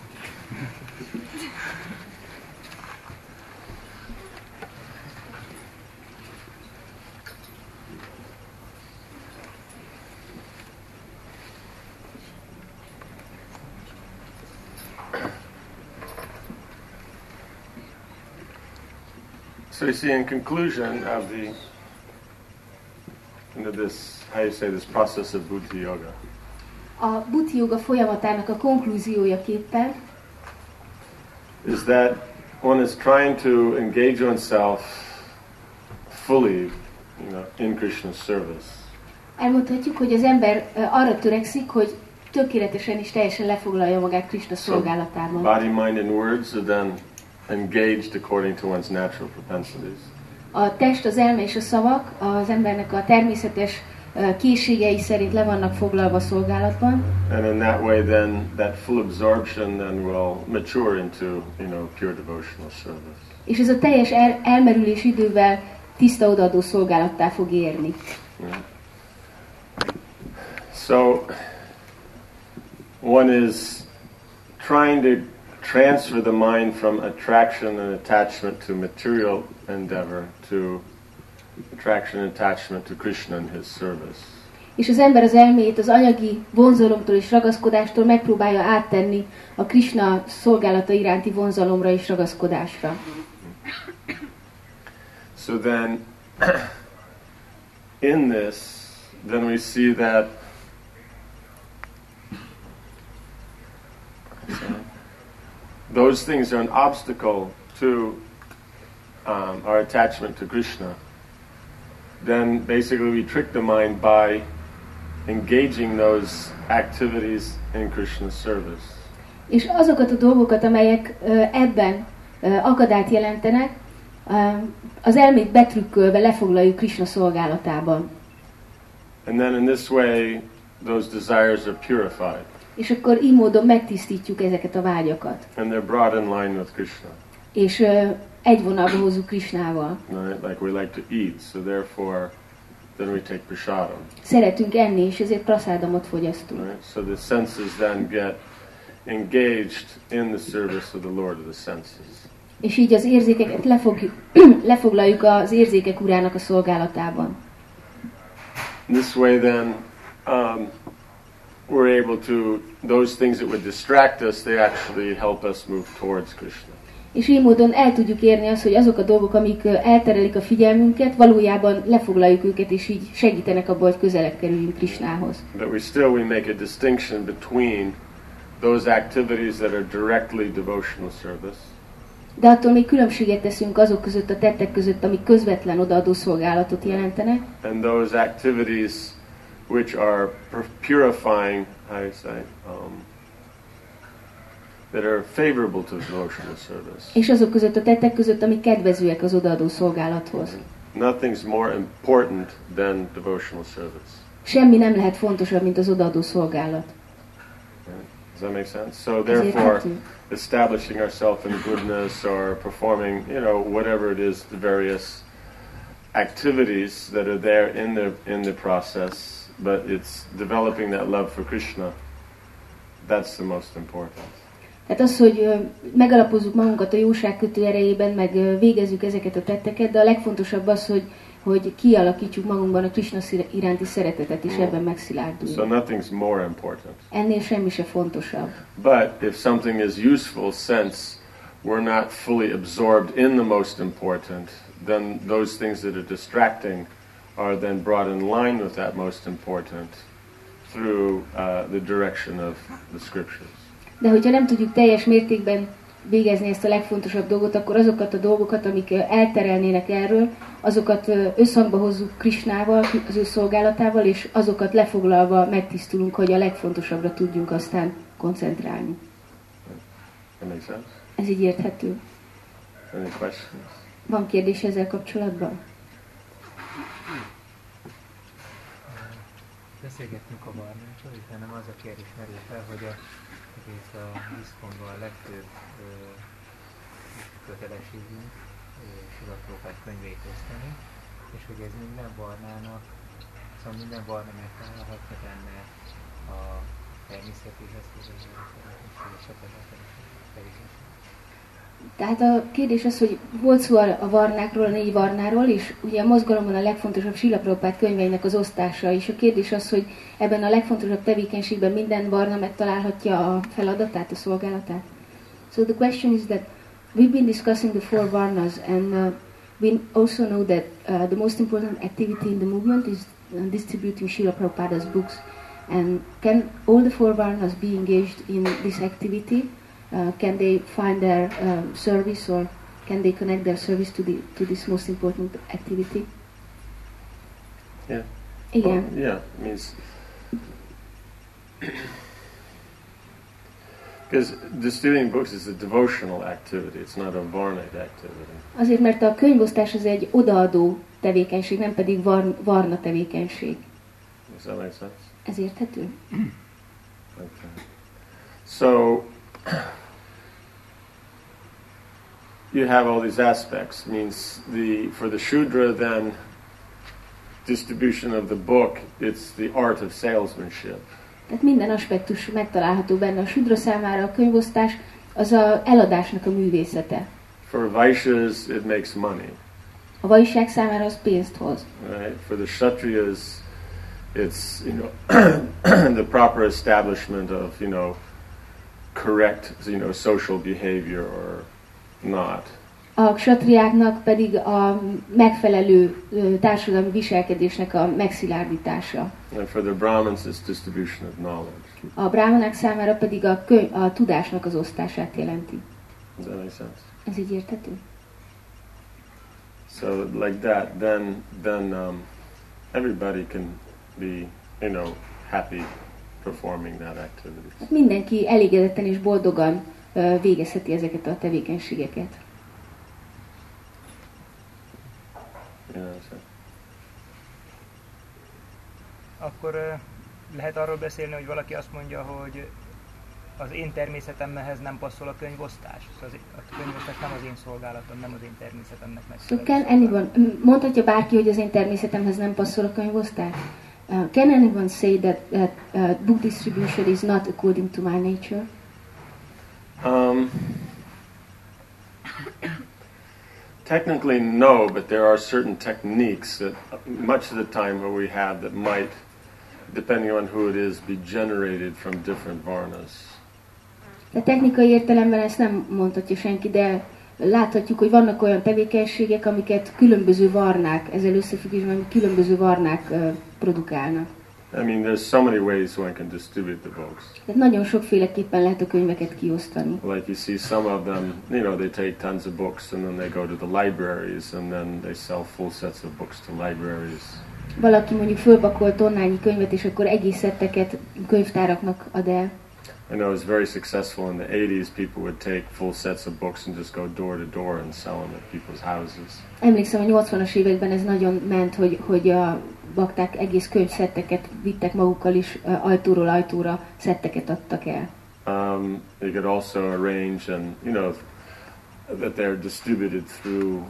So you see, in conclusion of this, how you say, this process of Buddhi Yoga. A Buddhi Yoga folyamatának a konklúziója képpen is that one is trying to engage oneself fully, in Krishna's service. Elmondhatjuk, hogy az ember arra törekszik, hogy tökéletesen és teljesen lefoglalja magát Krishna szolgálatában. Body, mind and words are then engaged according to one's natural propensities. A test, az elme és a szavak az embernek a természetes készségei szerint le vannak foglalva a szolgálatban. And in that way then that full absorption then will mature into, pure devotional service. És ez a teljes elmerülés idővel tiszta odaadó szolgálattá fog érni. Yeah. So one is trying to transfer the mind from attraction and attachment to material endeavor to attraction and attachment to Krishna and his service. És az ember az elméjét az anyagi vonzalomtól és ragaszkodástól megpróbálja áttenni a Krishna szolgálata iránti vonzalomra és ragaszkodásra. So then, in this, then we see that those things are an obstacle to our attachment to Krishna. Then basically we trick the mind by engaging those activities in Krishna's service. És azokat a dolgokat, amelyek ebben akadályt jelentenek, az elmét betrükkölve lefoglaljuk Krishna szolgálatában. And then in this way those desires are purified. És akkor így módon megtisztítjuk ezeket a vágyakat. And they're brought in line with Krishna. És egy vonalba hozzuk Krishnával. Right? Like we like to eat, so therefore then we take prasadam. Szeretünk enni, és ezért prasádamot fogyasztunk. Right? So the senses then get engaged in the service of the Lord of the senses. És így az érzékeket lefoglaljuk az érzékek urának a szolgálatában. This way then we're able to, those things that would distract us, they actually help us move towards Krishna. És így módon el tudjuk érni azt, hogy azok a dolgok, amik elterelik a figyelmünket, valójában lefoglaljuk őket, és így segítenek abban, hogy közelebb kerüljünk Krishnához. But we make a distinction between those activities that are directly devotional service. De attól még különbséget teszünk azok között a tettek között, amik közvetlen odaadó szolgálatot jelentenek. And those activities which are purifying, how you say, that are favorable to devotional service. És azok között a tettek között, amik kedvezőek az odaadó szolgálathoz. Nothing's more important than devotional service. Semmi nem lehet fontosabb, mint az odaadó szolgálat. Does that make sense? So therefore, establishing ourselves in goodness or performing, whatever it is, the various activities that are there in the process, but it's developing that love for Krishna. That's the most important. Tehát az, hogy megalapozzuk magunkat a jóság kötő erejében, meg végezzük ezeket a tetteket, de a legfontosabb az, hogy kialakítsuk magunkban a Krishna iránti szeretetet, és ebben megszilárdulunk. So nothing's more important. Ennél semmi se fontosabb. But if something is useful since we're not fully absorbed in the most important, then those things that are distracting are then brought in line with that most important through the direction of the scriptures. De hogyha nem tudjuk teljes mértékben végezni ezt a legfontosabb dolgot, akkor azokat a dolgokat, amik elterelnének erről, azokat összhangba hozzuk Krishnával, az ő szolgálatával, és azokat lefoglalva megtisztulunk, hogy a legfontosabbra tudjunk aztán koncentrálni. Ez így érthető. Van kérdés ezzel kapcsolatban? Beszélgettünk a Varnácsról, és bennem az a kérdés merül fel, hogy egész a diszkonban a legfőbb kötelességünk Siva-Prabhupád könyveit osztani, és hogy ez minden Varnának, szóval minden Varna megtalálhatja benne a természetéhez képest, és a természetéhez. Tehát a kérdés az, hogy volt szó a varnákról, a 4 varnáról, és ugye a mozgalomban a legfontosabb Srila Prabhupád könyveinek az osztása, és a kérdés az, hogy ebben a legfontosabb tevékenységben minden varna megtalálhatja a feladatát, a szolgálatát. So the question is that we've been discussing the 4 varnas, and we also know that the most important activity in the movement is distributing Srila Prabhupada's books. And can all the 4 varnas be engaged in this activity? Can they find their service, or can they connect their service to this most important activity? Yeah. Igen. Well, yeah, it means because distributing books is a devotional activity. It's not a varnic activity. Azért, mert a könyvosztás az egy odaadó tevékenység, nem pedig varna tevékenység. Does that make sense? Ez érthető? Okay. So you have all these aspects. Means for the Shudra, then distribution of the book, it's the art of salesmanship. Tehát minden aspektus megtalálható benne. A Shudra számára a könyvosztás az az eladásnak a művészete. For Vaishyas, it makes money. A vajság számára az pénzt hoz. Right? For the Kshatriyas, it's the proper establishment of correct social behavior or not. A ksatriáknak pedig a megfelelő társadalmi viselkedésnek a megszilárdítása. And for the Brahmins, it's distribution of knowledge. A brámanák számára pedig a tudásnak az osztását jelenti. Does that make sense? Ez így érthető? So like that, then everybody can be, happy performing that activity. Mindenki elégedetten és boldogan végezheti ezeket a tevékenységeket. Akkor lehet arról beszélni, hogy valaki azt mondja, hogy az én természetemhez nem passzol a könyvosztás. A könyvosztás nem az én szolgálatom, nem az én természetemnek megfelelő. Mondhatja bárki, hogy az én természetemhez nem passzol a könyvosztás? Can anyone say that book distribution is not according to my nature? Technically, no, but there are certain techniques that much of the time where we have that might, depending on who it is, be generated from different varnas. De technikai értelemben ezt nem mondhatja senki, de láthatjuk, hogy vannak olyan tevékenységek, amiket különböző varnák, ezzel összefüggésben különböző varnák produkálnak. I mean, there's so many ways one can distribute the books. Tehát nagyon sokféleképpen lehet a könyveket kiosztani. Like you see some of them, they take tons of books and then they go to the libraries and then they sell full sets of books to libraries. Valaki mondjuk fölpakol tonnányi könyvet, és akkor egész szetteket könyvtáraknak ad el. I know it was very successful in the 80s. People would take full sets of books and just go door to door and sell them at people's houses. Emlékszem, a 80-as években ez nagyon ment, hogy a bakták egész könyvszetteket vittek magukkal is, ajtóról ajtóra szetteket adtak el. They could also arrange and, that they're distributed through,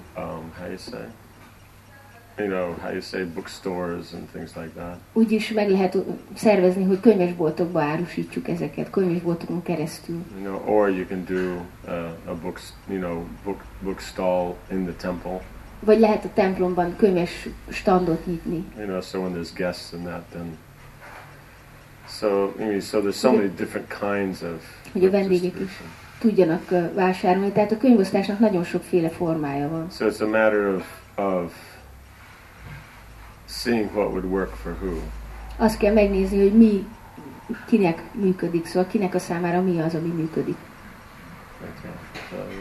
how you say, bookstores and things like that. Úgy is meg lehet szervezni, hogy könyvesboltokba árusítsuk ezeket, könyvesboltokon keresztül. Or you can do a book stall in the temple. Vagy lehet a templomban könyves standot nyitni. So when there's guests and that, then so there's so many different kinds of. Hogy a vendégek is tudjanak vásárolni, tehát a könyvosztásnak nagyon sokféle formája van. So it's a matter of seeing what would work for who. Azt kell megnézni, hogy kinek működik, szóval kinek a számára mi az, ami működik. Okay.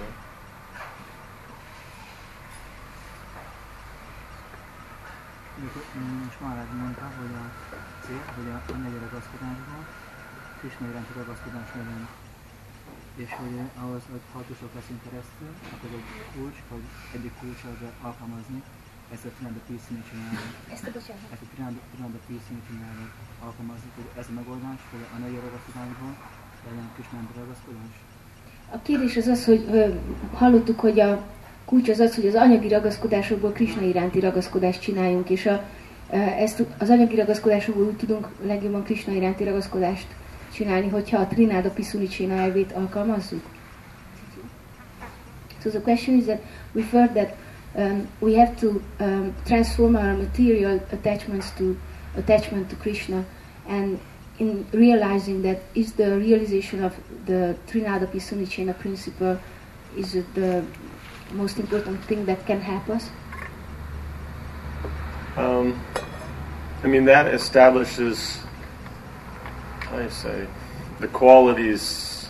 Most már mondta, hogy a cél, hogy a anyagi ragaszkodásban, Krisna iránti ragaszkodás legyen. És hogy ahhoz, hogy hatósok leszünk keresztül, akkor egy kulcs, hogy egyik kulcs az alkalmazni ezt a Trinada Pisini csinálni. Ezt a Trinada Pisini csinálni alkalmazni, hogy ez a megoldás, hogy a anyagi ragaszkodásban legyen Krisna iránti ragaszkodás. A kérdés az, hogy hallottuk, hogy a kulcs az, hogy az anyagi ragaszkodásokból Krisna iránti ragaszkodást csináljunk, és ezt az anyagi ragaszkodásokból úgy tudunk legjobban Krisna iránti ragaszkodást csinálni, hogyha a Trinada Pisuni elvét alkalmazzuk. So the question is that we've heard that we have to transform our material attachment to Krishna, and in realizing that is the realization of the Trinadapi Sunicena principle is the most important thing that can help us. I mean, that establishes, how do you say, the qualities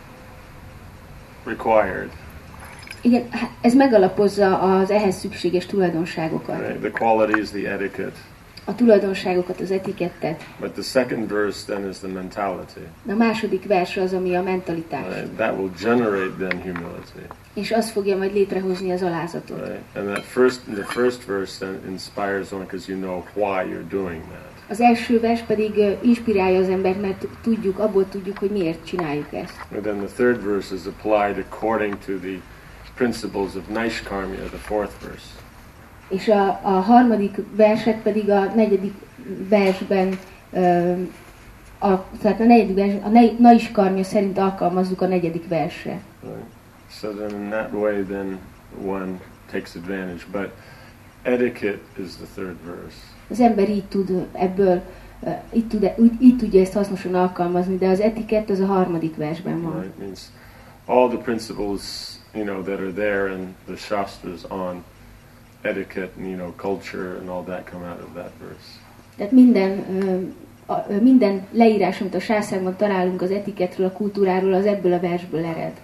required. Igen, ez megalapozza az ehhez szükséges tulajdonságokat. Right? The qualities, the etiquette. A tulajdonságokat, az etikettet. But the second verse then is the mentality. A második vers az, ami a mentalitás. Right? That will generate then humility. És az fogja majd létrehozni az alázatot. Right? And the first verse then inspires one because you know why you're doing that. Az első vers pedig inspirálja az embert, mert abból tudjuk, hogy miért csináljuk ezt. And then the third verse is applied according to the principles of Naishkarmya, the fourth verse. És a harmadik verset pedig a negyedik versben, tehát a negyedik vers, a Naishkarmya szerint alkalmazzuk a negyedik versre. Right. So then in that way then one takes advantage. But etiquette is the third verse. Az ember így tud ebből, így tudja ezt hasznosan alkalmazni, de az etikett az a harmadik versben van. Right. It means all the principles, that are there in the Shastras on etiquette and, culture and all that come out of that verse. Tehát minden leírás, amit a sászrákban találunk az etikettről, a kultúráról, az ebből a versből ered.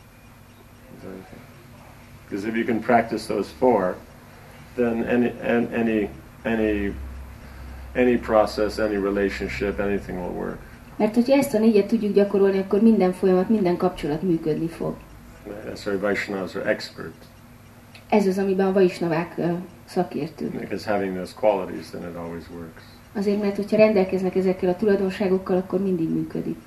Because if you can practice those four, then any process, any relationship, anything will work. Mert hogyha ezt a négyet tudjuk gyakorolni, akkor minden folyamat, minden kapcsolat működni fog. That's why Vaishnavas are expert. Ez az, amiben a vaisnavák szakértők. Because having those qualities, then it always works. Azért, mert hogyha rendelkeznek ezekkel a tulajdonságokkal, akkor mindig működik.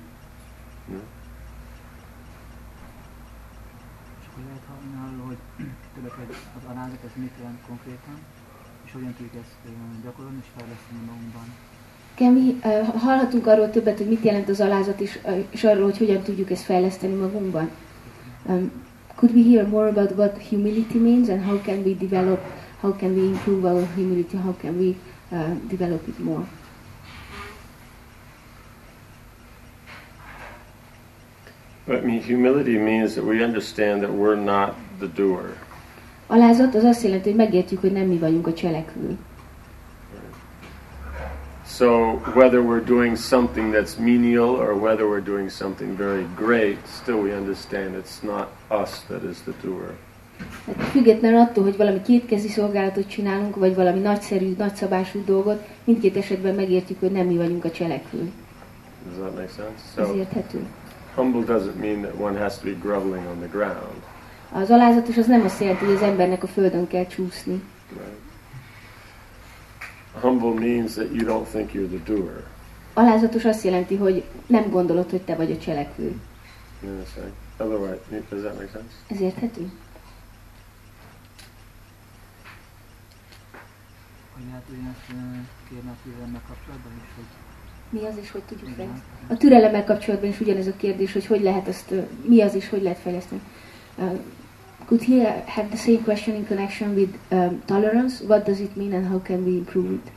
És akkor lehet hallani arról, hogy többek az alázat, ez mit jelent konkrétan, és hogyan tudjuk ezt gyakorolni és fejleszteni magunkban. Hallhatunk arról többet, hogy mit jelent az alázat, és arról, hogy hogyan tudjuk ezt fejleszteni magunkban. Could we hear more about what humility means and how can we improve our humility, how can we develop it more? But humility means that we understand that we're not the doer. Alázat az azt jelenti, hogy megértjük, hogy nem mi vagyunk a cselekvő. So whether we're doing something that's menial or whether we're doing something very great, still we understand it's not us that is the doer. Függetlenül attól, hogy valami kétkezi szolgálatot csinálunk, vagy valami nagyszerű, nagyszabású dolgot, mindkét esetben megértjük, hogy nem mi vagyunk a cselekvő. Does that make sense? Ez So érthető. humble doesn't mean that one has to be groveling on the ground. Az alázatos az nem azt jelenti, hogy az embernek a földön kell csúszni. Right? Humble means that you don't think you're the doer. Alázatos azt jelenti, hogy nem gondolod, hogy te vagy a cselekvő. You understand? Otherwise, does that make sense? Ez érthető? Hogy lehet ugyanezt kérni a türelemmel kapcsolatban is, hogy Mi az és hogy tudjuk fejleszteni? A türelemmel kapcsolatban is ugyanez a kérdés, hogy hogy lehet azt, mi az és hogy lehet fejleszteni. Could he have the same question in connection with tolerance? What does it mean and how can we improve it?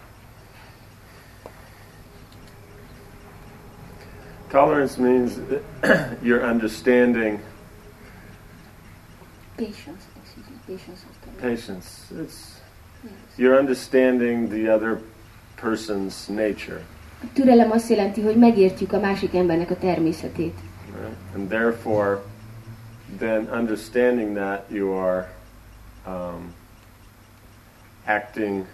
Tolerance means you're understanding. Patience. Excuse me. Patience. Patience. You're understanding the other person's nature. A türelem azt jelenti, hogy megértjük a másik embernek a természetét. Right? And therefore, then understanding that you are acting,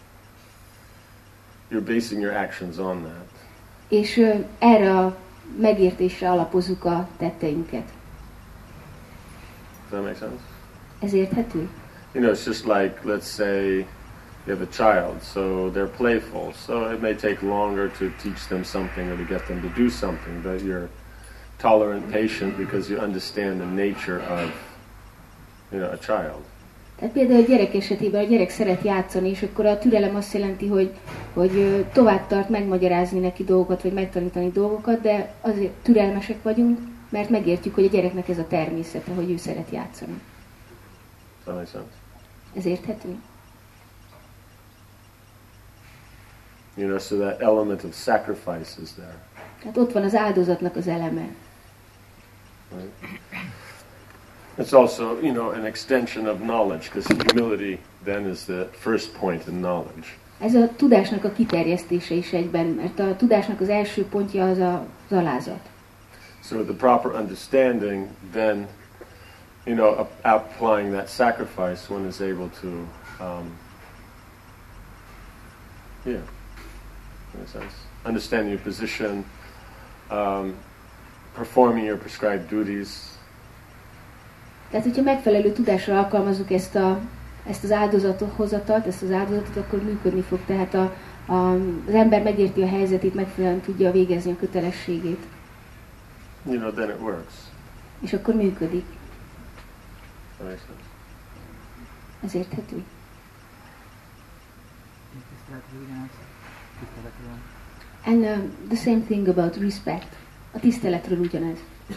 you're basing your actions on that. És erre a megértésre alapozzuk a tetteinket. Does that make sense? Ez érthető? It's just like, let's say, you have a child, so they're playful, so it may take longer to teach them something or to get them to do something, but you're tolerant, patient, because you understand the nature of, a child. Tehát például a gyerek esetében a gyerek szeret játszani, és akkor a türelem azt jelenti, hogy tovább tart megmagyarázni neki dolgokat, vagy megtanítani dolgokat, de azért türelmesek vagyunk, mert megértjük, hogy a gyereknek ez a természete, hogy ő szeret játszani. Does that make sense? Ez érthető? You know, so that element of sacrifice is there. Tehát ott van az áldozatnak az eleme. Right? It's also, you know, an extension of knowledge, because humility then is the first point in knowledge. Ez a tudásnak a kiterjesztése is egyben, mert a tudásnak az első pontja az az alázat. So with the proper understanding, then, you know, applying that sacrifice, one is able to, in a sense, understanding your position, performing your prescribed duties. Tehát, hogyha megfelelő tudásra alkalmazzuk ezt az áldozathozatalt, ezt az áldozatot, akkor működni fog. Tehát az ember megérti a helyzetét, megfelelően tudja végezni a kötelességét. You know, then it works. És akkor működik. That makes sense. Ez érthető. And the same thing about respect. A tiszteletről ugyanez.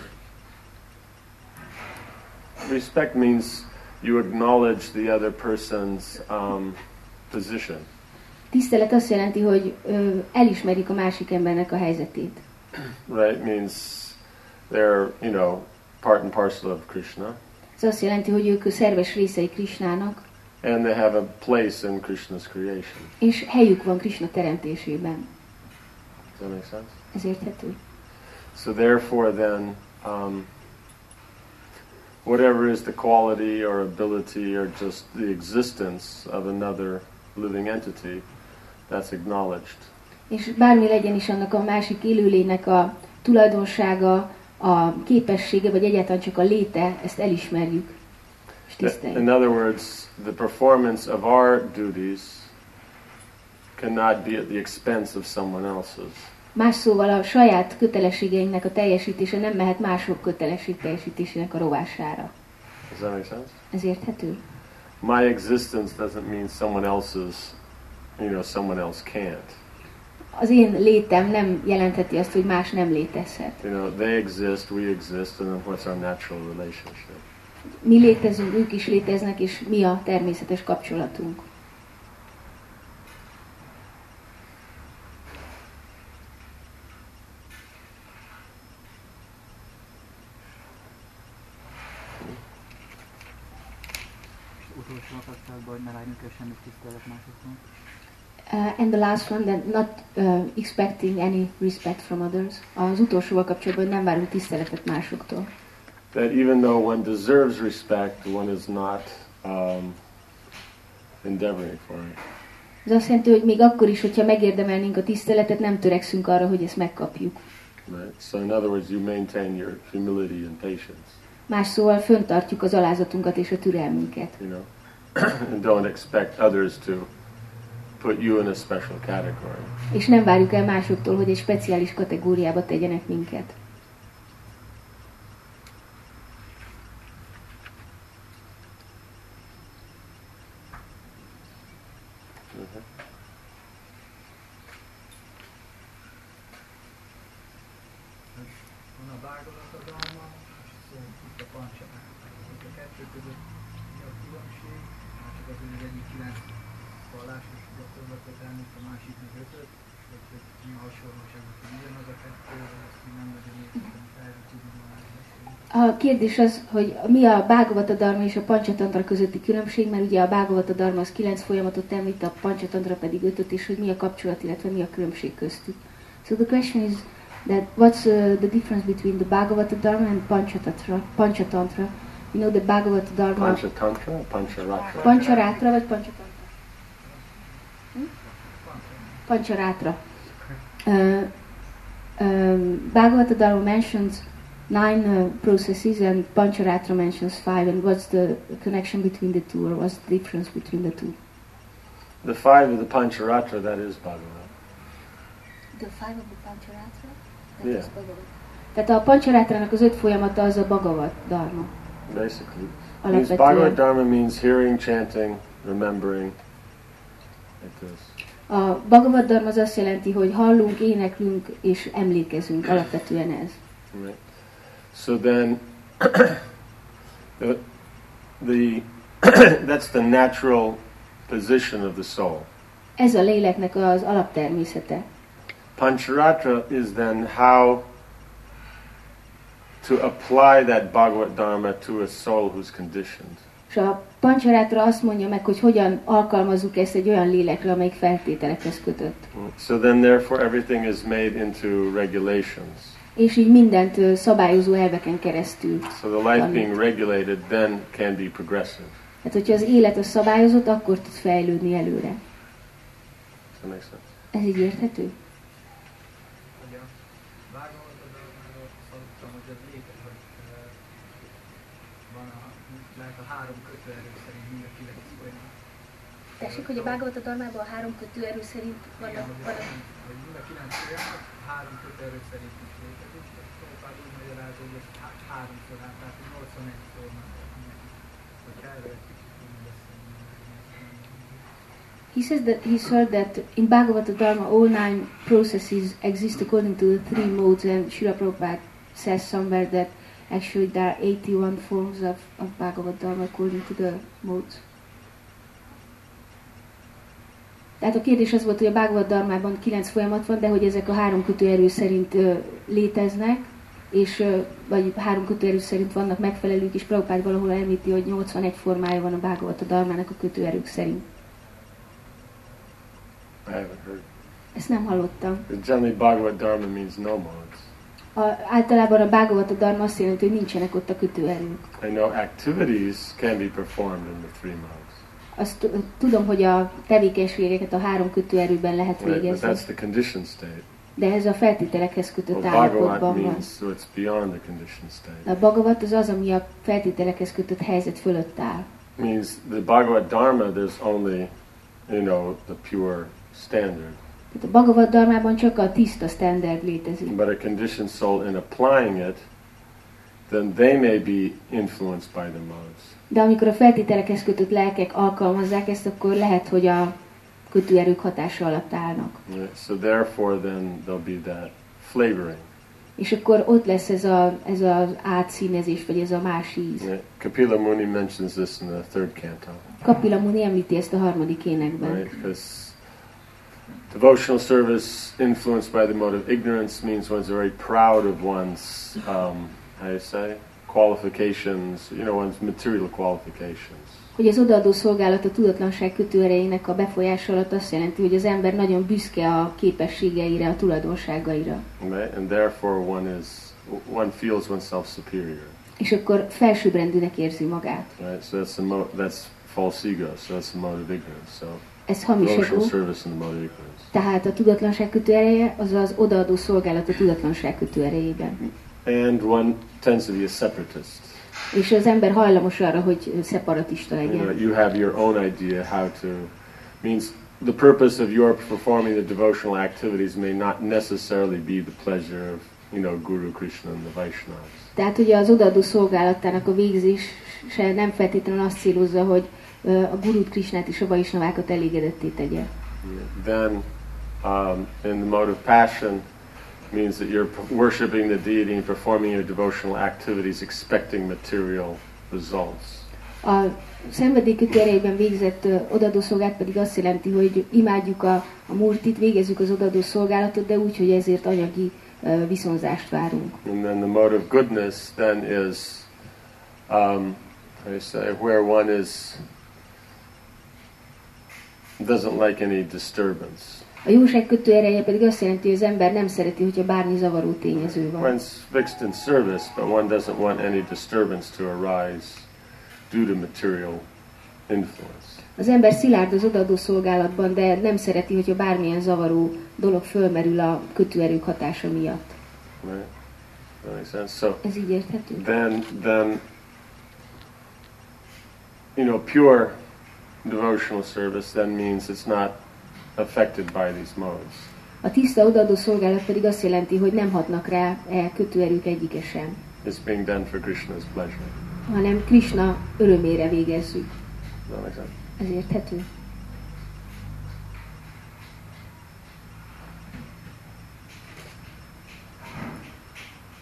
Respect means you acknowledge the other person's position. Tisztelet azt jelenti, hogy elismerik a másik embernek a helyzetét. Right? Means they're, you know, part and parcel of Krishna. Ez azt jelenti, hogy ők szerves részei Krishnának. And they have a place in Krishna's creation. És helyük van Krishna teremtésében. Does that make sense? Ez érthető. So therefore then, whatever is the quality or ability or just the existence of another living entity, that's acknowledged. És bármi legyen is annak a másik élőlénynek a tulajdonsága, a képessége, vagy egyáltalán csak a léte, ezt elismerjük és tiszteljük. In other words, the performance of our duties cannot be at the expense of someone else's. Más szóval a saját kötelességeinknek a teljesítése nem mehet mások kötelesség teljesítésének a rovására. Does that make sense? Ez érthető? My existence doesn't mean someone else's, you know, someone else can't. Az én létem nem jelentheti azt, hogy más nem létezhet. You know, they exist, we exist, and then what's our natural relationship? Mi létezünk, ők is léteznek, és mi a természetes kapcsolatunk. Utolsó kapcsolatban, hogy ne várjunk el semmit tisztelet másoktól. And the last one, that not expecting any respect from others. Az utolsóval kapcsolatban nem várunk tiszteletet másoktól. That even though one deserves respect, one is not endeavoring for it. Ez azt jelenti, hogy még akkor is, hogyha megérdemelnénk a tiszteletet, nem törekszünk arra, hogy ezt megkapjuk. Right? So in other words, you maintain your humility and patience. Más szóval föntartjuk az alázatunkat és a türelmünket. You know, and don't expect others to put you in a special category. És nem várjuk el másoktól, hogy egy speciális kategóriába tegyenek minket. Van a Bhagavatam, és itt a Pancsana. A kettő között mi a különbség? Másik az, hogy az egyik 9 vallásos gyakorlatot elmúlt, a másiknak 5-öt, hogy mi a hasonlóság, hogy ugyanaz a kettő, azt mi nem nagyon értem, erről tudunk már beszélni. A kérdés az, hogy mi a Bhagavata Dharma és a Panchatantra közötti különbség, mert ugye a Bhagavata Dharma az 9 folyamatot említ, a Panchatantra pedig 5-öt, és hogy mi a kapcsolat, illetve mi a különbség köztük. So the question is that what's the difference between the Bhagavata Dharma and Panchatantra? You know the Bhagavata Dharma... Panchatantra, Pancharatra. Pancharatra vagy Panchatantra? Pancharatra. Bhagavata Dharma mentions 9 processes and Pancharatra mentions 5. And what's the connection between the two, or what's the difference between the two? The 5 of the Pancharatra, that is Bhagavad. The 5 of the Pancharatra? Yeah. Tehát a Pancharátrának az 5 folyamata az a Bhagavad Dharma. Basically. Alapvetően. Bhagavad Dharma means hearing, chanting, remembering, like this. A Bhagavad Dharma az azt jelenti, hogy hallunk, éneklünk és emlékezünk. Alapvetően ez. Right. So then, the That's the natural position of the soul. Ez a léleknek az alaptermészete. Pancharatra is then how to apply that Bhagavad Dharma to a soul who's conditioned. És a Pancharátra azt mondja meg, hogy hogyan alkalmazzuk ezt egy olyan lélekre, amelyik feltételekhez kötött. So then therefore everything is made into regulations. És így mindent szabályozó elveken keresztül. So the life being regulated then can be progressive. Hát, hogyha az élet az szabályozott, akkor tud fejlődni előre. Does that make sense? Ez így érthető? Hogy a Bhagavad-gítáról hallottam, hogy az létezik, hogy van lehet a 3 kötőerő szerint mind a 9 folyamat. Tessék, hogy a Bhagavad Dharmában a 3 kötőerő szerint vannak. Hogy mind a 9 folyamat 3 kötőerő szerint is létezik, és Prabhupád úgy magyarázza, hogy ez 3-szor át, tehát 81 formát. Hogyha erről egy kicsit tudni beszélni. He says that he's heard that in Bhagavata Dharma all 9 processes exist according to the 3 modes, and Srila Prabhupada says somewhere that actually there are 81 forms of Bhagavad Dharma according to the modes. Tehát a kérdés az volt, hogy a Bhagavad Dharmában 9 folyamat van, de hogy ezek a 3 kötőerő szerint léteznek, és vagy 3 kötőerő szerint vannak megfelelők, és Prabhupád valahol említi, hogy 81 formája van a Bhagavata Dharmának a kötőerők szerint. I haven't heard. Ezt nem hallottam. Generally Bhagavad Dharma means no modes. Általában a Bhagavata Dharma azt jelenti, hogy nincsenek ott a kötőerők. I know activities can be performed in the 3 modes. Azt tudom, hogy a tevékenységeket a 3 kötőerőben lehet Right, but végezni. that's the conditioned state. De ez a feltételekhez kötött Well, Bhagavat állapotban van. means so it's beyond the conditioned state. A Bhagavat az az, ami a feltételekhez kötött helyzet fölött áll. Means the Bhagavad Dharma there's only, the pure standard. Tehát a Bhagavad Dharmában csak a tiszta standard létezik. But a conditioned soul in applying it, then they may be influenced by the modes. De amikor a feltételekhez kötött lelkek alkalmazzák ezt, akkor lehet, hogy a kötőerők hatása alatt állnak. Right? So therefore then there'll be that flavoring. És akkor ott lesz ez az átszínezés, vagy ez a más íz. Right? Kapila Muni mentions this in the 3rd canto. Kapila Muni említi ezt a 3. énekben. Right? Because devotional service influenced by the mode of ignorance means one's very proud of one's, how you say, qualifications, one's material qualifications. Hogy az odaadó szolgálat a tudatlanság kötőerejének a befolyása alatt azt jelenti, hogy az ember nagyon büszke a képességeire, a tulajdonságaira. Right? And therefore one feels oneself superior. És akkor felsőbbrendűnek érzi magát. Right? So that's false ego. So that's the mode of ignorance. So Ez hamis devotional ego. service in the mode of ignorance. Tehát a tudatlanság kötőereje az az odaadó szolgálat a tudatlanság kötőerejében. And one tends to be a separatist. És az ember hajlamos arra, hogy szeparatista legyen. You have your own idea how to, means the purpose of your performing the devotional activities may not necessarily be the pleasure of, Guru Krishna and the Vaishnavas. Tehát ugye az odaadó szolgálatának a végzése nem feltétlenül azt célozza, hogy a Gurut, Krishnát és a Vaisnavákat elégedetté tegye. Then in the mode of passion means that you're worshipping the deity and performing your devotional activities expecting material results. A szenvedélykötő erejében végzett odaadó szolgálat pedig azt jelenti, hogy imádjuk a murtit, végezzük az odaadó szolgálatot, de úgy, hogy ezért anyagi viszonzást várunk. And then the mode of goodness then is, how you say, where one doesn't like any disturbance. A jóság kötő ereje pedig azt jelenti, hogy az ember nem szereti, hogyha bármi zavaró tényező van. One's fixed in service, but one doesn't want any disturbance to arise due to material influence. Az ember szilárd az odaadó szolgálatban, de nem szereti, hogyha bármilyen zavaró dolog fölmerül a kötőerők hatása miatt. Right? That makes sense. So Ez így érthető? then pure devotional service then means it's not affected by these modes. A tiszta odaadó szolgálat pedig azt jelenti, hogy nem hatnak rá kötőerők egyike sem, It's being done for Krishna's pleasure. hanem Krishna örömére végezzük. Does that make sense? Ez érthető?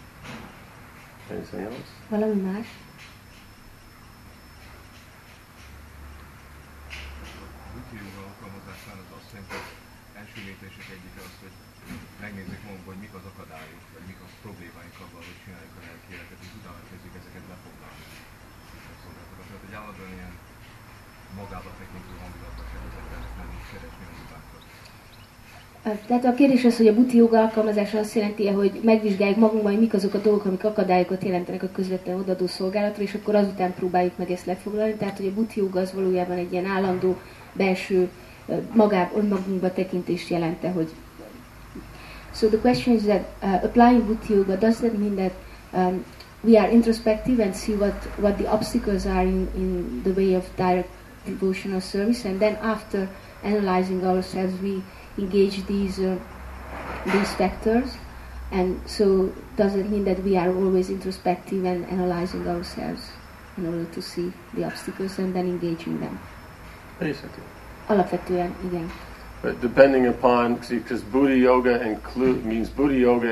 Anything else? Valami más? kapcsolatban az azt jelenti, hogy első lépések egyike az, hogy megnézzük magunkban, hogy mik az akadályok, vagy mik a problémáink abban, hogy csináljuk a lelki életet, és utána kezdjük ezeket lefoglalni. Tehát egy állandóan ilyen magába tekintő hangulatba kell ezekben menni, keresni a hibákat. Tehát a kérdés az, hogy a buddhi joga alkalmazása azt jelenti, hogy megvizsgáljuk magunkban, hogy mik azok a dolgok, amik akadályokat jelentenek a közvetlen odaadó szolgálatra, és akkor azután próbáljuk meg ezt lefoglalni. Tehát, hogy a buddhi joga az valójában egy ilyen állandó belső önmagunkba tekintést jelente, hogy... So the question is that applying buddhi yoga, does that mean that we are introspective and see what the obstacles are in the way of direct devotional service, and then after analyzing ourselves we engage these factors, and so does it mean that we are always introspective and analyzing ourselves in order to see the obstacles and then engaging them? Basically. Alapvetően, igen. But depending upon, see, because Buddha yoga means Buddha yoga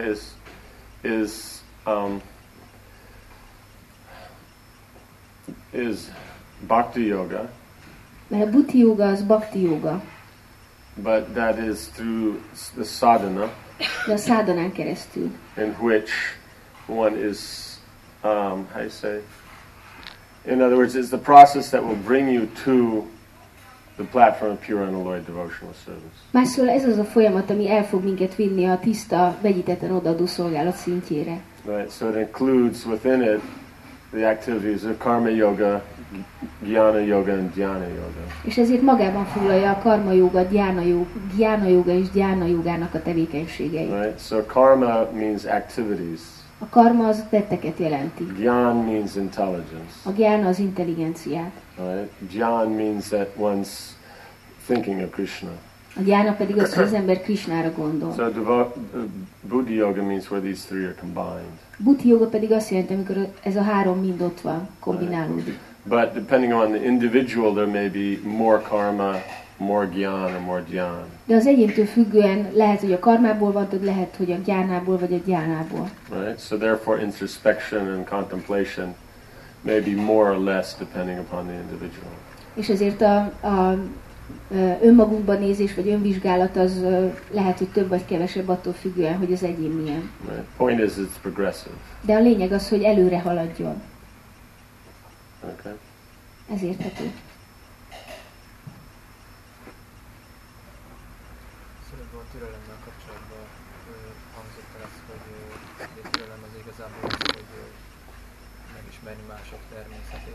is bhakti yoga. Mert a buddhi yoga az bhakti yoga. But that is through the sadhana. De a sadhanán keresztül. In which one is, how you say? In other words, it's the process that will bring you to the platform of pure unalloyed devotional service. Másszor ez az a folyamat, ami el fog minket vinni a tiszta, vegyíteten odaadó szolgálat szintjére. Right, so it includes within it the activities of karma yoga, jnana yoga and dhyana yoga. És ezért magában foglalja a karma yoga, dhyana yoga és dhyana jogának a tevékenységeit. Right, so karma means activities. A karma az tetteket jelenti. Gyan means intelligence. A gyána az intelligenciát. Right? Gyan means that one's thinking of Krishna. A gyána pedig az, hogy az ember Krishnára gondol. So Buddha yoga means where these three are combined. Buddhi yoga pedig azt jelenti, amikor ez a három mind ott van, kombinálódik. But depending on the individual, there may be more karma, more gyan, or more dhyan. De az egyéntől függően lehet, hogy a karmából van, vagy lehet, hogy a gyánából, vagy a gyánából. Right? So therefore introspection and contemplation may be more or less depending upon the individual. És ezért a önmagunkban nézés, vagy önvizsgálat az lehet, hogy több vagy kevesebb attól függően, hogy az egyén milyen. Right? Point is it's progressive. De a lényeg az, hogy előre haladjon. Okay. Ez érthető. Szóval a türelemmel kapcsolatban hangzott el az, hogy a türelem az igazából az, hogy megismerni mások természetét.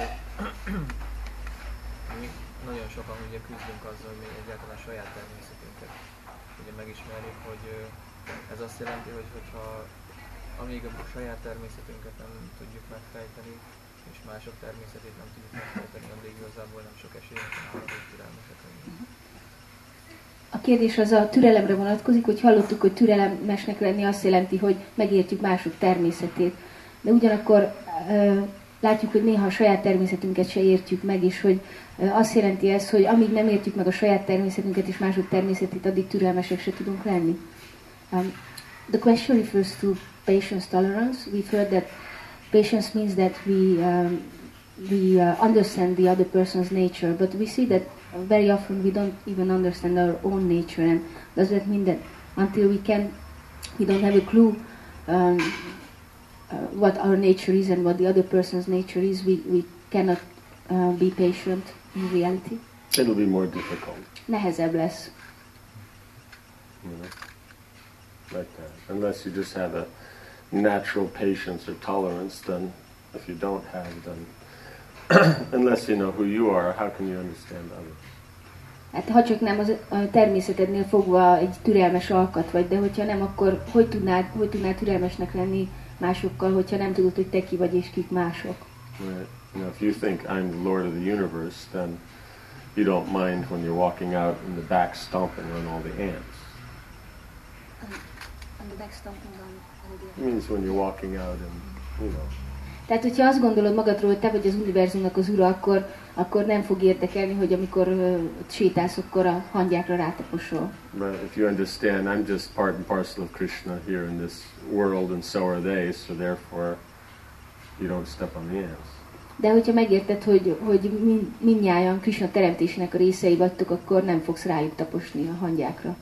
Mi nagyon sokan ugye küzdünk azzal, hogy még egyáltalán a saját természetünket ugye megismerjük, hogy ez azt jelenti, hogy hogyha amíg a saját természetünket nem tudjuk megfejteni, és mások természetét nem tudjuk megfejteni, addig igazából nem sok esélyünk van arra, hogy türelmesek legyünk. A kérdés az a türelemre vonatkozik, hogy hallottuk, hogy türelmesnek lenni azt jelenti, hogy megértjük mások természetét. De ugyanakkor látjuk, hogy néha a saját természetünket se értjük meg, és hogy azt jelenti ez, hogy amíg nem értjük meg a saját természetünket és mások természetét, addig türelmesek se tudunk lenni. The question refers to patience tolerance. We've heard that patience means that we understand the other person's nature, but we see that very often we don't even understand our own nature. And does that mean that until we don't have a clue what our nature is and what the other person's nature is, we cannot be patient in reality? It'll be more difficult. Nehezebb lesz. You know, like that. Unless you just have a natural patience or tolerance, then if you don't have, then unless you know who you are, how can you understand others? Hát ha csak nem a természetednél fogva egy türelmes alkat vagy, de hogyha nem, akkor hogy tudnál türelmesnek lenni másokkal, hogyha nem tudod, hogy te ki vagy és kik mások? Right. You know, if you think I'm the Lord of the universe, then you don't mind when you're walking out in the back stomping on all the ants. On the back stomping on all the ants. It means when you're walking out and, you know. Tehát, hogyha azt gondolod magadról, hogy te vagy az univerzumnak az ura, akkor nem fog érdekelni, hogy amikor sétálsz, akkor a hangyákra rátaposol. But if you understand, I'm just part and parcel of Krishna here in this world, and so are they, so therefore you don't step on the ants. De hogyha megérted, hogy mindnyájan Krisna teremtésének a részei vagytok, akkor nem fogsz rájuk taposni a hangyákra.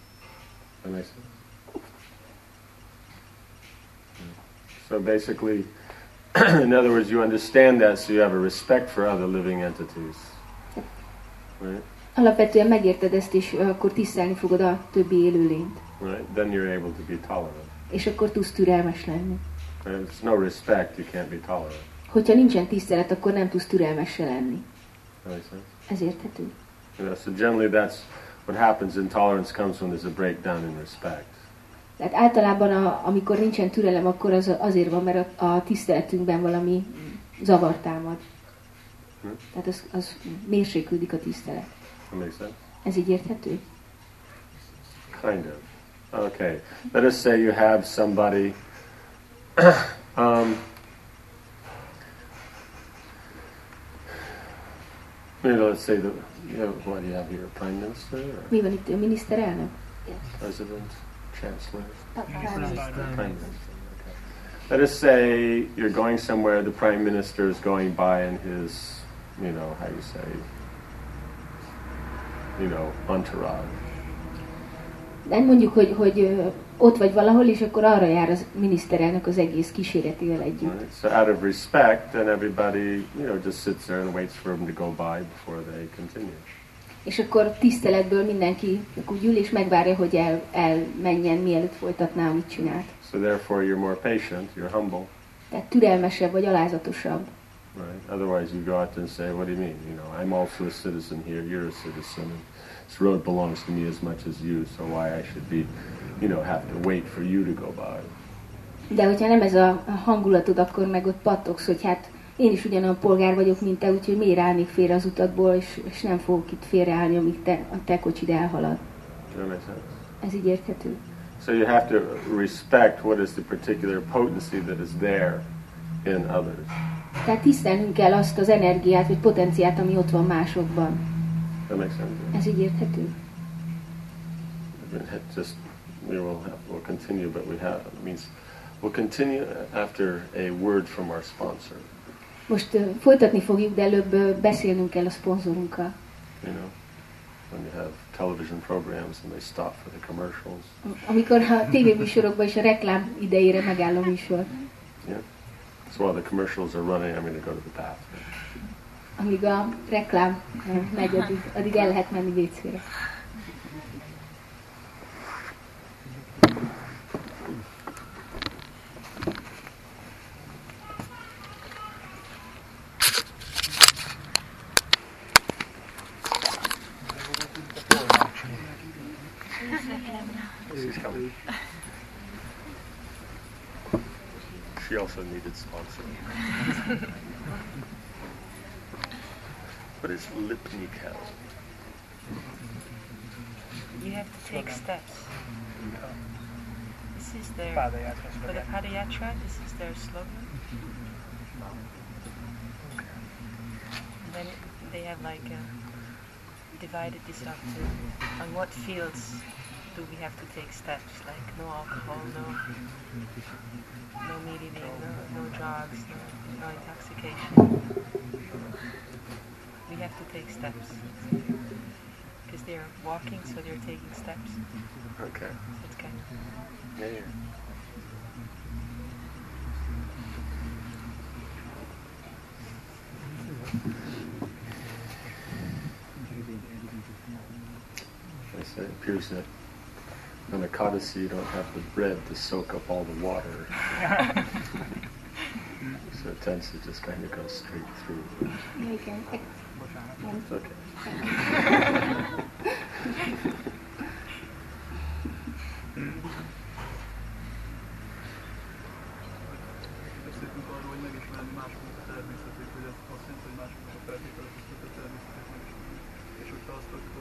So basically, in other words, you understand that, so you have a respect for other living entities. Right? Alapvetően megérted ezt, és akkor tisztelni fogod a többi élőlényt. Right? Then you're able to be tolerant. És akkor tudsz türelmes lenni. Right? If there's no respect, you can't be tolerant. Hogyha nincsen tisztelet, akkor nem tudsz türelmes se lenni. Ez érthető. So generally that's what happens. Intolerance comes when there's a breakdown in respect. Tehát általában, amikor nincsen türelem, akkor az azért van, mert a tiszteletünkben valami zavar támad. Tehát az mérséklődik a tisztelet. Ez így érthető? Kind of. Okay. Let us say you have somebody let's say what do you have here? Prime Minister? Or? Mi van itt? A miniszterelnök? President? Chancellor? Prime Minister. Okay. Let us say you're going somewhere, the Prime Minister is going by in his, how you say, entourage. De mondjuk, hogy ott vagy valahol, és akkor arra jár az miniszterelnök az egész kíséretével együtt. Right. So out of respect, then everybody, just sits there and waits for him to go by before they continue. És akkor tiszteletből mindenki úgy ül, és megvárja, hogy elmenjen, mielőtt folytatná, amit csinált. So therefore you're more patient, you're humble. Tehát türelmesebb vagy alázatosabb. Right. Otherwise you go out there and say, what do you mean? I'm also a citizen here, you're a citizen, and this road belongs to me as much as you, so why I should be, have to wait for you to go by. De hogyha nem ez a hangulatod, akkor meg ott pattogsz, hogy hát én is ugyanolyan polgár vagyok, mint te, úgyhogy miért állnék félre az utakból, és nem fogok itt félreállni, amíg a te kocsid elhalad. Ez így érthető. So you have to respect what is the particular potency that is there in others. Tehát tisztelnünk kell azt az energiát, vagy potenciát, ami ott van másokban. That makes sense. Ez így érthető. We'll continue, but we'll continue after a word from our sponsor. Most folytatni fogjuk, de előbb beszélnünk kell a szponzorunkkal. When you have television programs and they stop for the commercials. Amikor a tévéműsorokban is a reklám idejére megáll a műsor. Yeah. So while the commercials are running, I'm going to go to the bathroom. Amíg a reklám megy, addig el lehet menni vécére. She also needed sponsoring. What is Lipnikel? You have to take steps. This is their, for the Padayatra, this is their slogan. And then they have divided this up to on what fields do we have to take steps, like no alcohol, no meat eating, no drugs, no intoxication. We have to take steps. Because they're walking, so they're taking steps. Okay. So it's kind of... Yeah. It appears that on Ekadasi you don't have the bread to soak up all the water. So it tends to just kind of go straight through. Okay. It's okay. Beszéltünk arról, hogy megismerni másoknak a természetét, hogy ez azt jelenti, hogy másoknak a feltételezésnek a természetét megismerni. És hogyha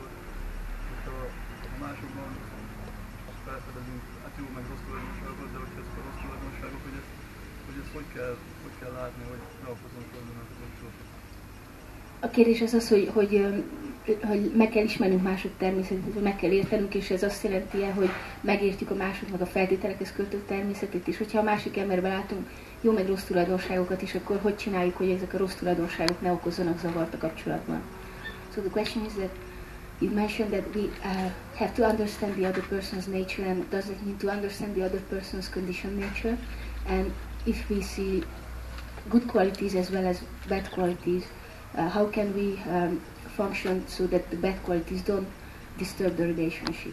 másokban azt felfedezünk, hát jó, meg rossz tulajdonságokat, de hogyha ezek a rossz tulajdonságok, hogy ezt hogy kell látni, hogy ne okozunk hozzá a kapcsolatot. A kérdés az, hogy hogy meg kell ismernünk mások természetét, meg kell értenünk, és ez azt jelenti, hogy megértjük a másoknak a feltételekhez kötött természetét, és hogyha a másik emberben látunk jó meg rossz tulajdonságokat is, akkor hogy csináljuk, hogy ezek a rossz tulajdonságok ne okozzanak zavart a kapcsolatban. So the question is that you mentioned that we have to understand the other person's nature, and does it mean to understand the other person's conditioned nature? And if we see good qualities as well as bad qualities, how can we function so that the bad qualities don't disturb the relationship?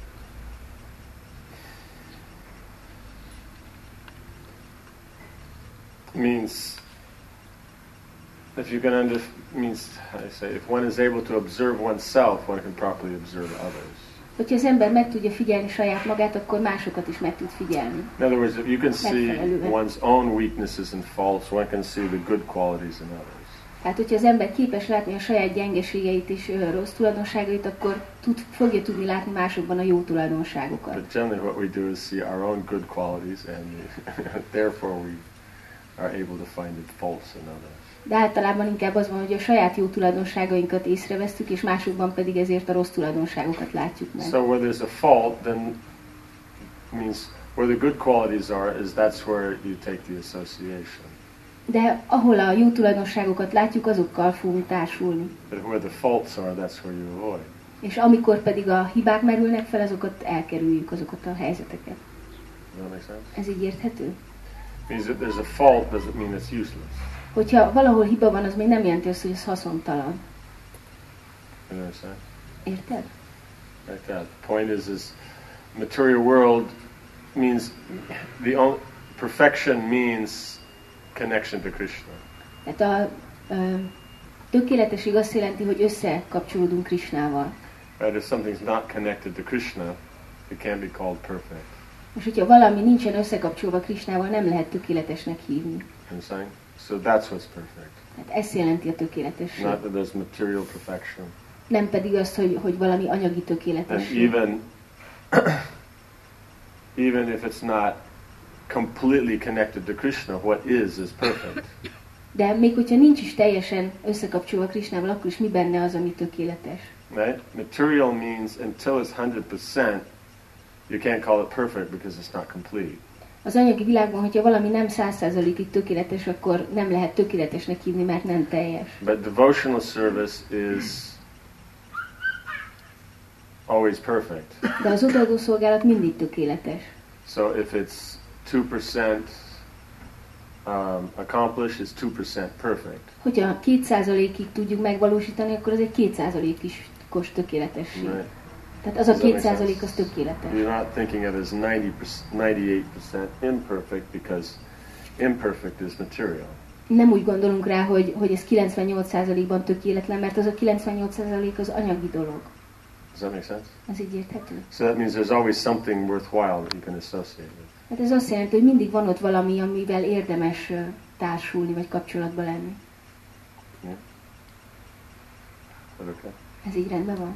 Means if you can means how do I say, if one is able to observe oneself, one can properly observe others. Hogyha az ember meg tudja figyelni saját magát, akkor másokat is meg tud figyelni. In other words, if you can see one's own weaknesses and faults, one can see the good qualities in others. Hát, hogyha az ember képes látni a saját gyengeségeit és rossz tulajdonságait, akkor fogja tudni látni másokban a jó tulajdonságokat. But generally what we do is see our own good qualities, and therefore we are able to find the faults in others. De általában inkább az van, hogy a saját jó tulajdonságainkat észrevesztük, és másokban pedig ezért a rossz tulajdonságokat látjuk meg. So where there's a fault, then means where the good qualities are, is that's where you take the association. De ahol a jó tulajdonságokat látjuk, azokkal fogunk társulni. But where the faults are, that's where you avoid. És amikor pedig a hibák merülnek fel, azokat elkerüljük, azokat a helyzeteket. Does that make sense? Ez így érthető? Means that there's a fault doesn't mean it's useless. Hogyha valahol hiba van, az még nem jelenti azt, hogy ez haszontalan. You understand? Érted? Like that. The point is material world means perfection means connection to Krishna. Tehát a tökéletesség azt jelenti, hogy összekapcsolódunk Krishnával. Right? If something's not connected to Krishna, it can't be called perfect. És hogyha valami nincsen összekapcsolva Krishnával, nem lehet tökéletesnek hívni. Understand? So that's what's perfect. Hát ez jelenti a tökéletesség. Not that there's material perfection. Nem pedig azt, hogy valami anyagi And tökéletesség. even if it's not completely connected to Krishna, what is perfect. De még hogyha nincs is teljesen összekapcsolva Krishnával, akkor is mi benne az, ami tökéletes? Right? Material means until it's 100%, you can't call it perfect because it's not complete. Az anyagi világban, hogyha valami nem 100%-ig tökéletes, akkor nem lehet tökéletesnek hívni, mert nem teljes. But devotional service is always perfect. De az odaadó szolgálat mindig tökéletes. So if it's 2% accomplished, it's 2% perfect. Hogyha 2%-ig tudjuk megvalósítani, akkor az egy 2%-os tökéletesség. Right? Tehát az a 2% az tökéletes. You're not thinking of it as 98% imperfect because imperfect is material. Nem úgy gondolunk rá, hogy ez 98%-ban tökéletlen, mert az a 98% az anyagi dolog. Does that make sense? Ez így érthető? So that means there's always something worthwhile that you can associate with. Hát ez azt jelenti, hogy mindig van ott valami, amivel érdemes társulni, vagy kapcsolatban lenni. Yeah? Is that okay? Ez így rendben van?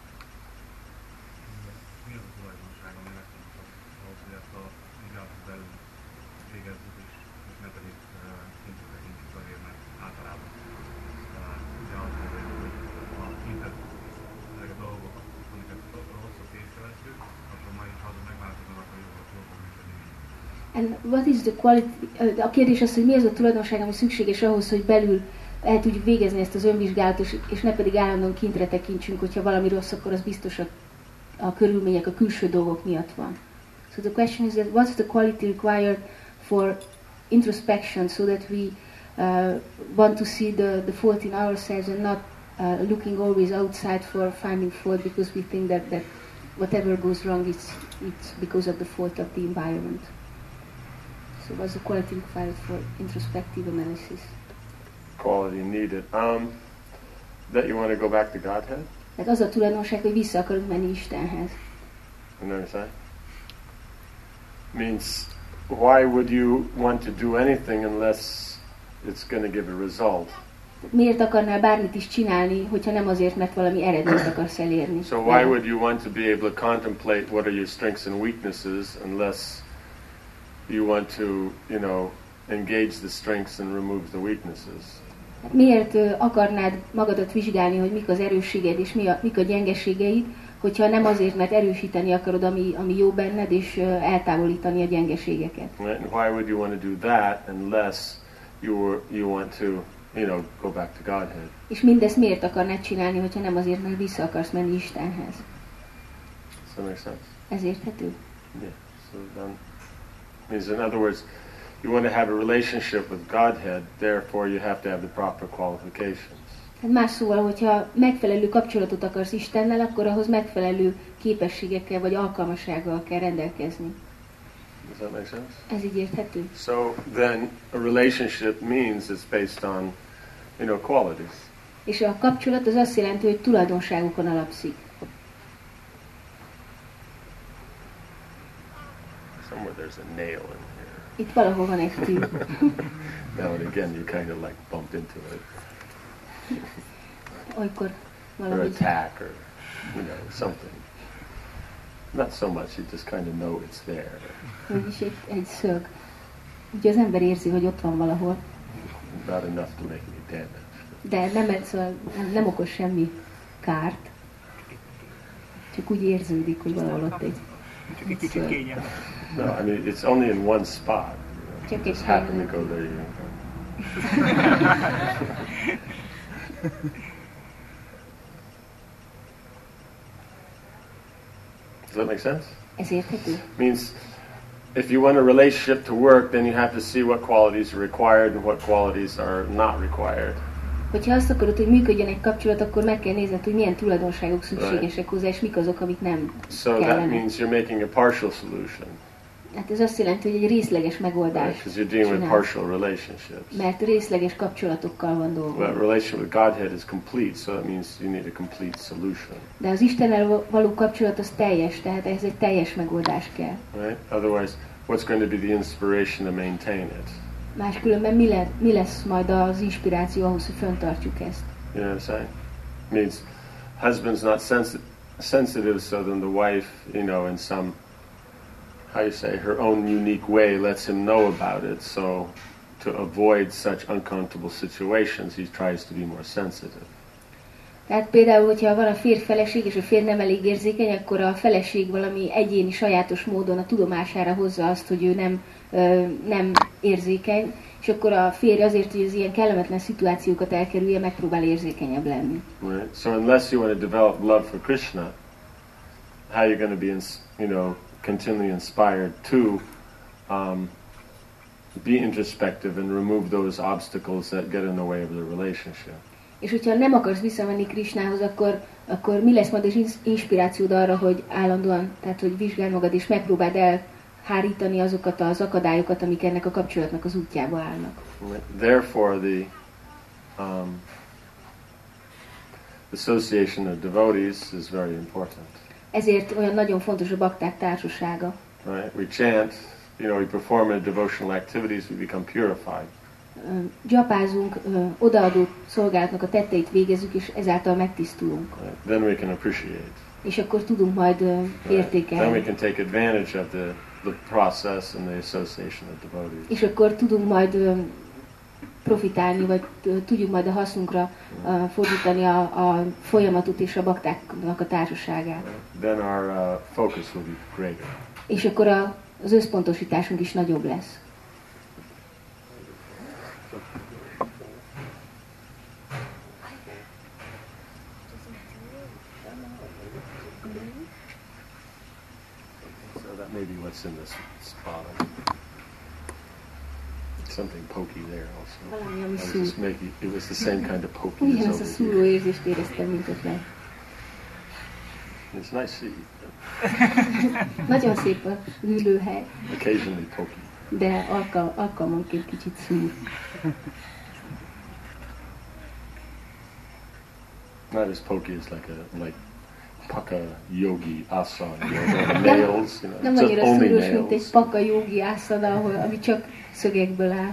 Mi az a tulajdonság, ami megtanultak ahhoz, hogy ezt a vizsgálatot belül végezzük, és ne pedig szintén tekintsük azért, mert általában ugye az, hogy a szintet, ezek a dolgok, amiket rosszat észreveszünk, akkor majd ha azok megváltoznak, akkor jól fog működni. And what is the quality? A kérdés az, hogy mi az a tulajdonság, ami szükséges ahhoz, hogy belül el tudjuk végezni ezt az önvizsgálatot, és ne pedig állandóan kintre tekintsünk, hogyha valami rossz, akkor az biztos a körülmények, a külső dolgok miatt van. So the question is that what's the quality required for introspection so that we want to see the fault in ourselves and not looking always outside for finding fault because we think that whatever goes wrong it's because of the fault of the environment. So what's the quality required for introspective analysis? Quality needed. That you want to go back to Godhead? Tehát az a tulajdonság, hogy vissza akarunk menni Istenhez. You understand? Means why would you want to do anything unless it's going to give a result? Miért akarnál bármit is csinálni, hogyha nem azért, mert valami eredményt akarsz elérni? So why would you want to be able to contemplate what are your strengths and weaknesses unless you want to, engage the strengths and remove the weaknesses? Miért akarnád magadat vizsgálni, hogy mik az erősséged és mik a gyengeségeid, hogyha nem azért, mert erősíteni akarod, ami jó benned, és eltávolítani a gyengeségeket. Right? And why would you want to do that unless you want to, go back to Godhead? És mindezt miért akarnád csinálni, hogyha nem azért, mert vissza akarsz menni Istenhez? Does that make sense? Ez érthető? Yeah. So then, means in other words, you want to have a relationship with Godhead, therefore you have to have the proper qualifications. Hát más szóval, hogyha megfelelő kapcsolatot akarsz Istennel, akkor ahhoz megfelelő képességekkel vagy alkalmassággal kell rendelkezni. Does that make sense? Ez így érthető? So then a relationship means it's based on, qualities. És a kapcsolat az azt jelenti, hogy tulajdonságokon alapszik. Somewhere there's a nail in here. Itt valahol van egy tű. Now and again you kind of like bumped into it. Olykor Or valahogy... attack or, something. Not so much, you just kind of know it's there. Vagyis egy szög. Ugye az ember érzi, hogy ott van valahol. Not enough to make any damage. De szóval nem okoz semmi kárt. Csak úgy érződik, hogy valahol ott egy szög. No, I mean, it's only in one spot. Csak Just egy happen to go there. Does that make sense? Ez érthető? Means if you want a relationship to work, then you have to see what qualities are required and what qualities are not required. Hogyha azt akarod, hogy működjön egy kapcsolat, akkor meg kell nézned, hogy milyen tulajdonságok szükségesek hozzá, és mik azok, amik nem So that kellene. means you're making a partial solution. Hát ez azt jelenti, hogy egy részleges megoldás. Because you're dealing with csinálsz. partial relationships. Mert részleges kapcsolatokkal van Well, dolgod. relationship with Godhead is complete, so that means you need a complete solution. De az Istennel való kapcsolat az teljes, tehát ehhez egy teljes megoldás kell. Right? Otherwise, what's going to be the inspiration to maintain it? Máskülönben mi lesz majd az inspiráció ahhoz, hogy fenntartjuk ezt? You know what I'm saying? Means husband's not sensitive, so then the wife, in some, how you say, her own unique way lets him know about it. So to avoid such uncomfortable situations, he tries to be more sensitive. Tehát például, hogyha van a férj-feleség, és a férj nem elég érzékeny, akkor a feleség valami egyéni, sajátos módon a tudomására hozza azt, hogy ő nem érzékeny, és akkor a férj azért, hogy az ilyen kellemetlen szituációkat elkerülje, megpróbál érzékenyebb lenni. Right? So unless you want to develop love for Krishna, how you're going to be, continually inspired to be introspective and remove those obstacles that get in the way of the relationship. És hogyha nem akarsz visszamenni Krisnához, akkor mi lesz majd az inspirációd arra, hogy állandóan, tehát hogy vizsgálj magad és megpróbáld elhárítani azokat az akadályokat, amik ennek a kapcsolatnak az útjába állnak. Therefore, the association of devotees is very important. Ezért olyan nagyon fontos a bakták társasága. Right? We chant, we perform our devotional activities, we become purified. Gyapázunk, odaadó szolgálatnak a tetteit végezzük, és ezáltal megtisztulunk. Right? Then we can appreciate. És akkor tudunk majd értékelni. Then we can take advantage of the process and the association of devotees. És akkor tudunk majd profitálni, vagy tudjuk majd a hasznunkra fordítani a folyamatot és a baktáknak a társaságát. Then our focus will be greater. És akkor az összpontosításunk is nagyobb lesz. So that may be what's in this bottom. Something pokey there also. Valami, ami I was szúr. just making, it was the same kind of pokey Igen, as az a over szúró here. érzést éreztem, mint ott lent. It's nice seed. Nagyon szép a ülőhely, Occasionally pokey. de alkalmanként kicsit szúr. Not as pokey as like Paka Yogi Asana, the nails, Nem just annyira only szúros, mint egy nails. paka jogi ászana, ami csak szögekből áll.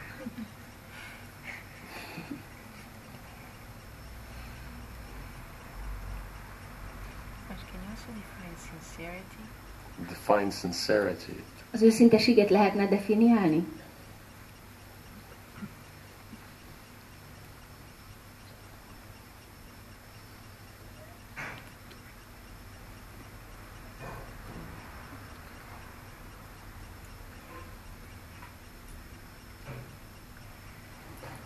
But can you also define sincerity? Define sincerity. Az őszinteséget lehetne definiálni?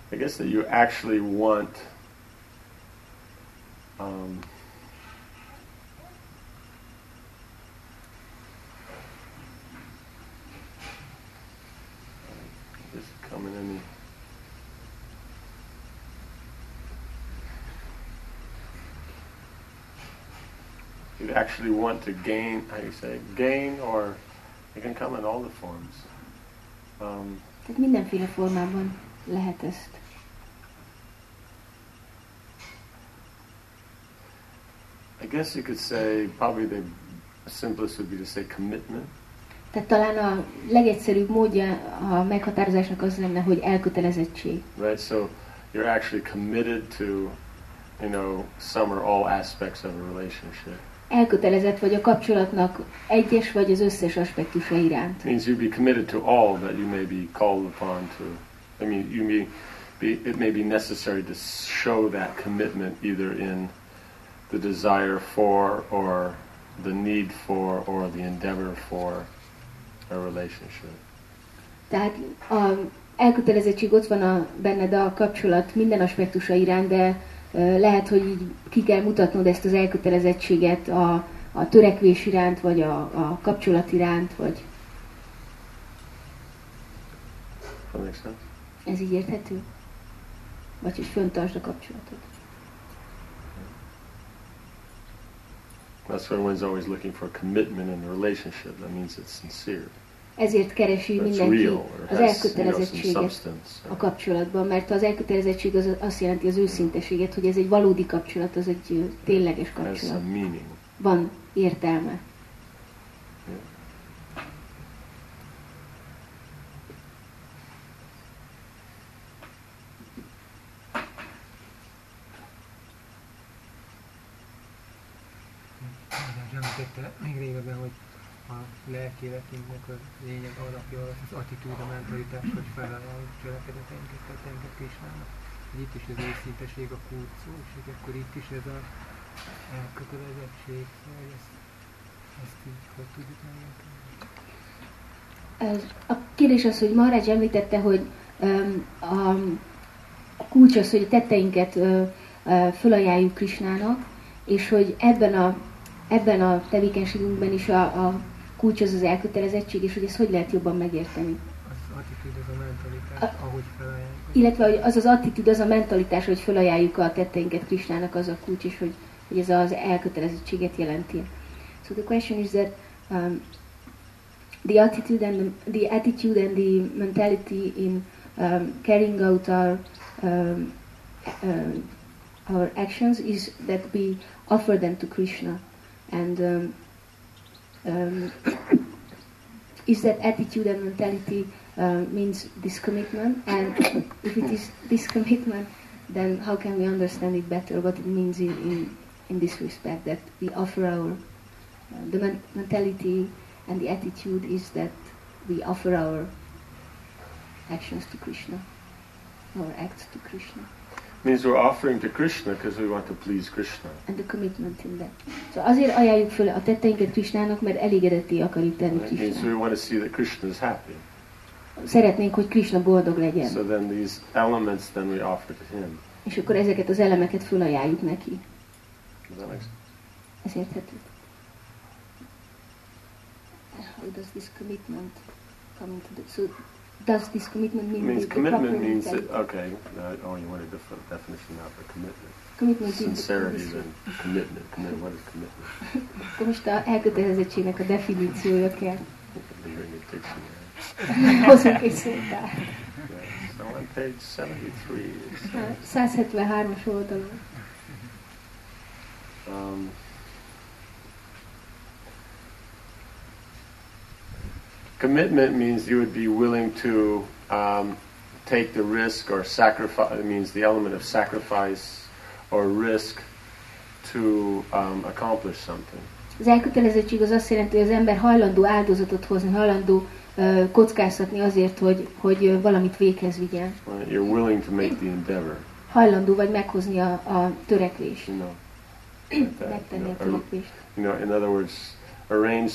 I guess that you actually want just coming in. You actually want to gain, how do you say, gain, or it can come in all the forms. Tehát mindenféle formában lehet ezt. I guess you could say, probably the simplest would be to say commitment. Tehát talán a legegyszerűbb módja a meghatározásnak az lenne, hogy elkötelezettség. Right, so you're actually committed to, some or all aspects of a relationship. Elkötelezett vagy a kapcsolatnak egyes vagy az összes aspektusa iránt. It means you'd be committed to all that you may be called upon to. I mean, it may be necessary to show that commitment either in the desire for, or the need for, or the endeavor for a relationship. Tehát az elkötelezettség ott van benned a kapcsolat minden aspektusa iránt, de lehet, hogy így ki kell mutatnod ezt az elkötelezettséget a törekvés iránt, vagy a kapcsolat iránt, vagy... Ez így érthető? Vagy hogy föntartsd a kapcsolatot. That's why one's always looking for commitment in a relationship. That means it's sincere. Ezért keresi mindenki az elkötelezettséget a kapcsolatban, mert az elkötelezettség az azt jelenti az őszinteséget, hogy ez egy valódi kapcsolat, az egy tényleges kapcsolat. Van értelme. Említette még régebben, hogy a lelkéletünknek a lényeg alapja az attitűd, a mentalitás, hogy felajánljuk cselekedeteinket, tetteinket Krisnának. Itt is az őszinteség, a kult szó, és akkor itt is ez az elkötelezettség, szóval ezt így hogy tudjuk megérteni? A kérdés az, hogy Maharaj említette, hogy a kulcs az, hogy a tetteinket felajánljuk Krisnának, és hogy ebben a tevékenységünkben is a kulcs az elkötelezettség, és hogy ezt hogy lehet jobban megérteni. Az attitűd, az a mentalitás, ahogy felajánljuk. Illetve, hogy az attitűd, az a mentalitás, hogy felajánljuk a tetteinket Krisnának, az a kulcs, és hogy ez az elkötelezettséget jelenti. So the question is that the attitude and the mentality in carrying out our actions is that we offer them to Krishna. And is that attitude and mentality means this commitment? And if it is this commitment, then how can we understand it better? What it means in this respect, that we offer the mentality and the attitude is that we offer our actions to Krishna, our acts to Krishna. Means we're offering to Krishna because we want to please Krishna. And the commitment in that. So azért ajánljuk fel a tetteinket Krishnának, mert elégedetté akarjuk tenni Krishnát. Means we want to see that Krishna is happy. Szeretnénk, hogy Krishna boldog legyen. So then these elements then we offer to him. És akkor ezeket az elemeket felajánljuk neki. Does that make sense? Ez érthető. How does this commitment come into the... So does this commitment mean commitment means that, okay, you want a different definition now for commitment. Commitment sincerity than commitment. What is commitment? Akkor most a elkötelezettségnek a definíciója kell. Hozzunk egy szótár. So on page 73. 173-as oldalon. Commitment means you would be willing to take the risk or sacrifice. It means the element of sacrifice or risk to accomplish something. Az elkötelezettség az azt jelenti, hogy az ember hajlandó áldozatot hozni, hajlandó kockáztatni azért, hogy valamit véghez vigyen. You're willing to make the endeavor. Hajlandó vagy meghozni a törekvést. Megtenni a törekvést. In other words, arrange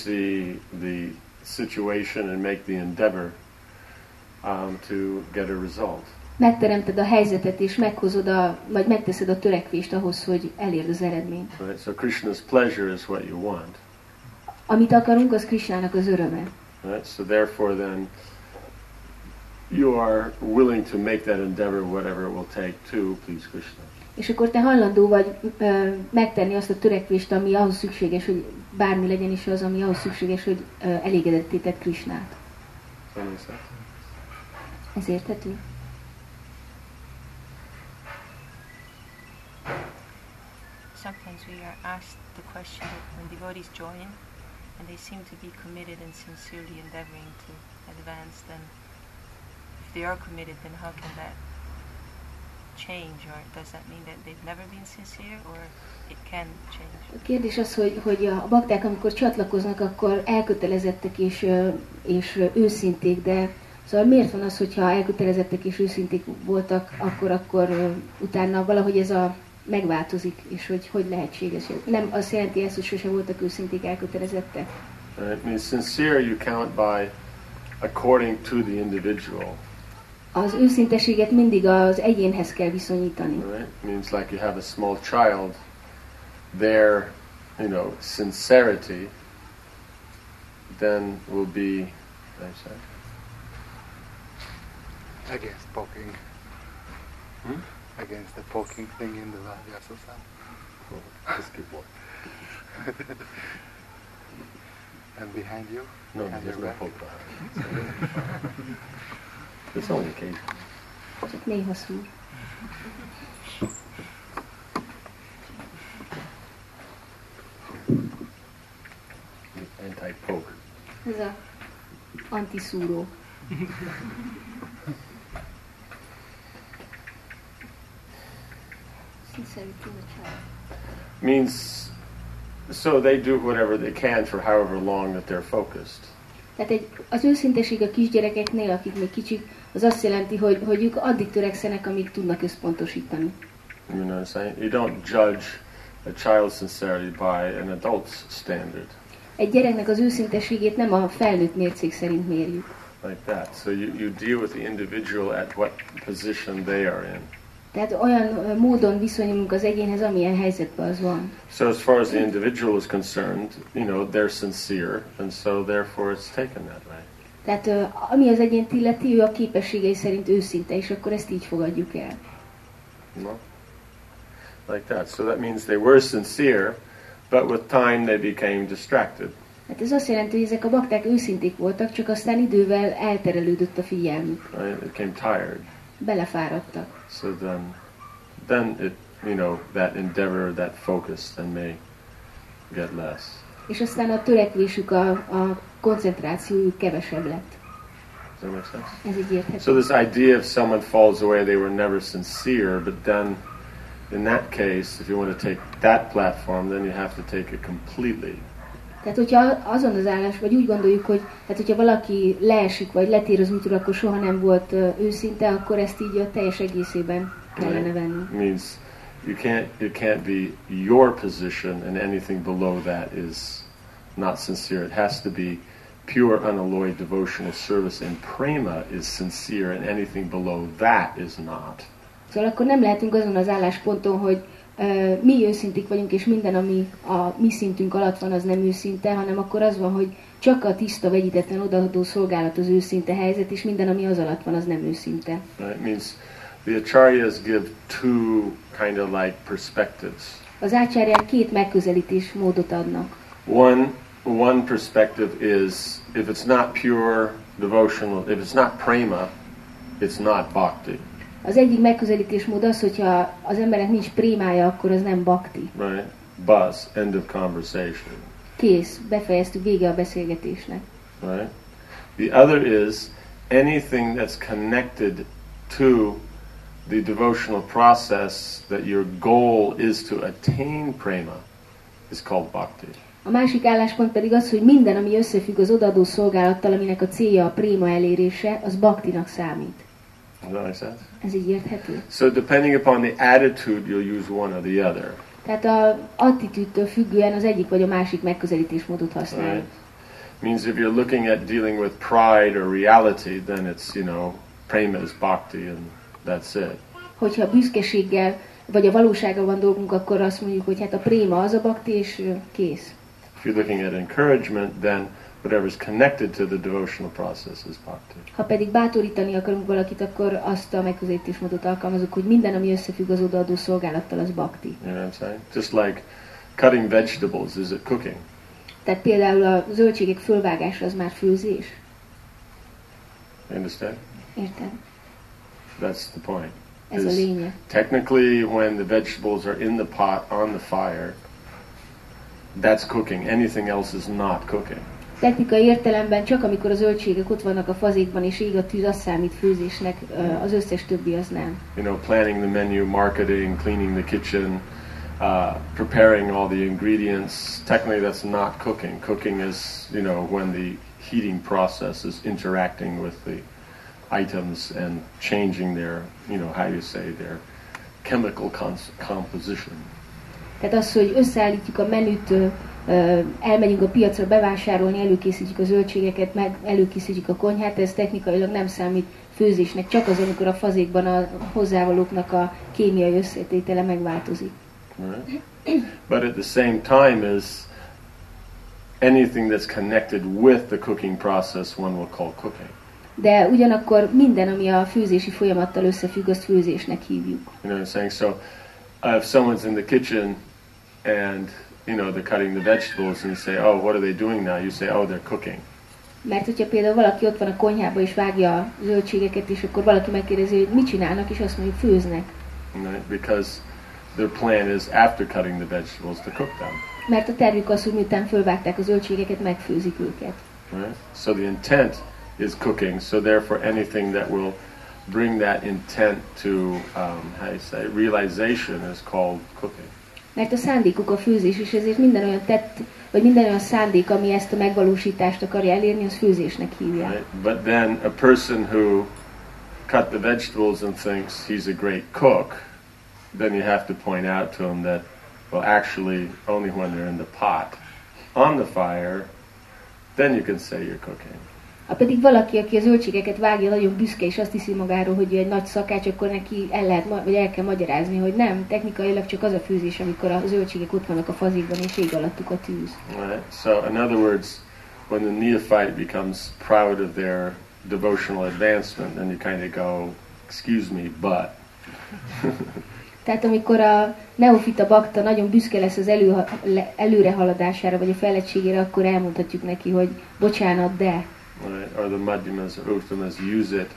the situation and make the endeavor to get a result. megteremted a helyzetet, és meghozod vagy megteszed a törekvést ahhoz, hogy elérd az eredményt. Right? So Krishna's pleasure is what you want. Amit akarunk, az Krishnának az öröme. Right? So therefore then you are willing to make that endeavor whatever it will take to please Krishna. És akkor te hajlandó vagy megtenni azt a törekvést, ami ahhoz szükséges, hogy bármi legyen is az, ami ahhoz szükséges, hogy elégedetté tedd Krishnát. Ez érthető? Sometimes we are asked the question when devotees join and they seem to be committed and sincerely endeavoring to advance, then if they are committed, then how can that change, or does that mean that they've never been sincere, or it can change? A kérdés az, hogy a bakták, amikor csatlakoznak, akkor elkötelezettek és őszinték, de szóval miért van az, hogyha elkötelezettek és őszinték voltak, akkor utána valahogy ez megváltozik, és hogy lehetséges. Nem azt jelenti ezt, hogy sose voltak őszinték, elkötelezettek. It means sincere you count by according to the individual. Az őszinteséget mindig az egyénhez kell viszonyítani. Right? It means like you have a small child, their, sincerity then will be, against poking. Against the poking thing in the Vyasa. That's a good one. And behind you? No, there's no poke behind. It's only occasion. Csak néha szúr. Anti-poke. Ez a antiszúró. Means, so they do whatever they can for however long that they're focused. Tehát az őszinteség a kisgyerekeknél, akik még kicsik, az azt jelenti, hogy ők addig törekszenek, amíg tudnak összpontosítani. You know what I'm saying? You don't judge a child's sincerity by an adult's standard. Egy gyereknek az őszintességét nem a felnőtt mércék szerint mérjük. Like that. So you deal with the individual at what position they are in. Tehát olyan módon viszonyulunk az egyénhez, amilyen helyzetben az van. So as far as the individual is concerned, they're sincere, and so therefore it's taken that way. Tehát ami az egyént illeti, ő a képességei szerint őszinte, és akkor ezt így fogadjuk el. No? Like that. So that means they were sincere, but with time they became distracted. Hát ez azt jelenti, hogy ezek a bakták őszinték voltak, csak aztán idővel elterelődött a figyelmük. Right? They became tired. Belefáradtak. So then it, that endeavor, that focus, then may get less. És aztán a törekvésük, a koncentrációjuk kevesebb lett. Does that make sense? Ez így érthető. So this idea if someone falls away, they were never sincere, but then in that case, if you want to take that platform, then you have to take it completely. Tehát, hogyha azon az állás, vagy úgy gondoljuk, hogy hát, hogyha valaki leesik, vagy letér az útról, akkor soha nem volt őszinte, akkor ezt így a teljes egészében kellene venni. It means it can't be your position, and anything below that is not sincere. It has to be pure, unalloyed devotional service, and prema is sincere, and anything below that is not. Szóval akkor nem lehetünk azon az állásponton, hogy mi őszinték vagyunk, és minden, ami a mi szintünk alatt van, az nem őszinte, hanem akkor az van, hogy csak a tiszta, vegyítetlen odaadó szolgálat az őszinte helyzet, és minden, ami az alatt van, az nem őszinte. It means the acharyas give two kind of like perspectives. Az ácsáryák két megközelítés módot adnak. One perspective is if it's not pure devotional, if it's not prema, it's not bhakti. Az egyik megközelítésmód az, hogyha az embernek nincs prémája, akkor az nem bhakti. Right? Buzz, end of conversation. Kész, befejeztük, vége a beszélgetésnek. Right? The other is anything that's connected to the devotional process that your goal is to attain prema is called bhakti. A másik álláspont pedig az, hogy minden, ami összefügg az odaadó szolgálattal, aminek a célja a préma elérése, az bhaktinak számít. Does that make sense? Ez így érthető? So depending upon the attitude, you'll use one or the other. Tehát az attitűdtől függően az egyik vagy a másik megközelítésmódot használjuk. Right? Means if you're looking at dealing with pride or reality, then it's, prema is bhakti and That's it. Hogyha büszkeséggel vagy a valósággal van dolgunk, akkor azt mondjuk, hogy hát a préma az a bakti, és kész. If you're looking at encouragement, then whatever's connected to the devotional process is bhakti. Ha pedig bátorítani akarunk valakit, akkor azt a megközelítésmódot alkalmazunk, hogy minden, ami összefügg az odaadó szolgálattal, az bhakti. You know what I'm saying? Just like cutting vegetables, is it cooking? Tehát például a zöldségek fölvágása az már főzés. You understand? Érted? That's the point. Ez a lényeg. Technically, when the vegetables are in the pot on the fire, that's cooking. Anything else is not cooking. Technikai értelemben csak amikor a zöldségek ott vannak a fazékban és ég a tűz, az számít főzésnek, az összes többi az nem. You know, planning the menu, marketing, cleaning the kitchen, preparing all the ingredients. Technically, that's not cooking. Cooking is, you know, when the heating process is interacting with the items and changing their, you know, how you say, their chemical composition. Tehát az, hogy összeállítjuk a menüt, elmegyünk a piacra bevásárolni, előkészítjük a zöldségeket, meg előkészítjük a konyhát, ez technikailag nem számít főzésnek, csak az, amikor a fazékban a hozzávalóknak a kémiai összetétele megváltozik. Right. But at the same time is anything that's connected with the cooking process one will call cooking. De ugyanakkor minden, ami a főzési folyamattal összefügg, azt főzésnek hívjuk. You know what I'm saying? So if someone's in the kitchen and, you know, they're cutting the vegetables and you say, oh, what are they doing now? You say, oh, they're cooking. Mert hogyha például valaki ott van a konyhában és vágja a zöldségeket, és akkor valaki megkérdezi, hogy mit csinálnak, és azt mondjuk, főznek. Right? Because their plan is after cutting the vegetables to cook them. Mert a tervük az, hogy miután fölvágták a zöldségeket, megfőzik őket. Right? So the intent is cooking, so therefore anything that will bring that intent to, how you say, realization is called cooking. Mert a szándékuk a főzés, és ezért minden olyan tett, vagy minden olyan szándék, ami ezt a megvalósítást akarja elérni, az főzésnek hívják. Right? But then a person who cut the vegetables and thinks he's a great cook, then you have to point out to him that, well, actually, only when they're in the pot on the fire, then you can say you're cooking. Ha pedig valaki, aki a zöldségeket vágja, nagyon büszke, és azt hiszi magáról, hogy ő egy nagy szakács, akkor neki el kell magyarázni, hogy nem, technikailag csak az a főzés, amikor a zöldségek ott vannak a fazékban, és ég alattuk a tűz. Right? So, in other words, when the neophyte becomes proud of their devotional advancement, then you kind of go, excuse me, but. Tehát amikor a neofita bakta nagyon büszke lesz az előrehaladására, vagy a fejlettségére, akkor elmondhatjuk neki, hogy bocsánat, de. Right? Or the madhyamas or uttamas use it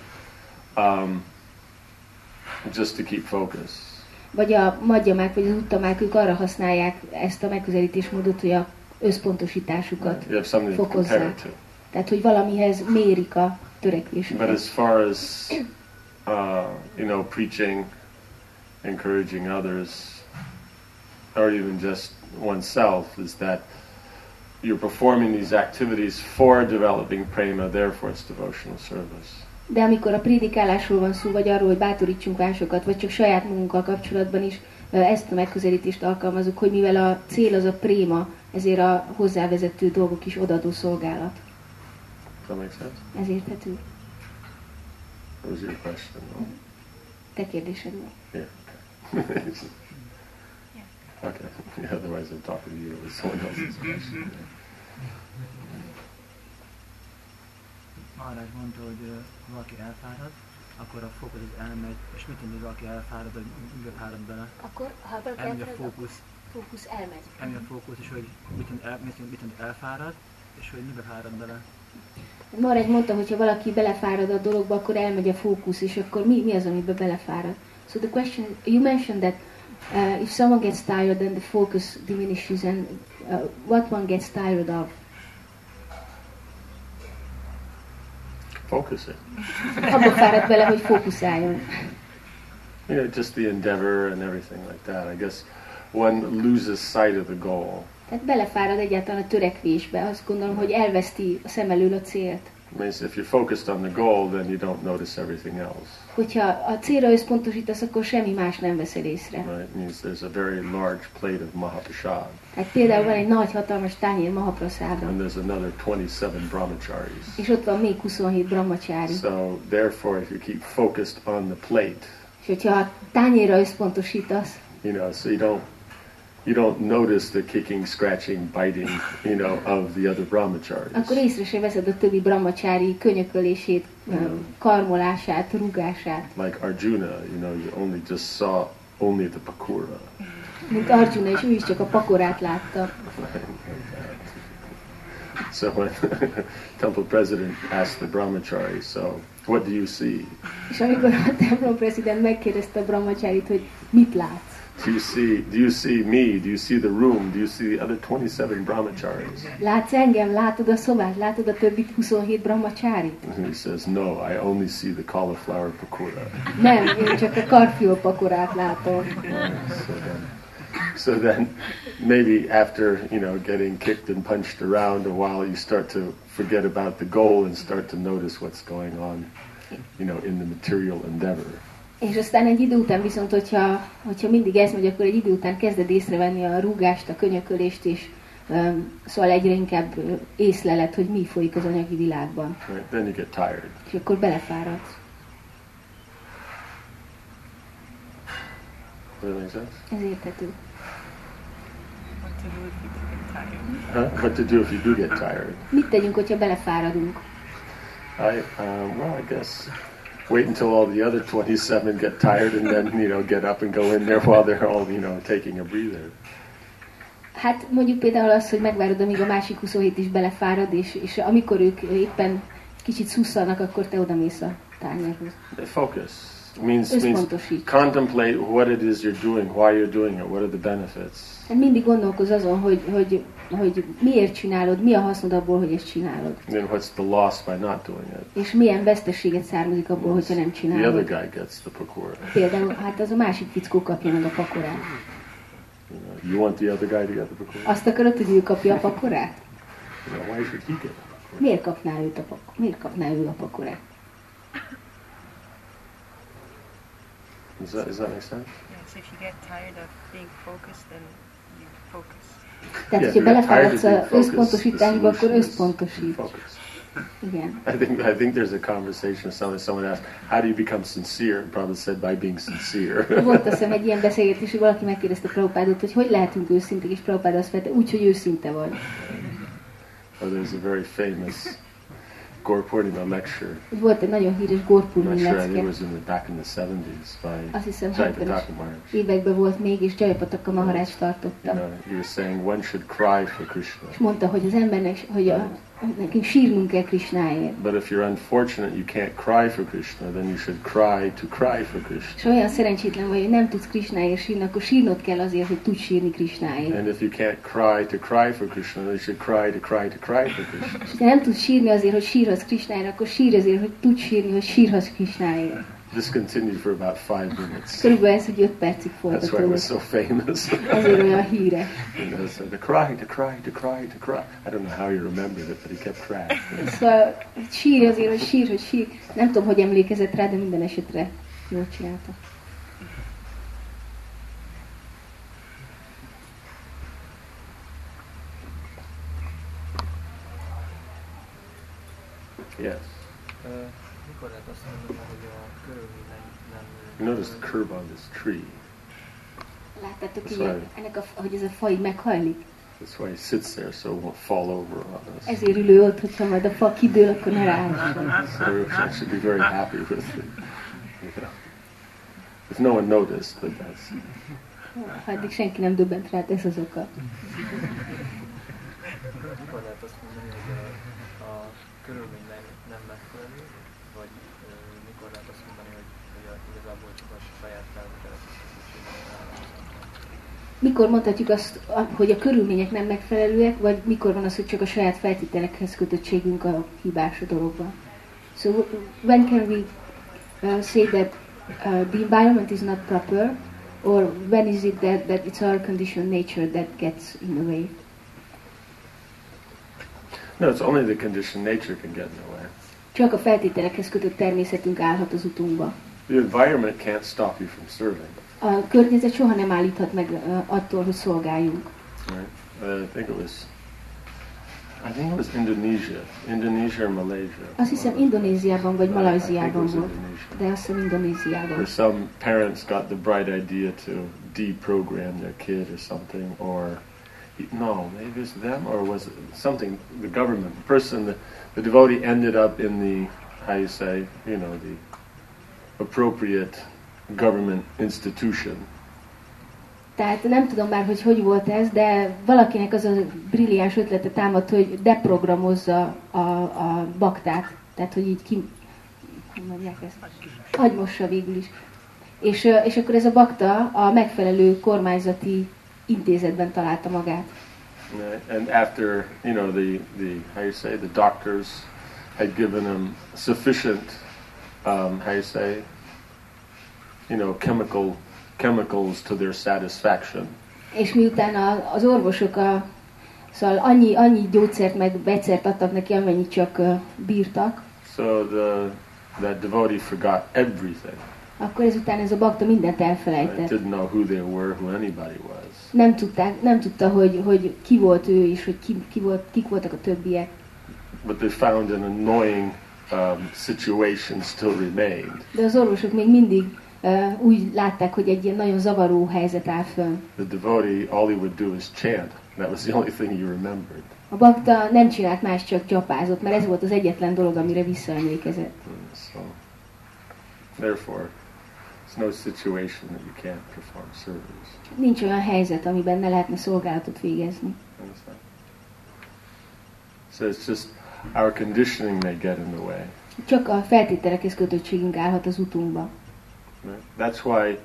just to keep focus. Vagy a madhyamák, vagy az uttamák, ők arra használják ezt a megközelítésmódot, hogy a összpontosításukat fokozzák. Tehát, hogy valamihez mérik a törekvésüket. But as far as, you know, preaching, encouraging others, or even just oneself, is that you're performing these activities for developing prema, therefore it's devotional service. De amikor a prédikálásról van szó, vagy arról, hogy bátorítsunk másokat, vagy csak saját magunkkal kapcsolatban is ezt a megközelítést alkalmazunk, hogy mivel a cél az a préma, ezért a hozzávezető dolgok is odaadó szolgálat. Does that make sense? Ez érthető? What was your question? No? Te kérdésed volt. Yeah. Okay. Yeah, otherwise I'm talking to you. It was someone else's question. Maharaj mondta, hogy ha valaki elfárad, akkor a fókusz elmegy, és mit tenni, valaki elfárad, hogy mibe fárad bele? Akkor, ha valaki elmegy a fókusz elmegy. Elmegy a fókusz, és hogy mit tenni elfárad, és hogy mibe fárad bele? Maharaj mondta, hogy ha valaki belefárad a dologba, akkor elmegy a fókusz, és akkor mi az, amiben belefárad? So the question, you mentioned that if someone gets tired, then the focus diminishes, and what one gets tired of? Focusing. Abba fárad bele, hogy fókuszáljon. You know, just the endeavor and everything like that. I guess one loses sight of the goal. Tehát belefárad egyáltalán a törekvésbe. Azt gondolom, hogy elveszti a szem elől a célt. means if you're focused on the goal, then you don't notice everything else. Hogyha a célra összpontosítasz, akkor semmi más nem veszel észre. Right? It means there's a very large plate of Mahaprasad. Hát például van egy nagy, hatalmas tányér Mahaprasada. And there's another 27 brahmacharis. És ott van még 27 brahmacsári. So therefore, if you keep focused on the plate, És hogyha a tányérra összpontosítasz, so you don't notice the kicking, scratching, biting, of the other brahmacharis. akkor észre sem veszed a többi brahmacsári könyökölését, karmolását, rúgását. Like Arjuna, you only just saw only the pakura. Mint Arjuna, és ő is csak a pakorát látta. So when temple president asked the brahmachari, so what do you see? És amikor a templom president megkérdezte a brahmacharit, hogy mit látsz? Do you see me? Do you see the room? Do you see the other 27 brahmacharis? Látsz engem? Látod a szobát? Látod a többi 27 brahmacharit? And he says, no, I only see the cauliflower pakura. Nem, én csak a karfiol pakorát látom. So then maybe after, getting kicked and punched around a while, you start to forget about the goal and start to notice what's going on, in the material endeavor. És aztán egy idő után viszont, hogyha mindig ez megy, akkor egy idő után kezded észrevenni a rúgást, a könyökölést, és szóval egyre inkább észleled, hogy mi folyik az anyagi világban. Right, then you get tired. És akkor belefáradsz. Does that make sense? Ez érthető. What to do if you do get tired? Mit tegyünk, hogyha belefáradunk? I guess wait until all the other 27 get tired and then, get up and go in there while they're all, taking a breather. Hát mondjuk például az, hogy megvárod, amíg a másik 27 is belefárad, és amikor ők éppen kicsit szusszalnak, akkor te odamész a tányérhoz. Focus. Means contemplate what it is you're doing, why you're doing it, what are the benefits. Hát mindig gondolkozz azon, hogy miért csinálod, mi a hasznod abból, hogy ezt csinálod. And then what's the loss by not doing it? És milyen veszteséget származik abból, hogyha nem csinálod. The other guy gets the pakora. Például, hát az a másik fickó kapja meg a pakorát. You want the other guy to get the pakora? Azt akarod, hogy ő kapja a pakorát? Why should he get the pakora? Miért kapná ő a pakorát? Does that make sense? Yes, if you get tired of being focused, then you focus. Tehát, hogyha belefáradsz az összpontosításba, akkor összpontosít. Igen. I think there's a conversation someone asked, how do you become sincere? And Prabhupada said, by being sincere. Volt azt hiszem egy ilyen beszélgetés, hogy valaki megkérdezte Prabhupádot, hogy lehetünk őszinték, és Prabhupád azt fette, úgy, hogy őszinte vagy. There's a very famous Gaur-Purnima lecture. Volt egy nagyon híres Gaur-Purnima lecke. Back in the 70s by azt hiszem 70-es években volt még, és Jayapataka Maharaj tartotta. He was saying one should cry for Krishna. És mondta, hogy az embernek, nekünk sírnunk kell Krishnáért. But if you're unfortunate, you can't cry for Krishna, then you should cry for Krishna. És olyan szerencsétlen vagy, hogy nem tudsz Krishnáért sírni, akkor sírnod kell azért, hogy tudsz sírni Krishnáért. And if you can't cry for Krishna, then you should cry for Krishna. És ha nem tudsz sírni azért, hogy sírhatsz Krishnáért, akkor sír azért, hogy tudsz sírni, hogy sírhatsz Krishnáért. This continued for about 5 minutes. Körülbelül ez, hogy 5 percig folytatódott. That's why it was so famous. Ezért olyan híres. So to cry. I don't know how you remembered it, but he kept track. Szóval sír azért, hogy sír. Nem tudom, hogy emlékezett rá, de minden esetre jól csinálta. Yes. Mikor lehet azt mondani, hogy a körülmény nem... You notice the curve on this tree. Láttátok, hogy ez a fa így meghajlik? That's why he sits there, so it won't fall over on us. Ezért ülő ott, hogyha majd a fa kidől, akkor ne ráhasson. So I should be very happy with it. If no one noticed, but that's... Ha eddig senki nem döbbent rá, ez az oka. Mikor lehet azt mondani, hogy a körülmény nem megfelelő, vagy mikor lehet azt mondani, hogy igazából csak a saját felvételezésre. Mikor mondhatjuk azt, hogy a körülmények nem megfelelőek, vagy mikor van az, hogy csak a saját feltételekhez kötöttségünk a hibás dologban? So when can we say that the environment is not proper, or when is it that it's our conditioned nature that gets in the way? No, it's only the condition nature can get in the way. Csak a feltételekhez kötött természetünk állhat az utunkba. The environment can't stop you from serving. A környezet soha nem állíthat meg attól, hogy szolgáljunk. Right? I think it was Indonesia or Malaysia. Azt hiszem Indonéziában vagy Malajziában volt, de azt hiszem Indonéziában. Where some parents got the bright idea to deprogram their kid or something, or no, maybe it was them, or was it something, the government, the person, the devotee ended up in the, how you say, the appropriate government institution. Tehát nem tudom már, hogy volt ez, de valakinek az a brilliáns ötlete támadt, hogy deprogramozza a baktát. Tehát, hogy így mondják ezt? Agymossa végül is. És akkor ez a bakta a megfelelő kormányzati intézetben találta magát. And after, the how you say, the doctors had given him sufficient, how you say, chemicals to their satisfaction. És miután az orvosok szóval annyi gyógyszert meg vegyszert adtak neki, amennyit csak bírtak. So that devotee forgot everything. Akkor ezután ez a bakta mindent elfelejtett. Didn't know who they were, who anybody was. Nem tudta, hogy ki volt ő, és hogy kik voltak a többiek. But they found an annoying situation still remained. De az orvosok még mindig úgy látták, hogy egy ilyen nagyon zavaró helyzet áll fönn. The devotee, all he would do is chant. That was the only thing he remembered. A bakta nem csinált más, csak csapázott, mert ez volt az egyetlen dolog, amire visszaemlékezett. So, therefore, there's no situation that you can't perform service. Nincs olyan helyzet, amiben ne lehetne szolgálatot végezni. So it's just our conditioning may get in the way. Csak a feltételekhez kötöttségünk állhat az utunkba. That's why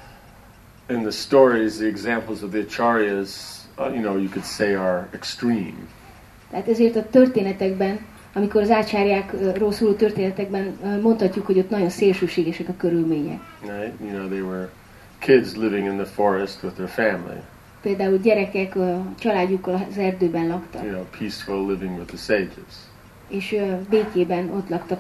in the stories, the examples of the acharyas, you could say are extreme. Tehát ezért a történetekben, amikor az ácsárjákról szóló történetekben mondhatjuk, hogy ott nagyon szélsőségesek a körülmények. Right? They were kids living in the forest with their family. Például gyerekek családjukkal az erdőben laktak. Peaceful living with the sages. És békében ott laktak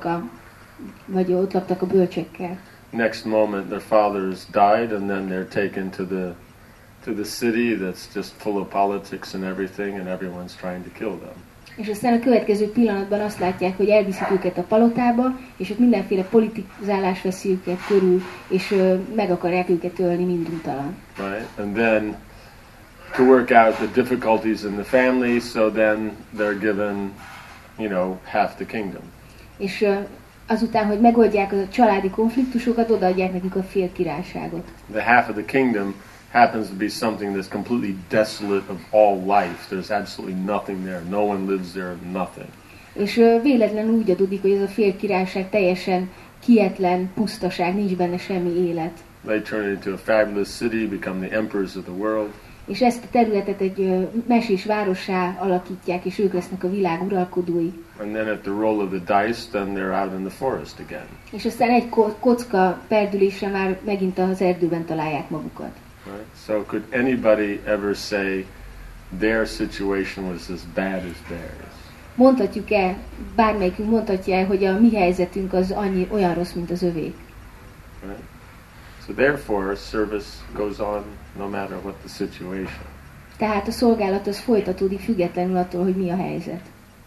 a bölcsekkel. Next moment their fathers died, and then they're taken to the city that's just full of politics and everything, and everyone's trying to kill them. És aztán a következő pillanatban azt látják, hogy elviszik őket a palotába, és ott mindenféle politizálás veszi őket körül, és meg akarják őket ölni minduntalan. Right? And then to work out the difficulties in the family, so then they're given, half the kingdom. És azután, hogy megoldják a családi konfliktusokat, odaadják nekik a fél királyságot. The half of the kingdom happens to be something that's completely desolate of all life. There's absolutely nothing there. No one lives there, nothing. És véletlenül úgy adódik, hogy ez a fél királyság teljesen kietlen pusztaság, nincs benne semmi élet. They turn it into a fabulous city, become the emperors of the world. És ezt a területet egy mesés várossá alakítják, és ők lesznek a világ uralkodói. And then at the roll of the dice, then they're out in the forest again. És aztán egy kocka perdülésre már megint az erdőben találják magukat. Right? So could anybody ever say their situation was as bad as theirs? Mondhatjuk-e, bármelyikünk mondhatja, hogy a mi helyzetünk az olyan rossz, mint az övék? Right? So therefore, service goes on no matter what the situation. Tehát a szolgálat az folytatódik függetlenül attól, hogy mi a helyzet.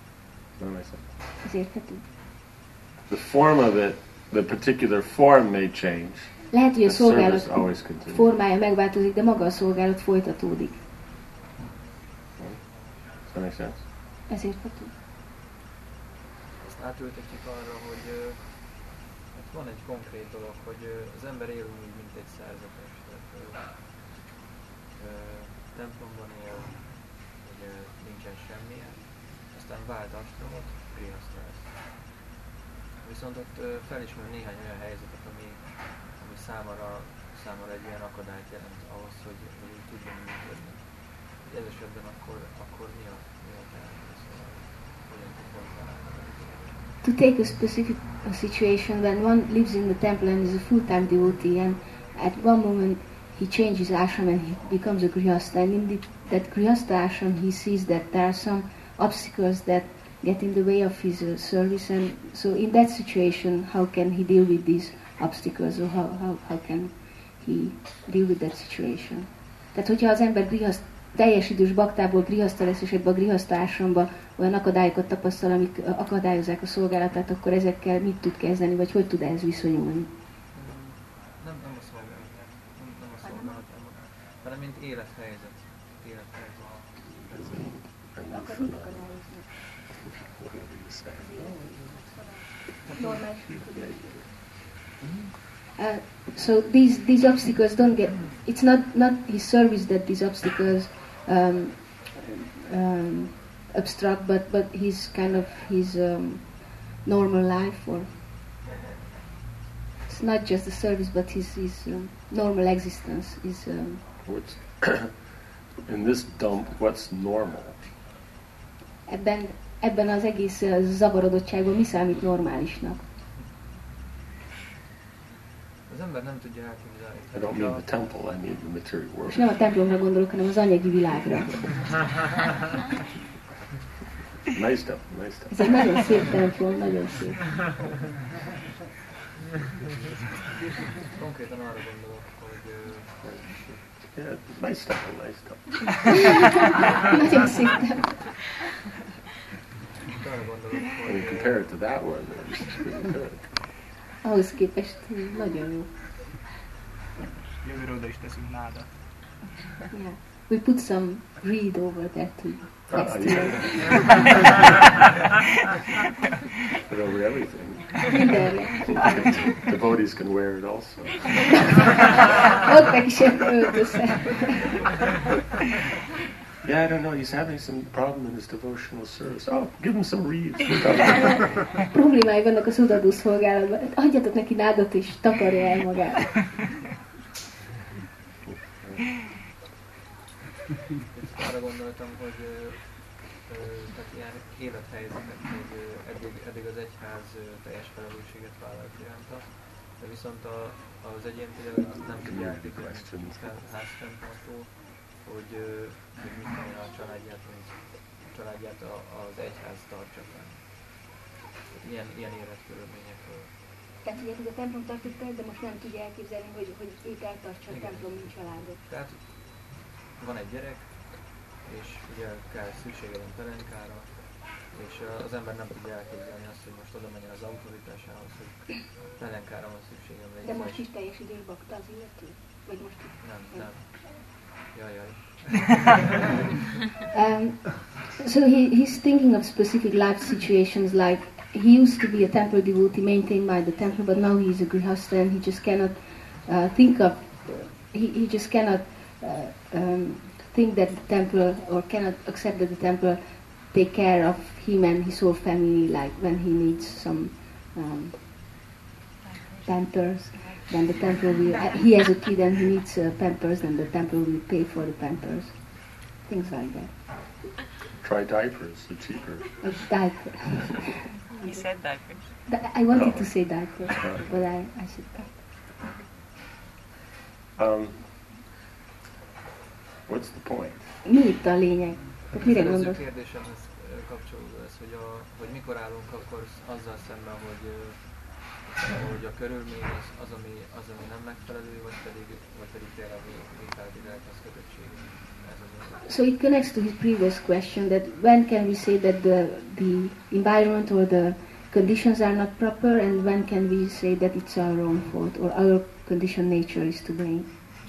Ez érthető? The form of it, the particular form may change. Lehet, hogy a szolgálat always continues. formája megváltozik, de maga a szolgálat folytatódik. Does that make sense? Ez érthető? Ezt átültetjük arra, hogy van egy konkrét dolog, hogy az ember él úgy, mint egy szerzetes. Tehát templomban él, hogy nincsen semmilyen, aztán vált astromot, grihaszta lesz. Viszont ott felismer néhány olyan helyzetet, ami számára egy ilyen akadályt jelent ahhoz, hogy úgy tudjon működni. Ez esetben akkor mi a teendő, szóval hogyan tud hozzáállni. To take a specific situation, when one lives in the temple and is a full-time devotee, and at one moment he changes ashram and he becomes a grihasta, and in that grihasta ashram he sees that there are some obstacles that get in the way of his service, and so in that situation, how can he deal with these obstacles, or how can he deal with that situation? Tehát, hogyha az ember teljes idős baktából grihaszta lesz, és ebbe a grihaszta ásramba olyan akadályokat tapasztal, amik akadályozzák a szolgálatát, akkor ezekkel mit tud kezdeni, vagy hogy tud ehhez viszonyulni? Nem a szolgálat, hanem mint élethelyzet. So these obstacles don't get. It's not his service that these obstacles obstruct, but his kind of his normal life, or it's not just the service, but his normal existence is. What's in this dump? What's normal? Ebben az egész zavarodottságban mi számít normálisnak? Az ember nem tudja elképzelni. I don't mean the temple, I mean the material world. És nem a templomra gondolok, hanem az anyagi világra. Nice temple, nice temple. Ez egy nagyon szép templom, nagyon szép. Konkrétan arra gondolok, hogy... Yeah, nice temple, nice temple. Nagyon szép templom. Arra gondolok, When you compare it to that one, it's pretty good. Ahhoz képest nagyon jó. Jövőre oda is teszünk nádat. Yeah. We put some reed over there too. Next Yeah. year. Put over everything. Mindenre. Devotees can wear it also. Ott meg is öltözhet. Yeah, I don't know. He's having some problem in his devotional service. Oh, give him some reeds. Problémái vannak az odadó szolgálatban. Adjatok neki nádat és takarja el magát. Arra gondoltam, hogy tehát ilyen élethelyzetek, hogy eddig az egyház teljes felelősséget vállalt iránta, de viszont az egyén például nem tudja elképzelni házfenntartó, hogy mit tanulja a családját az egyház tartsa fenn. Ilyen életkörülményekről. Tehát ugye a templom tartotta, de most nem tudja elképzelni, hogy őt eltartsa a templom, mint családot. Tehát van egy gyerek, és ugye szüksége van Telenkára, és az ember nem tudja elképzelni azt, hogy most oda menjen az autoritásához, hogy Telenkára van szükségem. De most is teljes idős bakta az illető? Vagy most is? Nem. Jaj. So he's thinking of specific life situations, like he used to be a temple devotee maintained by the temple, but now he's a grihasta and he just cannot think of, he just cannot think that the temple, or cannot accept that the temple take care of him and his whole family, like when he needs some pampers, then the temple will, he has a kid and he needs pampers, then the temple will pay for the pampers. Things like that. Try diapers, they're cheaper. A diaper. He said diapers. I wanted to say diapers, but I said diaper. What's the point? Mi itt a lényeg? Tehát mire Az előző gondolsz? kérdésemhez kapcsolódó ez, hogy mikor állunk akkor azzal szemben, hogy a körülmény az ami nem megfelelő, vagy pedig tényleg mi feltételekhez kötöttségünk. So it connects to his previous question that when can we say that the environment or the conditions are not proper, and when can we say that it's our own fault or our conditioned nature is to blame?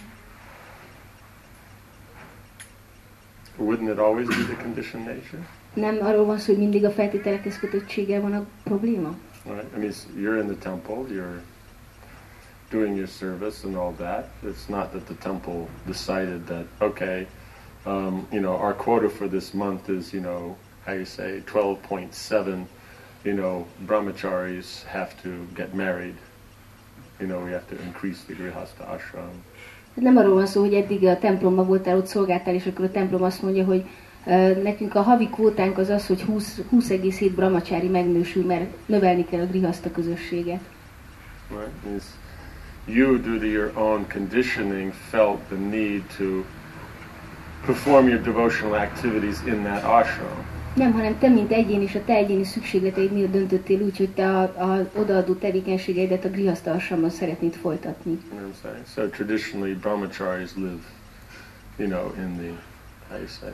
Wouldn't it always be the conditioned nature? Nem arról van szó, hogy mindig a feltételekhez kötöttséggel van a probléma? Right? I mean, you're in the temple, you're doing your service and all that. It's not that the temple decided that, okay, our quota for this month is, how you say, 12.7, brahmacharis have to get married. We have to increase the grihasta ashram. Nem arról van szó, hogy eddig a templomban voltál, ott szolgáltál, és akkor a templom azt mondja, hogy nekünk a havi kvótánk az az, hogy 20,7 brahmacsári megnősül, mert növelni kell a grihasta közösséget. Right? You, due to your own conditioning, felt the need to perform your devotional activities in that ashram. Nem, hanem te, mint egyén és a te egyéni szükségleteid miatt döntöttél úgy, hogy te a odaadó tevékenységeidet a grihaszta ashramban szeretnéd folytatni. You know what I'm saying? So traditionally, brahmacharis live, in the, how you say,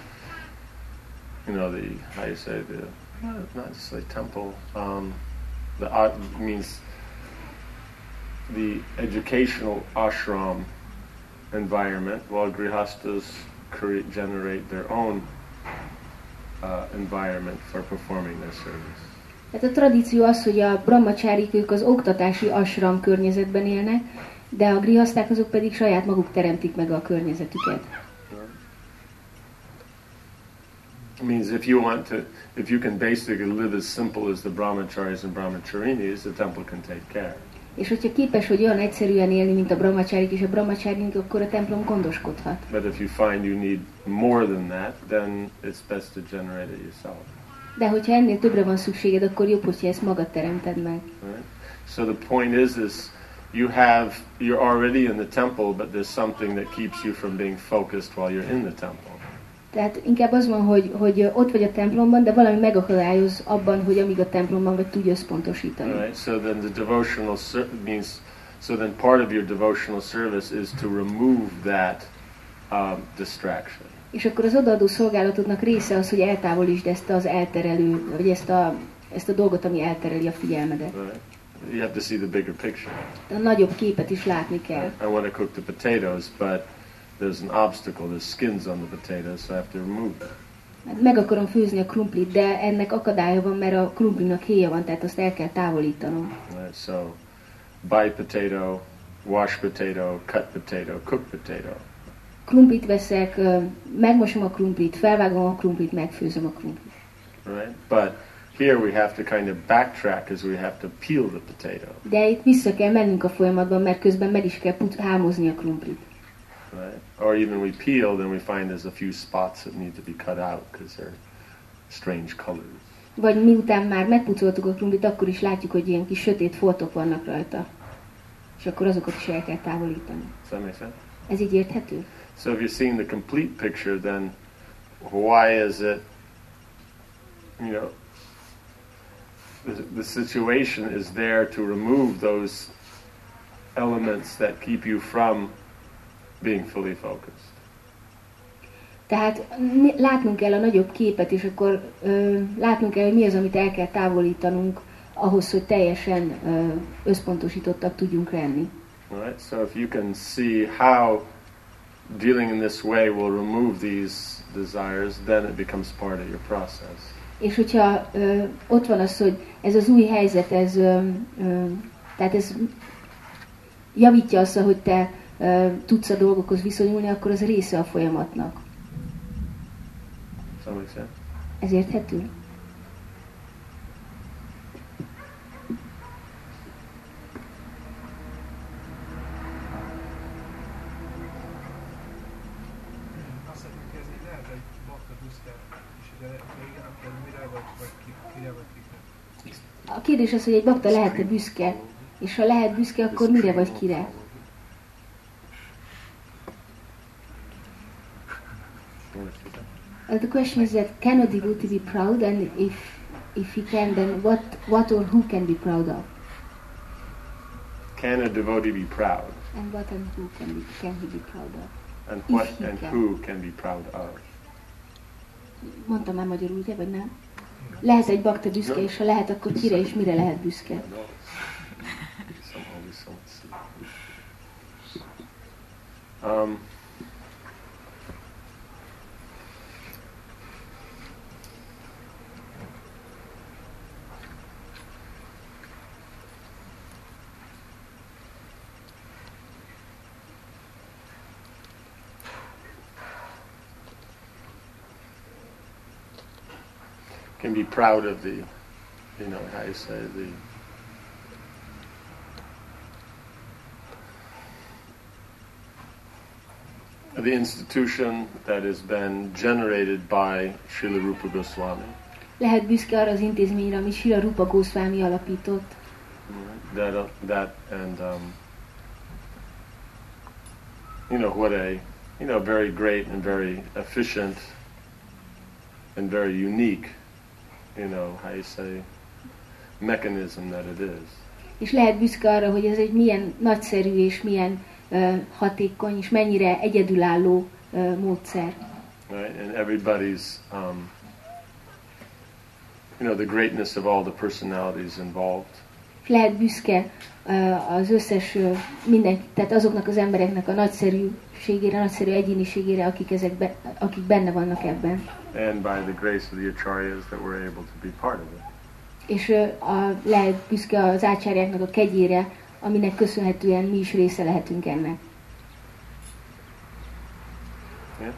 how you say, not necessarily temple, means the educational ashram environment, while grihastas generate their own environment for performing their service. Tehát a tradíció az, hogy a brahmacharik ők az oktatási ashram környezetben élnek, de a grihaszták azok pedig saját maguk teremtik meg a környezetüket. It means if you can basically live as simple as the brahmacharis and brahmacharinis, the temple can take care. És hogyha képes, hogy olyan egyszerűen élni, mint a brahmacharik és a brahmacharinik, akkor a templom gondoskodhat. But if you find you need more than that, then it's best to generate it yourself. De hogyha ennél többre van szükséged, akkor jobb, hogyha ezt magad teremted meg. Right? So the point is you're already in the temple, but there's something that keeps you from being focused while you're in the temple. Tehát inkább az van, hogy ott vagy a templomban, de valami megakadályoz abban, hogy amíg a templomban vagy, tudj összpontosítani. Right? So then the devotional then part of your devotional service is to remove that distraction. És akkor az odaadó szolgálatodnak része az, hogy eltávolítsd ezt az elterelő, vagy ezt a dolgot, ami eltereli a figyelmedet. Right? You have to see the bigger picture. A nagyobb képet is látni kell. I want to cook the potatoes, but there's an obstacle, there's skins on the potatoes, so I have to remove them. Meg akarom főzni a krumplit, de ennek akadálya van, mert a krumplinak héja van, tehát azt el kell távolítanom. Right, so buy potato, wash potato, cut potato, cook potato. Krumplit veszek, megmosom a krumplit, felvágom a krumplit, megfőzöm a krumplit. Right? But here we have to kind of backtrack as we have to peel the potato. De itt vissza kell mennünk a folyamatban, mert közben meg is kell hámozni a krumplit. Right? Or even we peel, then we find there's a few spots that need to be cut out because they're strange colors. Vagy miután már megpucoltuk a krumplit, akkor is látjuk, hogy ilyen kis sötét foltok vannak rajta. És akkor azokat is el kell távolítani. Does that make sense? Ez így érthető? So if you're seeing the complete picture, then why is it, the situation is there to remove those elements that keep you from being fully focused. Tehát látnunk kell a nagyobb képet, és akkor látnunk kell, hogy mi az, amit el kell távolítanunk ahhoz, hogy teljesen összpontosítottak tudjunk lenni. Right? So if you can see how dealing in this way will remove these desires, then it becomes part of your process. És hogyha ott van az, hogy ez az új helyzet, tehát ez javítja azt, hogy te tudsz a dolgokhoz viszonyulni, akkor az része a folyamatnak. Ez érthető? Azt mondjuk, ez így lehet egy bakta büszke, és de igen, akkor mire vagy kire vagy kire? A kérdés az, hogy egy bakta lehet-e büszke, és ha lehet büszke, akkor mire vagy kire? The question is that can a devotee be proud, and if he can, then what or who can be proud of? Can a devotee be proud? And what and who can he be proud of? And what and who can be proud of? Mondtam már magyarul, ugye, vagy nem? Lehet egy bakta büszke, és ha lehet, akkor kire és mire lehet büszke? Can be proud of the, how you say, the institution that has been generated by Srila Rupa Goswami. Lehet büszke arra az intézményre, ami Srila Rupa Goswami alapított. That and what a very great and very efficient and very unique, how you say, mechanism that it is. És lehet büszke arra, hogy ez egy milyen nagyszerű és milyen hatékony és mennyire egyedülálló módszer. Right? And everybody's, the greatness of all the personalities involved. És lehet büszke az összes tehát azoknak az embereknek a nagyszerűségére, nagyszerű egyéniségére, akik benne vannak ebben. And by the grace of the acharyas that we're able to be part of it. És lehet büszke az ácsáryáknak a kegyére, aminek köszönhetően mi is része lehetünk ennek. Yeah.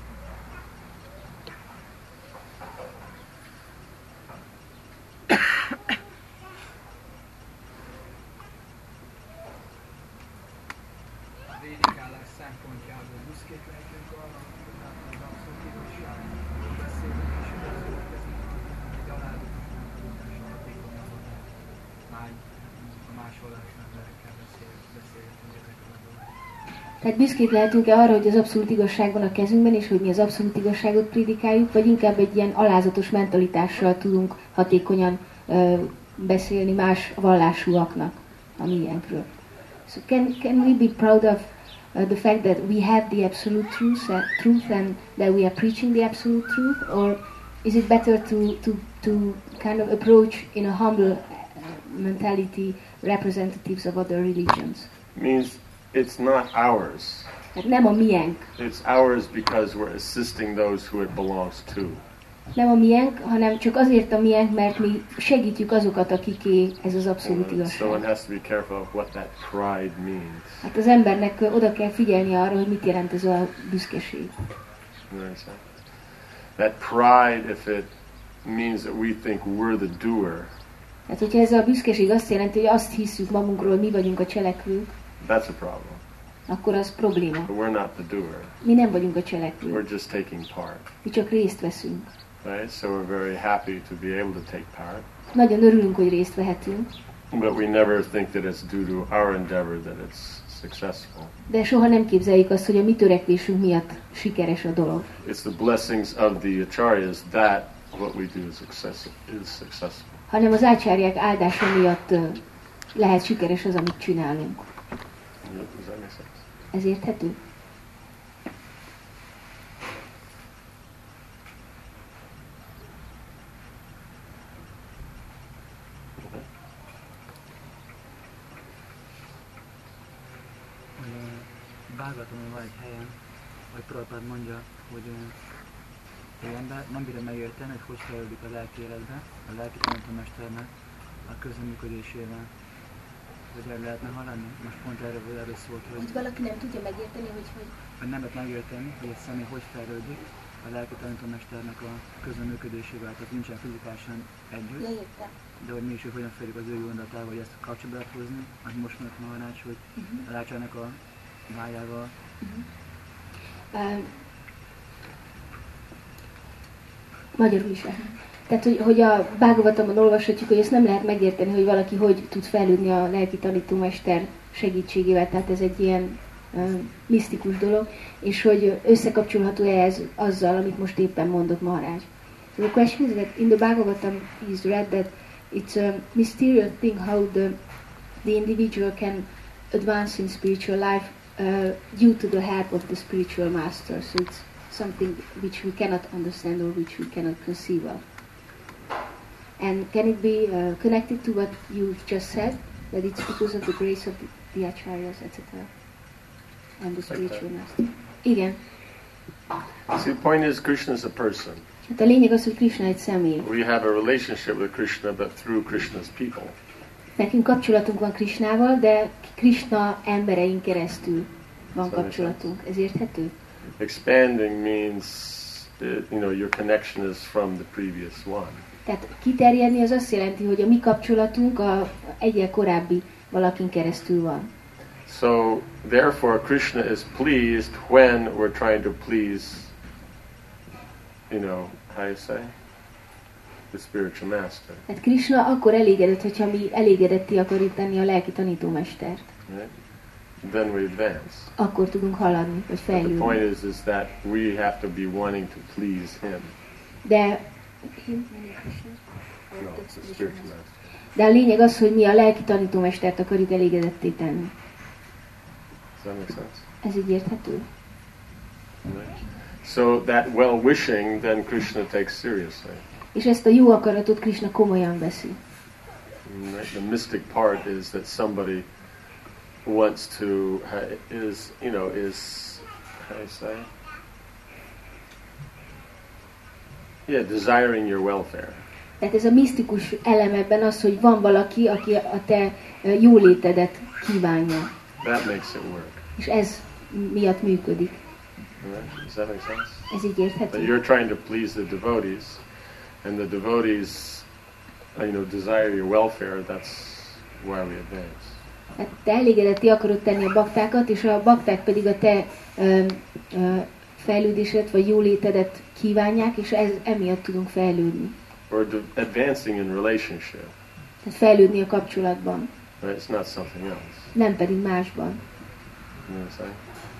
Védikálás szempontjából büszkék lehetünk arra, hogy az abszolút igazságról beszélünk, és hogy az következünk, hogy alázatosan tudással hatékonyabban a másolás emberekkel beszélgetünk ezekről a dolgokról. Tehát büszkék lehetünk-e arra, hogy az abszolút igazság van a kezünkben, és hogy mi az abszolút igazságot prédikáljuk, vagy inkább egy ilyen alázatos mentalitással tudunk hatékonyan beszélni más vallásúaknak a miénkről. So can we be proud of the fact that we have the absolute truth and that we are preaching the absolute truth, or is it better to kind of approach in a humble mentality representatives of other religions? Means it's not ours. Tehát nem a miénk. It's ours because we're assisting those who it belongs to. Nem a miénk, hanem csak azért a miénk, mert mi segítjük azokat, akiké ez az abszolút igazság. So one has to be careful of what that pride means. Hát az embernek oda kell figyelni arra, hogy mit jelent ez a büszkeség. That pride, if it means that we think we're the doer. Hát hogyha ez a büszkeség azt jelenti, hogy azt hiszük magunkról, mi vagyunk a cselekvők, that's a problem. Akkor az probléma. But we're not the doer. Mi nem vagyunk a cselekvők. We're just taking part. Mi csak részt veszünk. Right? So we're very happy to be able to take part. Nagyon örülünk, hogy részt vehetünk. But we never think that it's due to our endeavor that it's successful. De soha nem képzeljük azt, hogy a mi törekvésünk miatt sikeres a dolog. It's the blessings of the acharyas that what we do is successful. Hanem az ácsárják áldása miatt lehet sikeres az, amit csinálunk. Does that make sense? Ez érthető? Bhagavatamon van egy helyen, hogy Prabhupád mondja, hogy egy ember nem bírja megérteni, hogy fejlődik a lelki életbe, a lelki tanítómesternek a közreműködésével. Hogy el lehetne hallani? Most pont erről szólt, hogy valaki nem tudja megérteni, hogy nem lehet megérteni, hogy egy személy hogy fejlődik a lelki tanítómesternek a közreműködésével, tehát nincsen fizikálisan együtt. Leértem. De hogy mi is, hogy hogyan fejlődik az ő gondolatával, hogy ezt kapcsolatba hozni, amit most mondott Maharács, hogy a lácsának a májával. Magyarul is lehet. Tehát, hogy a Bhagavatamon olvashatjuk, hogy ezt nem lehet megérteni, hogy valaki hogy tud fejlődni a lelki tanítómester segítségével, tehát ez egy ilyen misztikus dolog, és hogy összekapcsolható-e ez azzal, amit most éppen mondott Maharaj. So the question is that in the Bhagavatam is read that it's a mysterious thing how the individual can advance in spiritual life due to the help of the spiritual master. So it's something which we cannot understand or which we cannot conceive of. And can it be connected to what you've just said, that it's because of the grace of the acharyas, etc., and the spiritual master? Igen. See, the point is Krishna is a person. Hát a lényeg az, hogy Krishna egy személy. We have a relationship with Krishna, but through Krishna's people. Nekünk kapcsolatunk van Krishnával, de Krishna emberein keresztül van kapcsolatunk. Ez érthető? Expanding means, your connection is from the previous one. Tehát kiterjedni az azt jelenti, hogy a mi kapcsolatunk a egyel korábbi valakin keresztül van. So, therefore, Krishna is pleased when we're trying to please, how you say? The spiritual master. Tehát Krishna akkor elégedett, hogyha mi elégedetté akarjuk tenni a lelki tanítómestert. Right? Then we advance. Akkor tudunk haladni, vagy fejlődni. The point is that we have to be wanting to please him. De a lényeg az, hogy mi a lelki tanítómestert akarjuk elégedetté tenni. Ez így érthető? So that well-wishing, then Krishna takes seriously. És ezt a jó akaratot Krishna komolyan veszi. The mystic part is that somebody wants to is how do you say? Yeah, desiring your welfare. Tehát ez a misztikus elem ebben az, hogy van valaki, aki a te jólétedet kívánja. That makes it work. És ez miatt működik. Does that make sense? Ez így érthető? But you're trying to please the devotees, and the devotees, desire your welfare. That's why we advance. Hát te elégedetté akarod tenni a baktákat, és a bakták pedig a te fejlődésedet vagy jólétedet kívánják, és emiatt tudunk fejlődni. Or advancing in relationship. Tehát fejlődni a kapcsolatban. Right? It's not something else. Nem pedig másban. You know what I'm saying?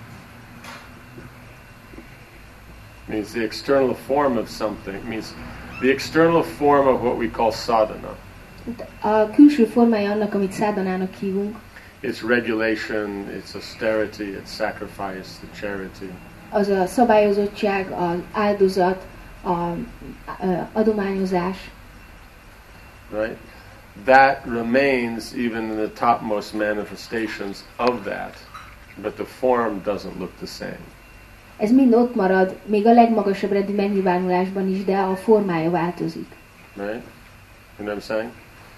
Means the external form of something. Means the external form of what we call sadhana. A külső formája annak, amit szádanának hívunk. It's regulation, it's austerity, it's sacrifice, the charity. Az a szabályozottság, az áldozat, a adományozás. Right? That remains even in the topmost manifestations of that, but the form doesn't look the same. Ez mind ott marad, még a legmagasabb rendi megnyilvánulásban is, de a formája változik. Right? You know what I'm saying?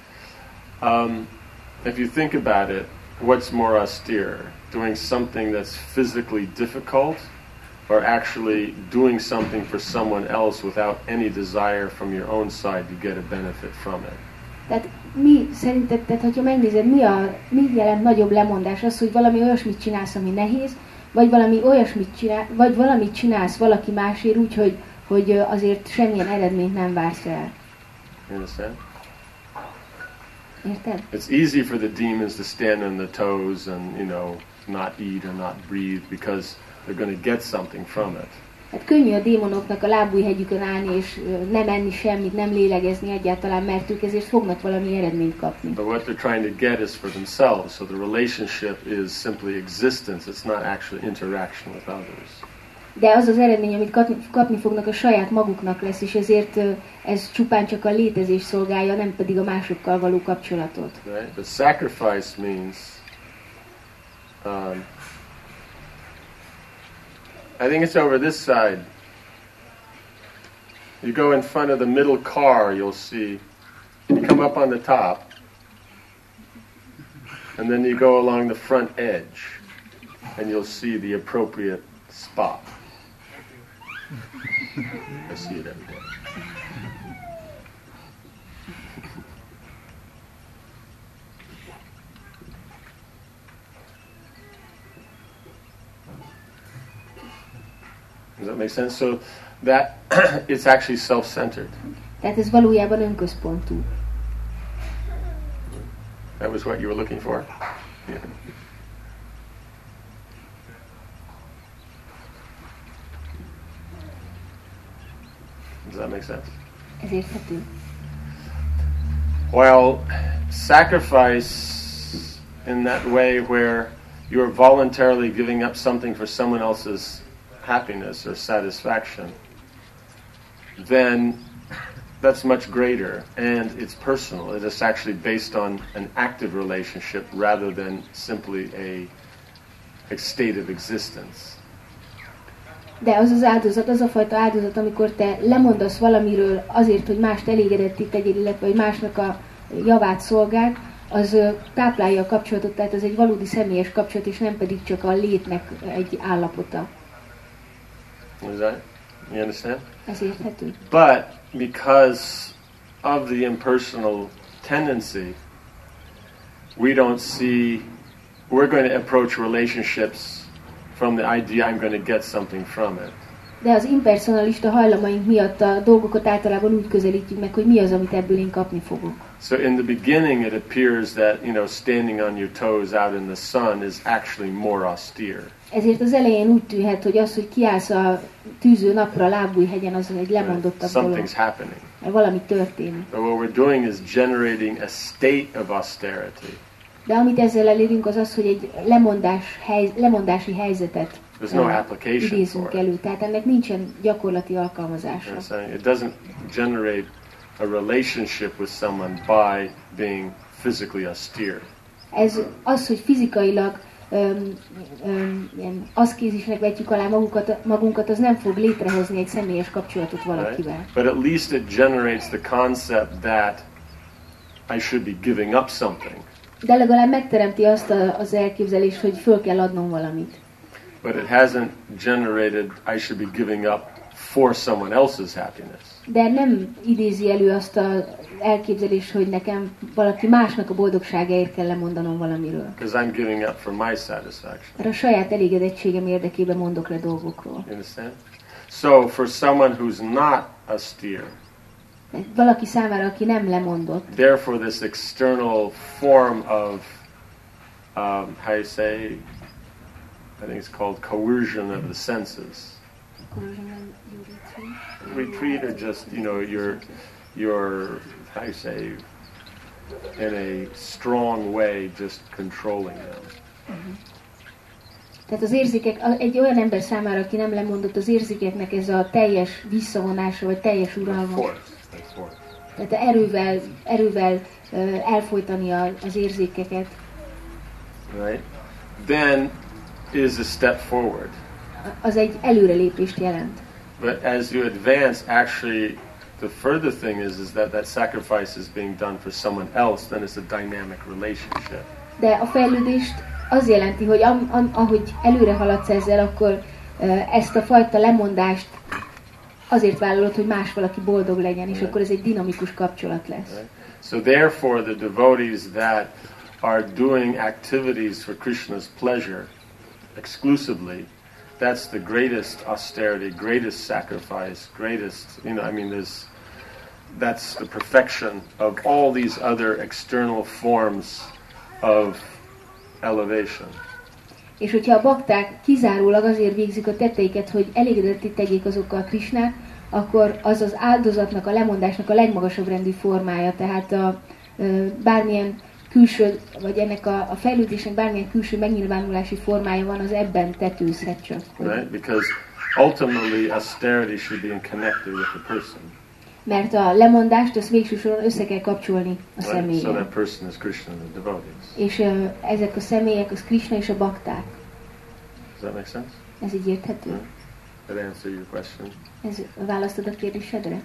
If you think about it, what's more austere? Doing something that's physically difficult, or actually doing something for someone else without any desire from your own side to get a benefit from it? Tehát szerinted, hogyha megnézed, mi jelent nagyobb lemondás? Az, hogy valami olyasmit csinálsz, ami nehéz, vagy valamit csinálsz valaki másért úgy, hogy azért semmilyen eredményt nem vársz el. You understand? Érted? It's easy for the demons to stand on the toes and, not eat or not breathe because they're going to get something from it. Hát könnyű a démonoknak a lábújhegyükön állni, és nem enni semmit, nem lélegezni egyáltalán, mert ők ezért fognak valami eredményt kapni. But what they're trying to get is for themselves, so the relationship is simply existence, it's not actually interaction with others. De az az eredmény, amit kapni fognak, a saját maguknak lesz, és ezért ez csupán csak a létezés szolgálja, nem pedig a másokkal való kapcsolatot. Right? But sacrifice means I think it's over this side. You go in front of the middle car, you'll see, you come up on the top, and then you go along the front edge, and you'll see the appropriate spot. I see it every day. Does that make sense? So that it's actually self-centered. Tehát ez valójában önközpontú. That was what you were looking for? Yeah. Does that make sense? Ez érthető. Well, sacrifice in that way where you're voluntarily giving up something for someone else's happiness or satisfaction, then that's much greater and it's personal. It is actually based on an active relationship rather than simply a state of existence. De az az áldozat, az a fajta áldozat, amikor te lemondasz valamiről azért, hogy mást elégedetté tegyél, illetve hogy másnak a javát szolgáld, az táplálja a kapcsolatot, tehát az egy valódi személyes kapcsolat, és nem pedig csak a létnek egy állapota. Is that? You understand? Ez érthető. But because of the impersonal tendency, we don't see, we're going to approach relationships from the idea I'm going to get something from it. De az impersonalista hajlamaink miatt a dolgokat általában úgy közelítjük meg, hogy mi az, amit ebből én kapni fogok. So in the beginning it appears that, standing on your toes out in the sun is actually more austere. Ezért az elején úgy tűnhet, hogy az, hogy kiállsz a tűző napra a Lábújhegyen, az egy lemondottabb dolog. Something's happening. Mert valami történik. But what we're doing is generating a state of austerity. De amit ezzel elérünk, az az, hogy egy lemondási helyzetet There's no application idézünk for elő. Tehát ennek nincsen gyakorlati alkalmazása. It doesn't generate a relationship with someone by being physically austere. Ez az, hogy fizikailag ilyen aszkézisnek vetjük alá magunkat, az nem fog létrehozni egy személyes kapcsolatot valakivel. Right? But at least it generates the concept that I should be giving up something. De legalább megteremti azt az elképzelést, hogy föl kell adnom valamit. But it hasn't generated I should be giving up for someone else's happiness. De nem idézi elő azt az elképzelést, hogy nekem valaki másnak a boldogságáért kell lemondanom valamiről. Because I'm giving up for my satisfaction. Mert a saját elégedettségem érdekében mondok le dolgokról. You understand? So for someone who's not austere, valaki számára, aki nem lemondott, therefore this external form of how you say, I think it's called coercion of the senses. Retreat or just, you're how you say, in a strong way just controlling them. Tehát az érzékek, egy olyan ember számára, aki nem lemondott, az érzékeknek ez a teljes visszavonása, vagy teljes uralma. Tehát erővel elfojtani az érzékeket. Right? Then is a step forward. Az egy előrelépést jelent. But as you advance, actually, the further thing is that sacrifice is being done for someone else, then it's a dynamic relationship. De a fejlődést az jelenti, hogy ahogy előre haladsz ezzel, akkor ezt a fajta lemondást azért vállalod, hogy más valaki boldog legyen, és akkor ez egy dinamikus kapcsolat lesz. Right? So therefore, the devotees that are doing activities for Krishna's pleasure exclusively, that's the greatest austerity, greatest sacrifice, greatest, that's the perfection of all these other external forms of elevation. És hogyha a bakták kizárólag azért végzik a tetteiket, hogy elégedetté tegyék azokkal Krisnát, akkor az az áldozatnak, a lemondásnak a legmagasabb rendű formája, tehát bármilyen külső, vagy ennek a fejlődésnek bármilyen külső megnyilvánulási formája van, az ebben tetőzhet csak. Right? Because ultimately austerity should be connected with the person. Mert a lemondást azt végső soron össze kell kapcsolni a személlyel. So that person is Krishna and the devotees. És ezek a személyek, az Krishna és a bakták. Does that make sense? Ez így érthető? That answer your question? Ez választod a kérdésedre?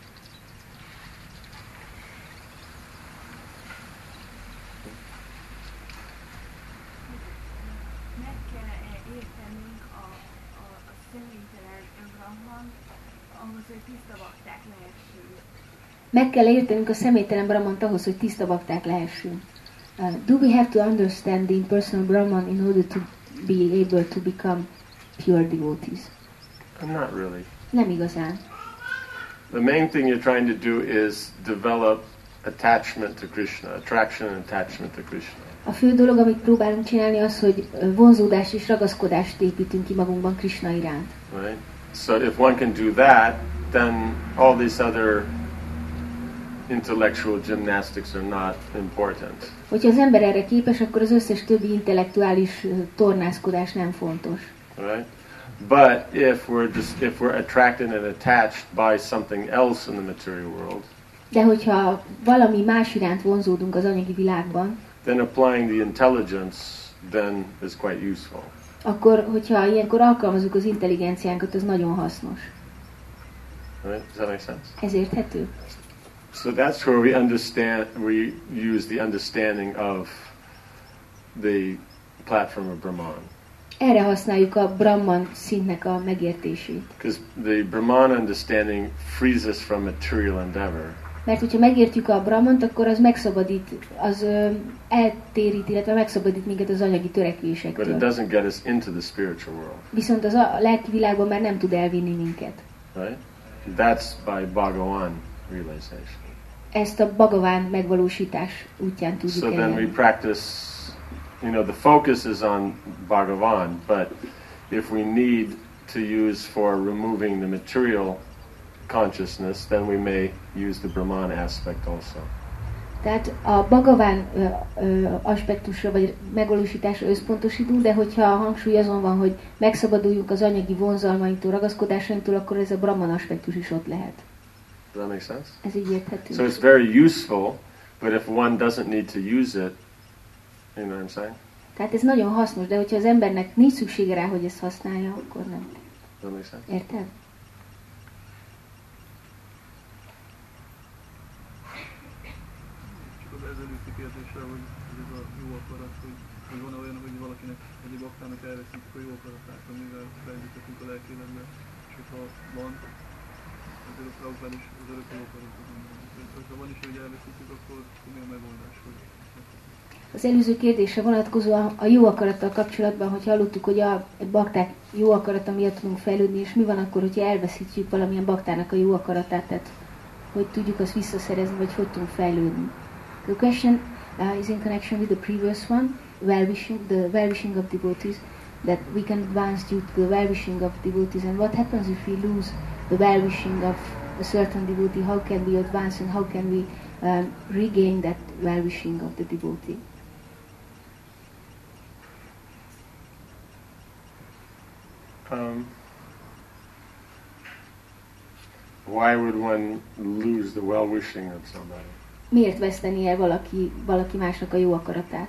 Meg kell értenünk a személytelen Brahmant ahhoz, hogy tiszta bakták lehessünk. Do we have to understand the impersonal Brahman in order to be able to become pure devotees? Not really. Nem igazán. The main thing you're trying to do is develop attachment to Krishna, attraction and attachment to Krishna. A fő dolog, amit próbálunk csinálni, az, hogy vonzódást és ragaszkodást építünk ki magunkban Krishna iránt. Right? So if one can do that, then all these other intellectual gymnastics are not important. Hogyha az ember erre képes, akkor az összes többi intellektuális tornászkodás nem fontos. Right? But if we're attracted and attached by something else in the material world, de hogyha valami más iránt vonzódunk az anyagi világban, then applying the intelligence then is quite useful. Akkor, hogyha ilyenkor alkalmazzuk az intelligenciánkat, az nagyon hasznos. Right? Does that make sense? Ez érthető? So that's where we use the understanding of the platform of Brahman. Erre használjuk a Brahman szintnek a megértését. Because the Brahman understanding frees us from material endeavor. Mert hogyha megértjük a Brahmant, akkor az megszabadít, az eltérít, illetve megszabadít minket az anyagi törekvésektől. But it doesn't get us into the spiritual world. Viszont az a lelki világban már nem tud elvinni minket. Right? That's by Bhagavan realization. Ezt a Bhagavan megvalósítás útján tudjuk So then we elérni. practice, the focus is on Bhagavan, but if we need to use for removing the material consciousness, then we may use the Brahman aspect also. Tehát a Bhagavan aspektusra vagy megvalósításra összpontosítunk, de hogyha a hangsúly azon van, hogy megszabaduljunk az anyagi vonzalmainktól, ragaszkodásainktól, akkor ez a Brahman aspektus is ott lehet. Does that make sense? Ez így érthető. So it's very useful, but if one doesn't need to use it, you know what I'm saying? Tehát ez nagyon hasznos, de hogyha az embernek nincs szüksége rá, hogy ezt használja, akkor nem. Does that make sense? Érted? Csak az ezelőtti kérdésre, hogy ez a jó akarat, hogy van olyan, hogy valakinek, egy baktának elveszítjük a jó akaratát, amivel fejlődhetünk a lelki életbe, és hogyha van, azért a Prabhupád is az örök jó akaratot mondani. Ha van is, hogy elveszítjük, akkor mi a megoldás, hogy Az előző kérdésre vonatkozóan a jó akarattal kapcsolatban, hogy hallottuk, hogy a bakták jó akarata miatt tudunk fejlődni, és mi van akkor, hogyha elveszítjük valamilyen baktának a jó akaratát, tehát hogy tudjuk azt visszaszerezni, vagy hogy tudunk fejlődni. The question is in connection with the previous one, the well-wishing of devotees, that we can advance due to the well-wishing of devotees, and what happens if we lose the well-wishing of a certain devotee, how can we advance and how can we regain that well-wishing of the devotee? Why would one lose the well-wishing of somebody? Miért veszteni el valaki másnak a jó akaratát?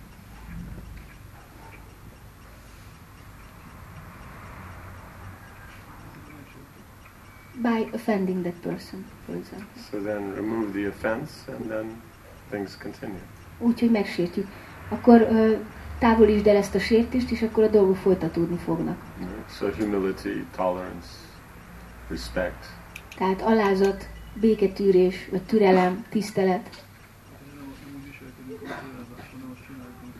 By offending that person, for example. So then remove the offense and then things continue. Úgyhogy megsértjük. Akkor távolítsd el ezt a sértést, és akkor a dolgok folytatódni fognak. So humility, tolerance, respect. Tehát alázat, béketűrés, vagy türelem, tisztelet. nem úgy viselkedünk, ahogy elvárás, hanem azt csinálunk.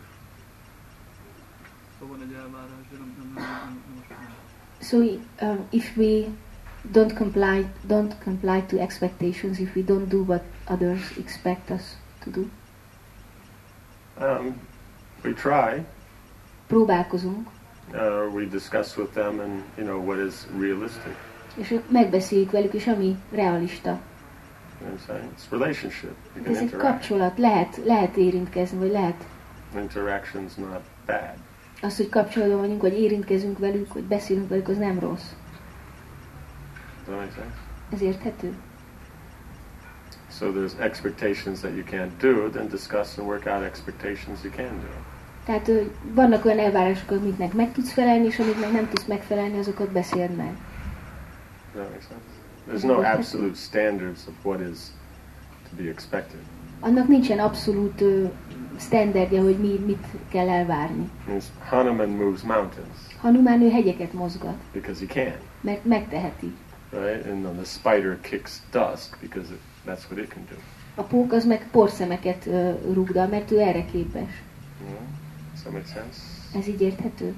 Ha van egy elvárás, de nem azt csinálunk. So if we don't comply to expectations, if we don't do what others expect us to do. We try. Próbálkozunk. We discuss with them and what is realistic. És megbeszéljük velük, és ami realista. It's relationship. You can Ez egy interact. kapcsolat, lehet érintkezni, vagy lehet. Interaction's not bad. Az, hogy kapcsolatban vagyunk, vagy érintkezünk velük, vagy beszélünk velük, az nem rossz. Does that make sense? Ez érthető? So there's expectations that you can't do, then discuss and work out expectations you can do. Tehát vannak olyan elvárások, amiknek meg tudsz felelni, és amiknek nem tudsz megfelelni, azokat beszéld meg. Does that make sense? There's no absolute standards of what is to be expected. Annak nincsen abszolút standardja, hogy mit kell elvárni. Hanuman moves mountains. Hanuman ő hegyeket mozgat. Because he can. Mert megteheti. Right? And then the spider kicks dust because that's what it can do. A pók az meg porszemeket rúgdal, mert ő erre képes. Does that make sense? Ez így érthető?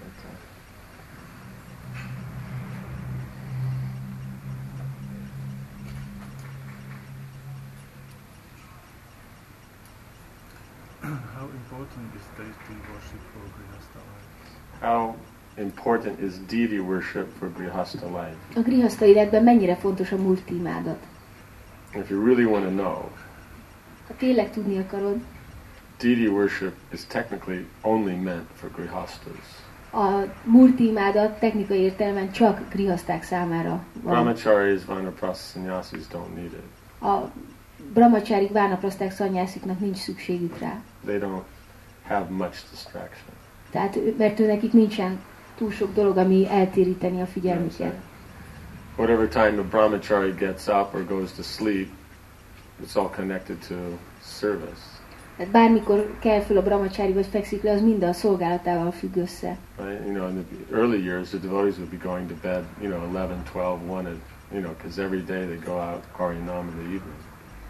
How important is deity worship for Grihastha life? How important is deity worship for Grihastha life? A grihaszta életben mennyire fontos a multi imádat? If you really want to know, Ha tényleg tudni akarod, deity worship is technically only meant for Grihasthas. a multi imádat technikai értelemben csak grihaszták számára van. Brahmacharis, vanaprasthas, sannyasis don't need it. A brahmacharik, vánapraszták, szannyásziknak nincs szükségük rá. They don't have much distraction. Tehát, mert nekik nincsen túl sok dolog, ami eltéríteni a figyelmüket. Whatever time a brahmachari gets up or goes to sleep, it's all connected to service. Tehát bármikor kell föl a brahmachari vagy fekszik le, az mind a szolgálatával függ össze. Right? In the early years, the devotees would be going to bed, 11, 12, 1, and, because every day they go out Harinam in the evening.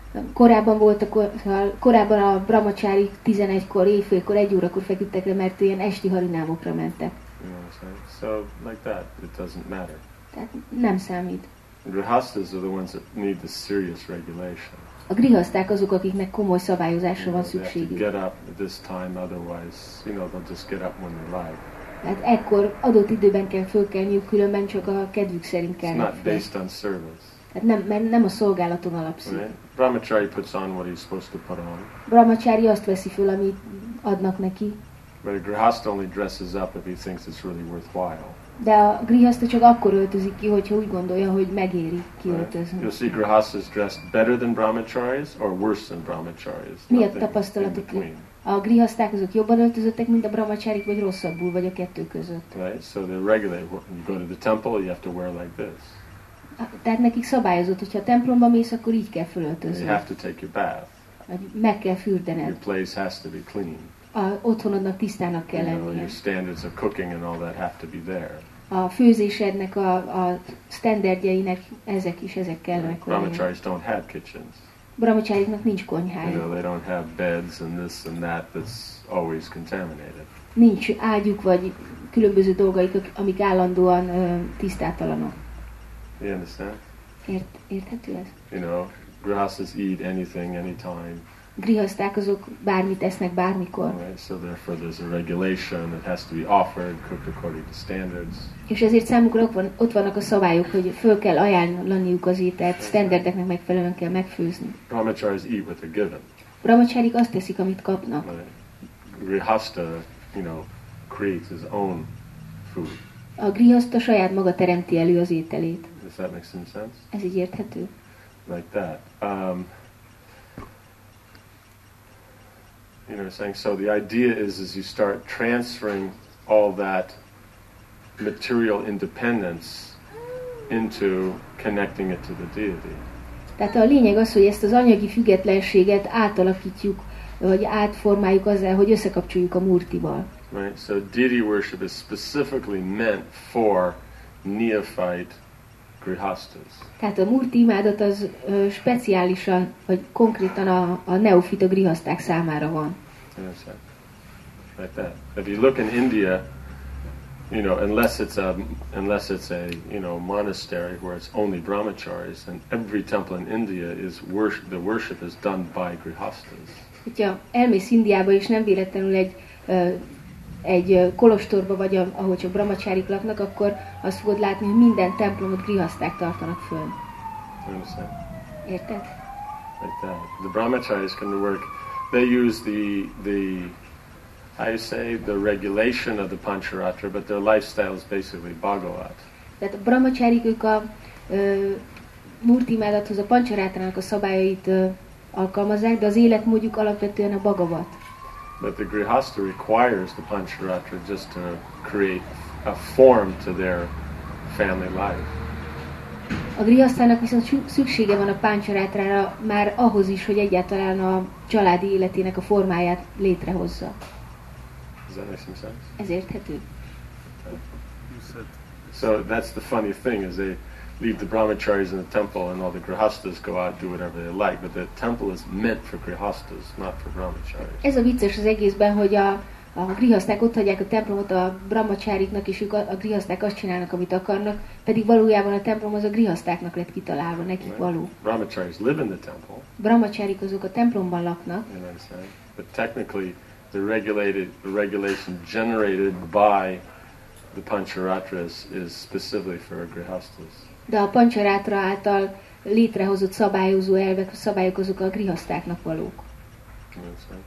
Korábban a brahmacsárik 11-kor, éjfélkor, 1 órakor feküdtek le, mert ilyen esti harinámokra mentek. You know what I'm saying? So, like that, it doesn't matter. Tehát nem számít. Grihastas are the ones that need the serious regulation. A grihaszták azok, akiknek komoly szabályozásra van They have to szükségük. get up at this time, otherwise, they'll just get up when they like. Tehát ekkor adott időben kell fölkelniük, különben csak a kedvük szerint It's kelnek not fel. based on service. Tehát nem a szolgálaton alapszik. Right? Brahmachari puts on what he's supposed to put on, Brahmacsári azt veszi föl, amit adnak neki, but a grihasta only dresses up if he thinks it's really worthwhile. de a grihaszta csak akkor öltözik ki, hogyha úgy gondolja, hogy megéri Right? kiöltözni. You'll see grihastas dressed better than brahmacharis or worse than brahmacharis. Mi a Nothing in tapasztalatuk? between. A grihaszták azok jobban öltözöttek, mint a brahmacsárik, vagy rosszabbul, vagy a kettő között. Right? So they're regulated. When you go to the temple, you have to wear like this. Tehát nekik szabályozott, hogyha a templomba mész, akkor így kell And fölöltözni. you have to take your bath. Vagy meg kell Your fürdened. place has to be clean. A otthonodnak tisztának kell lennie. Your standards of cooking and all that have to be there. A főzésednek, a standardjeinek ezek kellenek lennie. Brahmacharis don't have kitchens. Brahmacháriknak nincs konyhája. They don't have beds and this and that that's always contaminated. Nincs ágyuk, vagy különböző dolgaik, amik állandóan tisztátalanok. You understand? Érthető ez? You know, grihastas eat anything, anytime. Grihaszták azok bármit esznek bármikor. Right? So therefore there's a regulation. It has to be offered, cooked according to standards. És ezért számukra ott vannak a szabályok, hogy föl kell ajánlaniuk az ételt, standardeknek megfelelően kell megfőzni. Brahmacharis eat what they're given. Brahmacsárik azt teszik, amit kapnak. Right? Grihasta, creates his own food. A grihaszta saját maga teremti elő az ételét. Does that make some sense? Ez így érthető? Like that. Saying, so the idea is you start transferring all that material independence into connecting it to the deity. Tehát a lényeg az, hogy ezt az anyagi függetlenséget átalakítjuk, vagy átformáljuk azzal, hogy összekapcsoljuk a murtival. Right? So deity worship is specifically meant for neophyte grihastas. Tehát a murti imádat az speciálisan, vagy konkrétan a neofita grihaszták számára van. Understand? Like that. If you look in India, unless it's a monastery where it's only brahmacharis, and every temple in India is the worship is done by grihastas. Hogyha elmész Indiába, és nem véletlenül egy kolostorba, vagy ahol csak brahmacsárik laknak, akkor azt fogod látni, hogy minden templomot grihaszták tartanak föl. Understand? Érted? Like that. The brahmacharis can work. They use the regulation of the Pancharatra, but their lifestyle is basically Bhagavat. Tehát a brahmacsárik ők a murti imádathoz, a pancsarátának a szabályait alkalmazzák, de az életmódjuk alapvetően a Bhagavat. But the grihasta requires the Pancharatra just to create a form to their family life. A grihasztának viszont szüksége van a páncsarátára már ahhoz is, hogy egyáltalán a családi életének a formáját létrehozza. Does that make some sense? Ez érthető? So that's the funny thing is they leave the brahmacharis in the temple and all the grihastas go out and do whatever they like, but the temple is meant for grihastas, not for brahmacharis. Ez a vicces az egészben, hogy a grihaszták ott hagyják a templomot a brahmacháriknak, és ők a grihaszták azt csinálnak, amit akarnak, pedig valójában a templom az a grihasztáknak lett kitalálva, nekik való. Brahmacharis live in the temple. Brahmachárik azok a templomban laknak. You understand? But technically, the regulation generated by the Pancharatras is specifically for grihastas. De a pancsarátra által létrehozott szabályozó elvek, szabályok azok a grihasztáknak valók. You understand?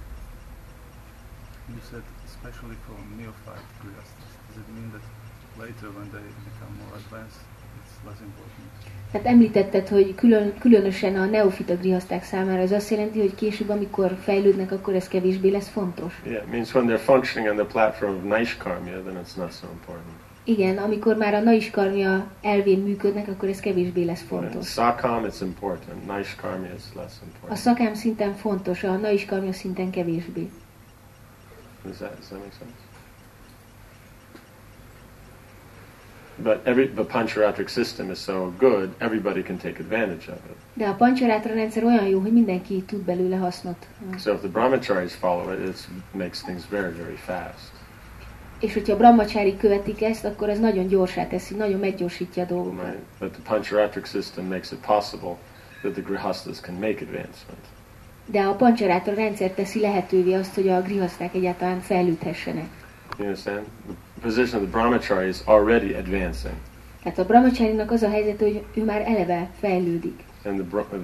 You said especially for neophyte grihastas. Does it mean that later when they become more advanced, it's less important? Tehát említetted, hogy különösen a neofita grihaszták számára ez azt jelenti, hogy később, amikor fejlődnek, akkor ez kevésbé lesz fontos. Yeah, it means when they're functioning on the platform of Naishkarmya, then it's not so important. Igen, amikor már a Naishkarmya elvén működnek, akkor ez kevésbé lesz fontos. Sakam, it's important. Naishkarmya is less A important. szakám szinten fontos, a Naishkarmya szinten kevésbé. Does that make sense? But the Pancharatric system is so good, everybody can take advantage of it. De a Pancharátra rendszer olyan jó, hogy mindenki tud belőle hasznot. So if the brahmacharis follow it, it makes things very, very fast. És hogyha a brahmacsári követik ezt, akkor ez nagyon gyorsá teszi, nagyon meggyorsítja a dolgokat. Right? But the Pancharatric system makes it possible that the grihastas can make advancement. De a Pancharátra rendszer teszi lehetővé azt, hogy a grihaszták egyáltalán fejlődhessenek. You understand? The position of the brahmachari is already advancing. Tehát a brahmacsárinak az a helyzet, hogy ő már eleve fejlődik. And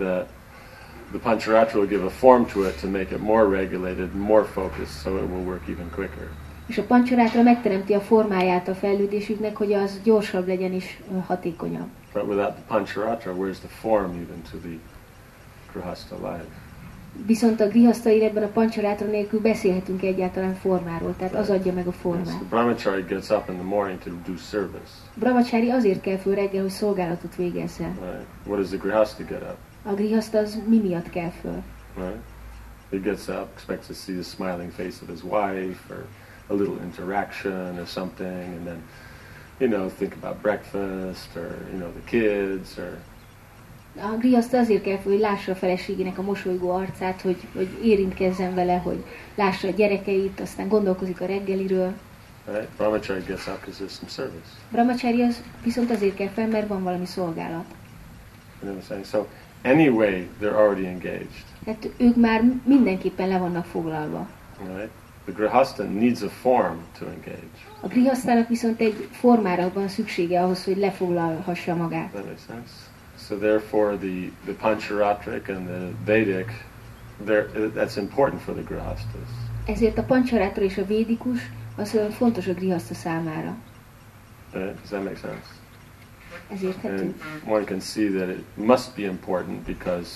the Pancharatra will give a form to it to make it more regulated, more focused, so it will work even quicker. És a Pancharátra megteremti a formáját a fejlődésüknek, hogy az gyorsabb legyen és hatékonyabb. But without the Pancharatra, where's the form even to the grihasta life? Viszont a grihaszta életben a Pancharátra nélkül beszélhetünk egyáltalán formáról, tehát az adja meg a Yes, formát. the brahmachari gets up in the morning to do service. A brahmacsári azért kell föl reggel, hogy szolgálatot végezzen. Right? What does the grihasta get up? A grihaszta az mi miatt kell föl? Right? He gets up, expects to see the smiling face of his wife, or a little interaction or something, and then, think about breakfast, or, the kids, or... A grihaszta azért kell föl, hogy lássa a feleségének a mosolygó arcát, hogy érintkezzen vele, hogy lássa a gyerekeit, aztán gondolkozik a reggeliről. Right? Brahmachari gets up because there's some service. Brahmacsári az viszont azért kell fel, mert van valami szolgálat. You know what I'm saying? So, anyway, they're already engaged. Tehát ők már mindenképpen le vannak foglalva. Right? The grihasta needs a form to engage. A grihasztának viszont egy formára van szüksége ahhoz, hogy lefoglalhassa magát. That makes sense? So therefore the Pancharatric and the Vedic, that's important for the grihastas. Ezért a Pancharátra és a védikus az fontos a grihaszta számára. Right? Does that make sense? Ez érthető? And one can see that it must be important because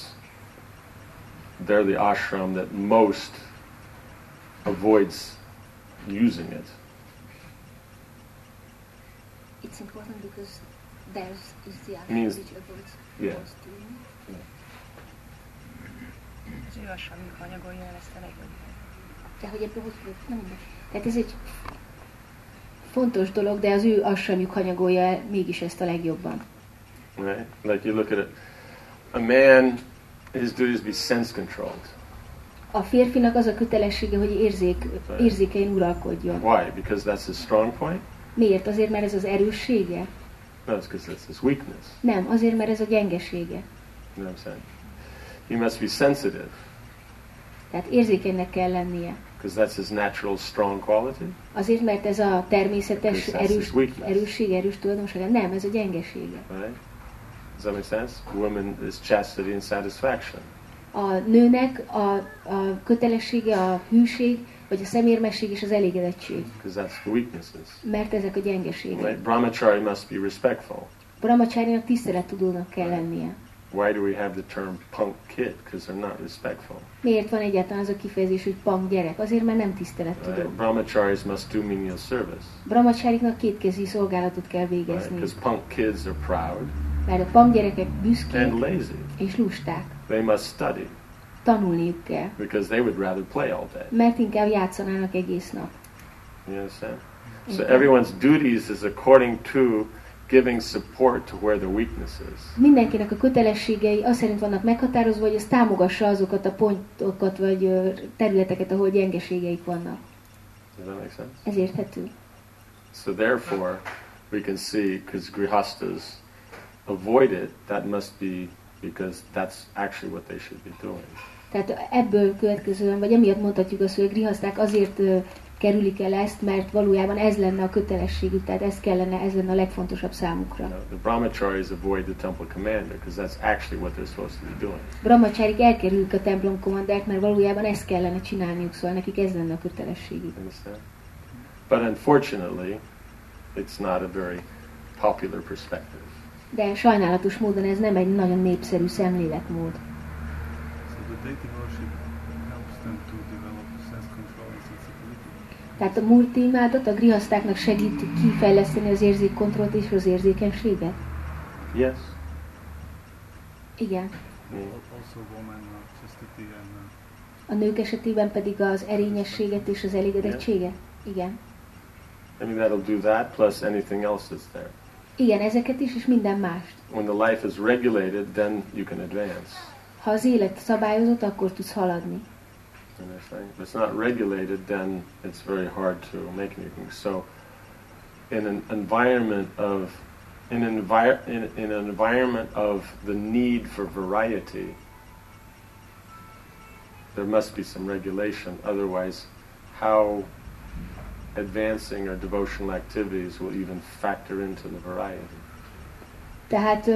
they're the ashram that most avoids using it. It's important because theirs is the Means- which avoids Yeah. most doing it. Az ő asamjuk anyagolja el ezt a legjobban. De hogy ebből hogy nem mindegy. Tehát ez egy fontos dolog, de az ő assamjuk hanyagolja el mégis ezt a legjobban. Right? Like you look at it, a man, his duty is to be sense controlled. A férfinak az a kötelessége, hogy érzékein uralkodjon. Why? Because that's his strong point? Miért? Azért, mert ez az erőssége? No, it's because it's his weakness. Nem, azért, mert ez a gyengesége. You know what I'm saying? He must be sensitive Tehát érzékenynek kell lennie. because that's his natural strong quality. Azért, mert ez a természetes Because that's his weakness. erősség, erős tulajdonsága. Nem, ez a gyengesége. Right? Does that make sense? Woman is chastity and satisfaction. A nőnek a kötelessége a hűség, vagy a szemérmesség és az elégedettség. Because that's the weaknesses. Mert ezek a gyengeségek. Right? Brahmachari must be respectful. Brahmacsárinak tisztelettudónak kell lennie. Why do we have the term punk kid? Because they're not respectful. Miért van egyáltalán az a kifejezés, hogy punk gyerek? Azért, mert nem tisztelettudó. Right? Brahmacharis must do menial service. Brahmacsárinak kétkezi szolgálatot kell Right? végezni. Because punk kids are proud Mert a punk gyerekek büszkék and lazy. és lusták. They must study Tanulniuk kell. because they would rather play all day. Mert inkább játszanának egész nap. You understand? So Okay. everyone's duties is according to giving support to where the weakness is. Mindenkinek a kötelességei azt szerint vannak meghatározva, hogy az támogassa azokat a pontokat vagy területeket, ahol gyengeségeik vannak. Does that make sense? Ez érthető. So therefore, we can see, because grihastas avoid it, that must be because that's actually what they should be doing. Tehát ebből következően, vagy emiatt mondhatjuk azt, hogy a grihaszták azért kerülik el ezt, mert valójában ez lenne a kötelességük, tehát ez lenne a legfontosabb számukra. The brahmacharis avoid the temple commander because that's actually what they're supposed to be doing. Brahmacsárik elkerülik a templom kommandert, mert valójában ezt kellene csinálniuk, szóval nekik ez lenne a kötelességük. Understand? But unfortunately, it's not a very popular perspective. De sajnálatos módon ez nem egy nagyon népszerű szemléletmód. So the deity worship helps them to develop sense control and sensitivity. Tehát a murti imádat a grihasztáknak segít kifejleszteni az érzékkontrollt és az érzékenységet? Yes? Igen. Also woman chastity and A nők esetében pedig az erényességet és az elégedettséget? Igen. I mean, that'll do that plus anything else that's there. Igen, ezeket is, és minden mást. When the life is regulated, then you can advance. Ha az élet szabályozott, akkor tudsz haladni. If it's not regulated, then it's very hard to make anything. So, in an environment of the need for variety, there must be some regulation. Otherwise, how advancing our devotional activities will even factor into the variety. Tehát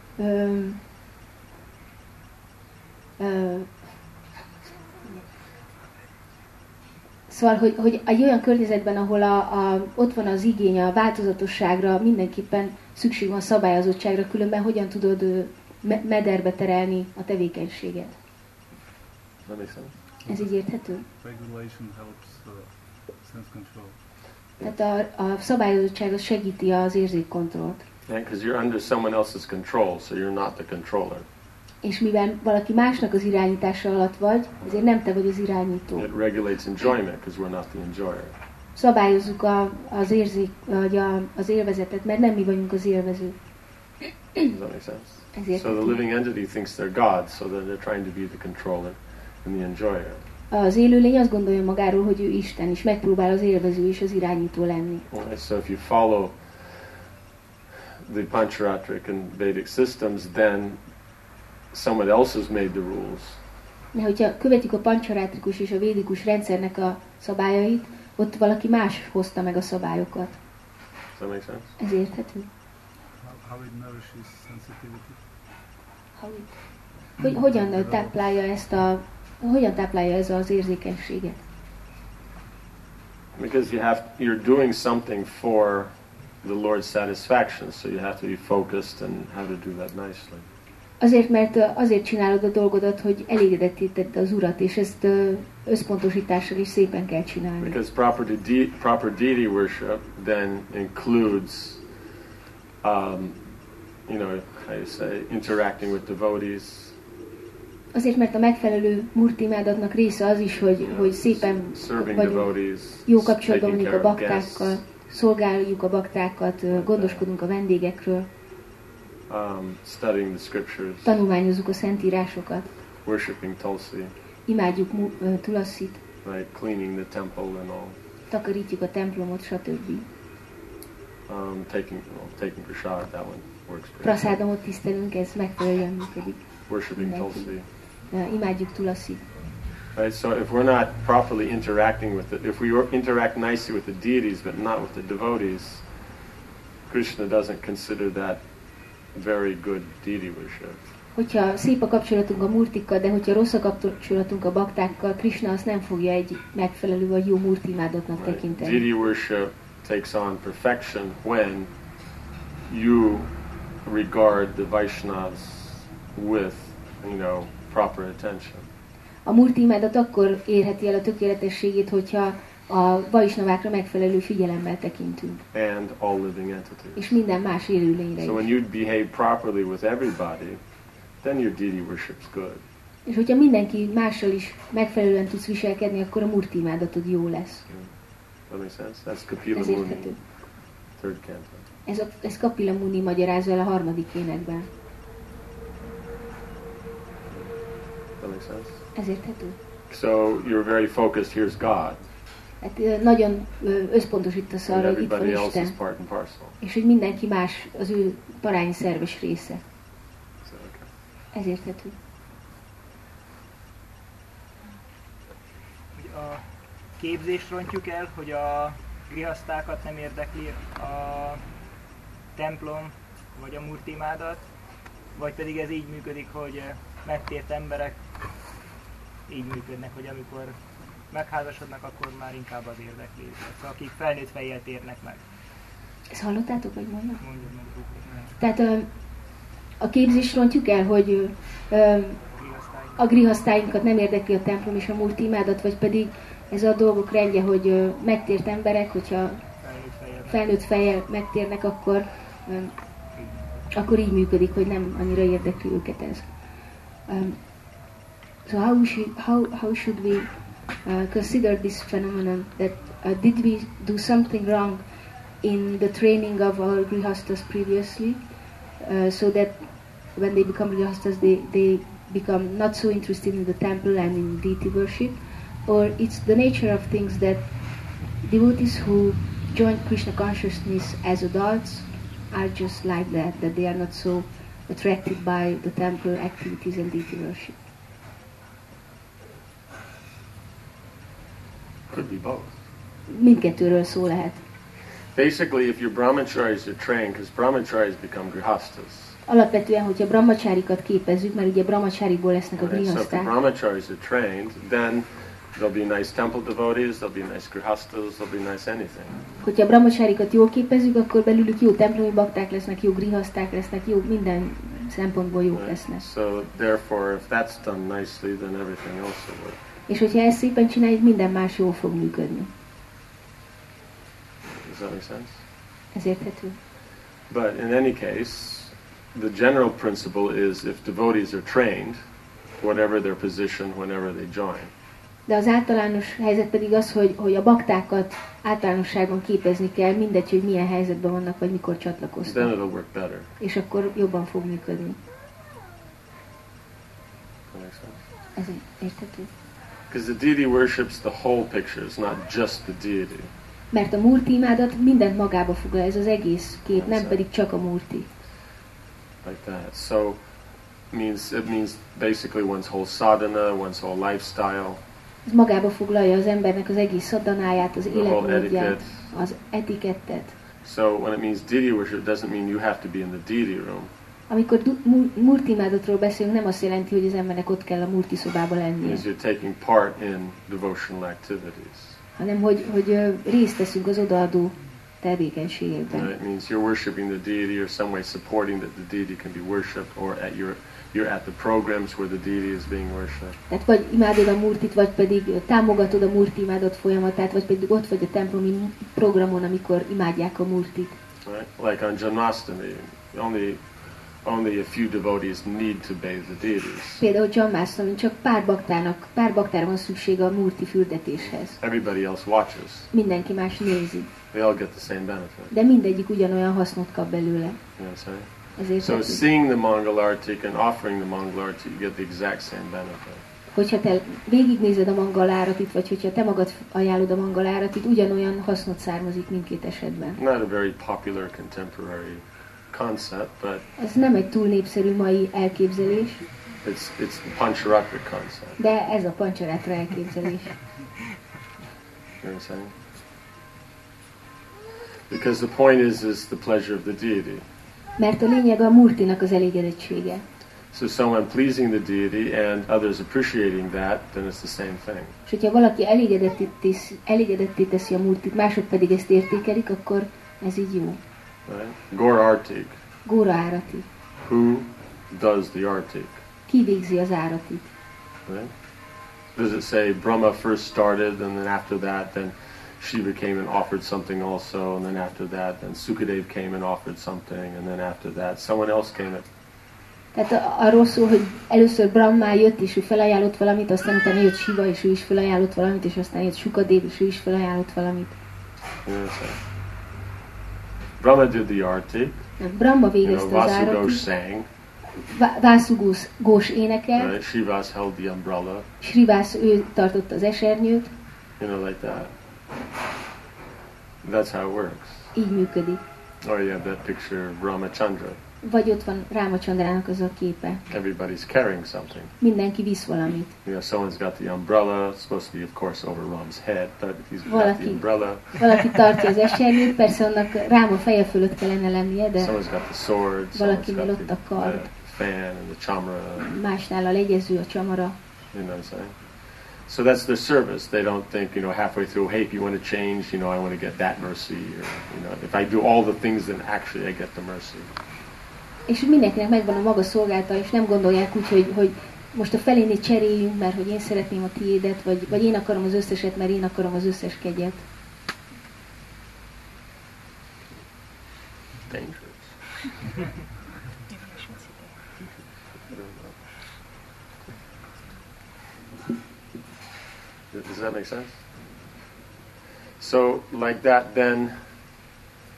szóval, hogy egy olyan környezetben, ahol ott van az igény a változatosságra, mindenképpen szükség van szabályozottságra, különben hogyan tudod mederbe terelni a tevékenységet. Ez így érthető? Regulation helps sense control. Tehát a szabályozottság az segíti az érzékkontrollt. Because you're under someone else's control, so you're not the controller. És mivel valaki másnak az irányítása alatt vagy, ezért nem te vagy az irányító. It regulates enjoyment, because we're not the enjoyer. Szabályozzuk az élvezetet, mert nem mi vagyunk az élvező. Does that make sense? So the living entity thinks they're God, so then they're trying to be the controller and the enjoyer. Az élőlény azt gondolja magáról, hogy ő Isten, és megpróbál az élvező és az irányító lenni. So if you follow the Pancharatric and Vedic systems, then someone else has made the rules. De hogyha követjük a pancharátrikus és a védikus rendszernek a szabályait, ott valaki más hozta meg a szabályokat. Does that make sense? Ez érthető? How it nourishes sensitivity? Hogyan táplálja ez az érzékenységet? Because you're doing something for the Lord's satisfaction, so you have to be focused on how to do that nicely. Azért, mert azért csinálod a dolgodat, hogy elégedetté tedd az Urat, és ezt összpontosítással is szépen kell csinálni. Because proper deity worship then includes, how you say, interacting with devotees. Azért, mert a megfelelő murtimádatnak része az is, hogy szépen vagyunk, jó kapcsolatban vagyunk a baktákkal, szolgáljuk a baktákat, gondoskodunk a vendégekről. Studying the scriptures. Tanulmányozzuk a szentírásokat. Worshipping Tulsi. Imádjuk Tulasit. Right, cleaning the temple and all. Takarítjuk a templomot, stb. Taking prasad, that one works. Prasadamot tisztelünk, ez megfelelően működik. Worshipping Tulsi. Imádjuk Tulasit. Right, so if we're not properly interacting with it, if we interact nicely with the deities but not with the devotees, Krishna doesn't consider that very good deity worship. Hogyha szép a kapcsolatunk a murtikkal, de hogyha rossz a kapcsolatunk a baktákkal, Krishna azt nem fogja egy megfelelő vagy jó murtimádatnak tekinteni. Deity worship takes on perfection when you regard the Vaishnavas with, proper attention. A murtimádat akkor érheti el a tökéletességét, hogyha a vaisnavákra megfelelő figyelemmel tekintünk. And all living entities. És minden más élőlényre is. So when you behave properly with everybody, then your deity worship's good. És hogyha mindenki mással is megfelelően tudsz viselkedni, akkor a murtimádatod jó lesz. That makes sense? That's Kapila Muni, third canto. Ez Kapila Muni magyarázza el a 3. énekben. That makes sense? Ez érthető? So you're very focused, here's God. Hát nagyon összpontosítasz arra, hogy itt van Isten, és hogy mindenki más az ő parányszerves része. Ez érthető. A képzést rontjuk el, hogy a grihasztákat nem érdekli a templom vagy a murtimádat, vagy pedig ez így működik, hogy megtért emberek így működnek, hogy amikor megházasodnak, akkor már inkább az érdekli. Szóval akik felnőtt fejjel térnek meg. Ezt hallottátok, vagy mondjam? Mondjad meg. Tehát a képzést rontjuk el, hogy a grihasztáinkat nem érdekli a templom és a murtimádat, vagy pedig ez a dolgok rendje, hogy megtért emberek, hogyha felnőtt fejjel megtérnek, akkor így működik, hogy nem annyira érdekli őket ez. So how should we consider this phenomenon that did we do something wrong in the training of our grihastas previously, so that when they become grihastas, they become not so interested in the temple and in deity worship, or it's the nature of things that devotees who join Krishna consciousness as adults are just like that they are not so attracted by the temple activities and deity worship. Could be both. Mindkettőről szó lehet. Basically, if your brahmacharis are trained, because brahmacharis become grihastas. Alapvetően, hogyha brahmacsárikat képezzük, mert ugye brahmacsáriból lesznek a So if the grihaszták. brahmacharis are trained, then there'll be nice temple devotees, there'll be nice grihastas, there'll be nice anything. Hogyha a brahmacsárikat jól képezzük, akkor belülük jó templomi bakták lesznek, jó grihaszták lesznek, jó minden szempontból jók lesznek. So therefore, if that's done nicely, then everything else will work. És hogyha ezt szépen csináljuk, minden más jól fog működni. Does that make sense? Ez érthető. But in any case, the general principle is if devotees are trained, whatever their position, whenever they join. De az általános helyzet pedig az, hogy a baktákat általánosságban képezni kell, mindegy, hogy milyen helyzetben vannak, vagy mikor Then csatlakoznak. it'll work better. És akkor jobban fog működni. That makes sense? Ez érthető. Because the deity worships the whole picture, it's not just the deity. Mert a murti imádat mindent magába foglal, ez az egész kép, nem pedig csak a murti. Like that. So it means basically one's whole sadhana, one's whole lifestyle. Ez magába foglalja az embernek az egész szadanáját, az The whole életmódját, etiquette. az etikettet. So when it means deity worship, it doesn't mean you have to be in the deity room. Amikor murti imádatról beszélünk, nem azt jelenti, hogy az embernek ott kell a murti szobába It lennie, means you're taking part in devotional activities. hanem hogy részt veszünk az odaadó tevékenységekben. It means you're worshiping the deity or some way supporting that the deity can be worshipped, or you're at the programs where the deity is being worshipped. Tehát vagy imádod a murtit, vagy pedig támogatod a murti imádat folyamatát, vagy pedig ott vagy a templomi programon, amikor imádják a murtit. Right? Like on Janmashtami, only a few devotees need to bathe the deities. Például Janmashtami, csak pár baktára van szüksége a murti fürdetéshez. Everybody else watches. Mindenki más nézi. They all get the same benefit. De mindegyik ugyanolyan hasznot kap belőle. You know what I'm saying? Ezért So seeing the Mongol Artik and offering the Mongol Artik, you get the exact same benefit. Hogyha te végignézed a mangala áratit, vagy hogyha te magad ajánlod a mangala áratit, ugyanolyan hasznot származik mindkét esetben. Not a very popular contemporary concept, but Ez nem egy túl népszerű mai elképzelés, it's the Pancharatra concept. de ez a Pancharatra elképzelés. You know what I'm saying? Because the point is the pleasure of the deity. Mert a lényeg a murtinak az elégedettsége. So someone pleasing the deity and others appreciating that, then it's the same thing. És hogyha valaki elégedetté teszi a murtit, mások pedig ezt értékelik, akkor ez így jó. Right? Gaur Artik. Góra árati. Who does the Artik? Ki végzi az áratit? Right? Does it say Brahma first started and then after that then Shiva came and offered something also, and then after that then Sukadev came and offered something, and then after that someone else came and... Tehát arról szól, hogy először Brahma jött, és ő felajánlott valamit, aztán utána jött Shiva, és ő is felajánlott valamit, és aztán jött Sukadev, és ő is felajánlott valamit. Brahma did the Artik. Brahma végezte az Vasu Ghosh áratit. sang. Vasu Ghosh énekel. Right? Srivas held the umbrella. Srivas, ő tartotta az esernyőt. You know, like that. That's how it works. Így működik. Or you have that picture of Ramachandra. Vagy ott van Rámachandrának az a képe. Everybody's carrying something. Mindenki visz valamit. You know, someone's got the umbrella. It's supposed to be, of course, over Ram's head, but he's got Valaki- the umbrella. Valaki tartja az esernyőt, persze annak Ráma feje fölött kellene lennie, de Someone's got the sword. Someone's valakinél got ott a kard, the fan and the chamra. másnál a legyező, a csamara. You know what I'm saying? So that's their service. They don't think, halfway through, hey, if you want to change, I want to get that mercy. Or, if I do all the things, then actually I get the mercy. És mindenkinek megvan a maga szolgálata, és nem gondolják úgy, hogy most a felénél cseréljünk, mert hogy én szeretném a tiédet, vagy én akarom az összeset, mert én akarom az összes kegyet. Dangerous. Does that make sense? So, like that, then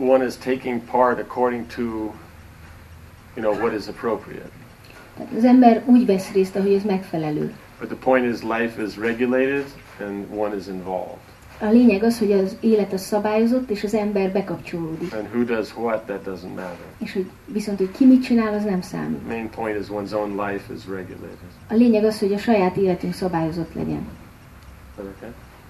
one is taking part according to, what is appropriate. Tehát az ember úgy vesz részt, ahogy ez megfelelő. But the point is, life is regulated and one is involved. A lényeg az, hogy az élet az szabályozott, és az ember bekapcsolódik. And who does what, that doesn't matter. És viszont, hogy ki mit csinál, az nem számít. The main point is one's own life is regulated. A lényeg az, hogy a saját életünk szabályozott legyen. Okay?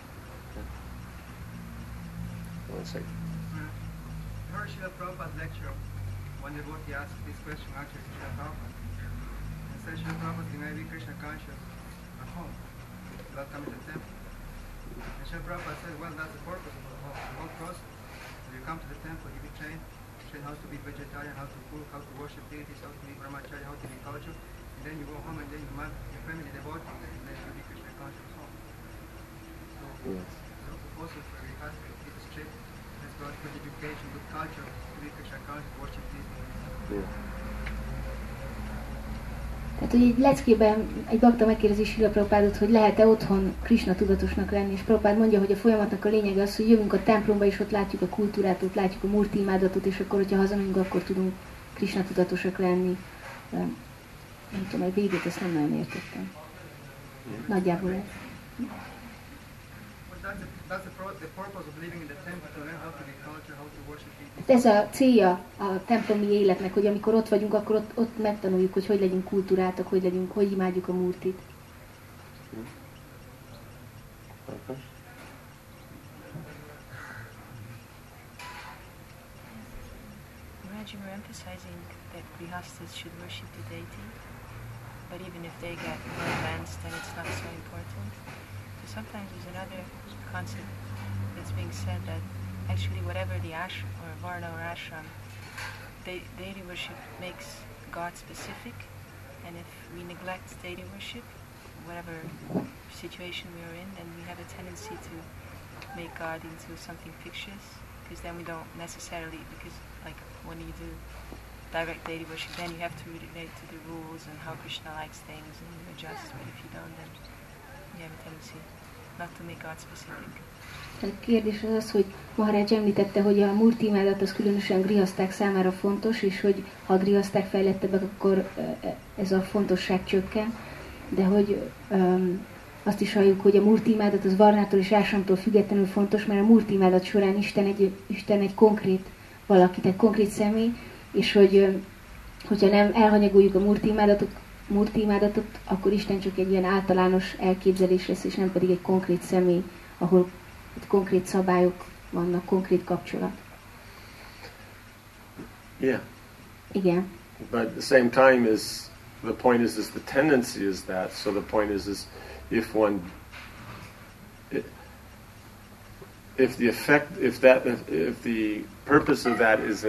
One second. I heard Srila Prabhupada's lecture. One devotee asked this question actually to Srila Prabhupada. And said, Srila Prabhupada, you may be Krishna conscious at home without coming to the temple. And Srila Prabhupada said, well, that's the purpose of the whole process. When you come to the temple, you be trained how to be vegetarian, how to cook, how to worship deities, how to be brahmachari, how to be cultured. And then you go home and then you marry your family devotees and then you be Krishna conscious at home. So, so the process where we have to keep strict, let's go good education, good culture, to be Krishna conscious, worship deities. Tehát, hogy egy leckében egy bakta megkérdezi Srila Prabhupádot, hogy lehet-e otthon Krishna tudatosnak lenni, és Prabhupád mondja, hogy a folyamatnak a lényege az, hogy jövünk a templomba, és ott látjuk a kultúrát, ott látjuk a murti imádatot, és akkor, hogyha hazamegyünk, akkor tudunk Krishna tudatosak lenni. Nem tudom, egy végét ezt nem nagyon értettem. Nagyjából ez. Ez a célja a templomi életnek, hogy amikor ott vagyunk, akkor ott megtanuljuk, hogy legyünk kultúráltak, hogy imádjuk a murtit. You were emphasizing that grihastas should worship the deity, but even if they get more advanced, then it's not so important. So sometimes there's another concept that's being said that actually whatever the ashram or varna or ashram, deity worship makes God specific, and if we neglect deity worship, whatever situation we are in, then we have a tendency to make God into something fictitious, because then we don't necessarily, because like when you do direct deity worship, then you have to relate to the rules and how Krishna likes things and you adjust, but if you don't, then you have a tendency not to make God specific. A kérdés az, hogy Maharaj említette, hogy a murti imádat az különösen grihaszták számára fontos, és hogy ha a grihaszták fejlettebbek, akkor ez a fontosság csökken, de hogy azt is halljuk, hogy a murti imádat az varnától és ásramtól függetlenül fontos, mert a murti imádat során Isten egy konkrét valaki, egy konkrét személy, és hogyha nem elhanyagoljuk a murti imádatot, akkor Isten csak egy ilyen általános elképzelés lesz, és nem pedig egy konkrét személy, ahol konkrét szabályok vannak, konkrét kapcsolat. Yeah. Igen. But at the same time the point is the tendency is that. So the point is if the purpose of that is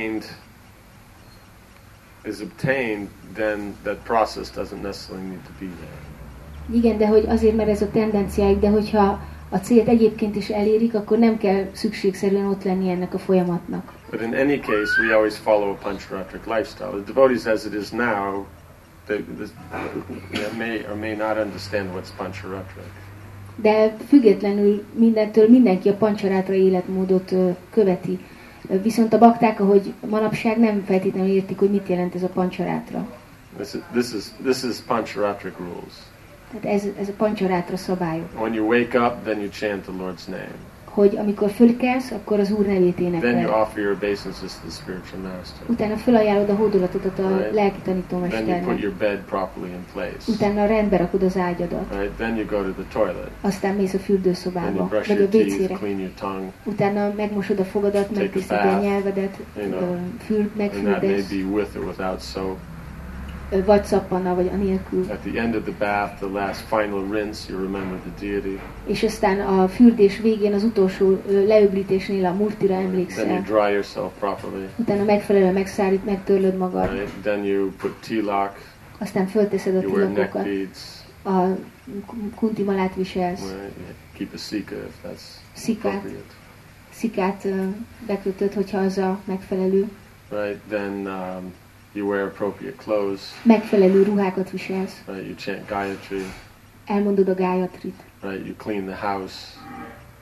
obtained, then that process doesn't necessarily need to be there. Igen, de hogy azért, mert ez a tendenciájuk, de hogyha a célt egyébként is elérik, akkor nem kell szükségszerűen ott lenni ennek a folyamatnak. But in any case, we always follow a pancharatric lifestyle. The devotees as it is now, they may or may not understand what's pancharatric. De függetlenül mindentől mindenki a pancharátra életmódot követi. Viszont a bakták, ahogy manapság nem feltétlenül értik, hogy mit jelent ez a pancharátra. This is pancharatric rules. Tehát ez a pancharátra szabályok. When you wake up, then you chant the Lord's name. Hogy amikor fölkelsz, akkor az Úr nevét énekel. Then you offer your obeisances to the spiritual master. Utána felajánlod a hódolatodat a lelki tanítómesternek. Then you put your bed properly in place. Utána rendbe rakod az ágyadat. Right? Then you go to the toilet. Aztán mész a fürdőszobába, vagy a WC-re. Utána megmosod a fogadat, megtisztid a nyelvedet, megfürdesz. With or without soap. Vagy szappannal, vagy anélkül. At the end of the bath, the last final rinse, you remember the deity. És aztán a fürdés végén, az utolsó leöblítésnél a murtira emlékszel. Then you dry yourself properly. Utána megfelelően megtörlöd magad. Right? Then you put tilak. Aztán fölteszed a tilakokat. A kuntimalát viselsz. Right? Keep a sika if that's appropriate. Szikát bekötöd, hogyha az a megfelelő. Right? Then you wear appropriate clothes. Megfelelő ruhákat viselsz. Right? You chant Gayatri. Elmondod a Gayatrit. Right? You clean the house.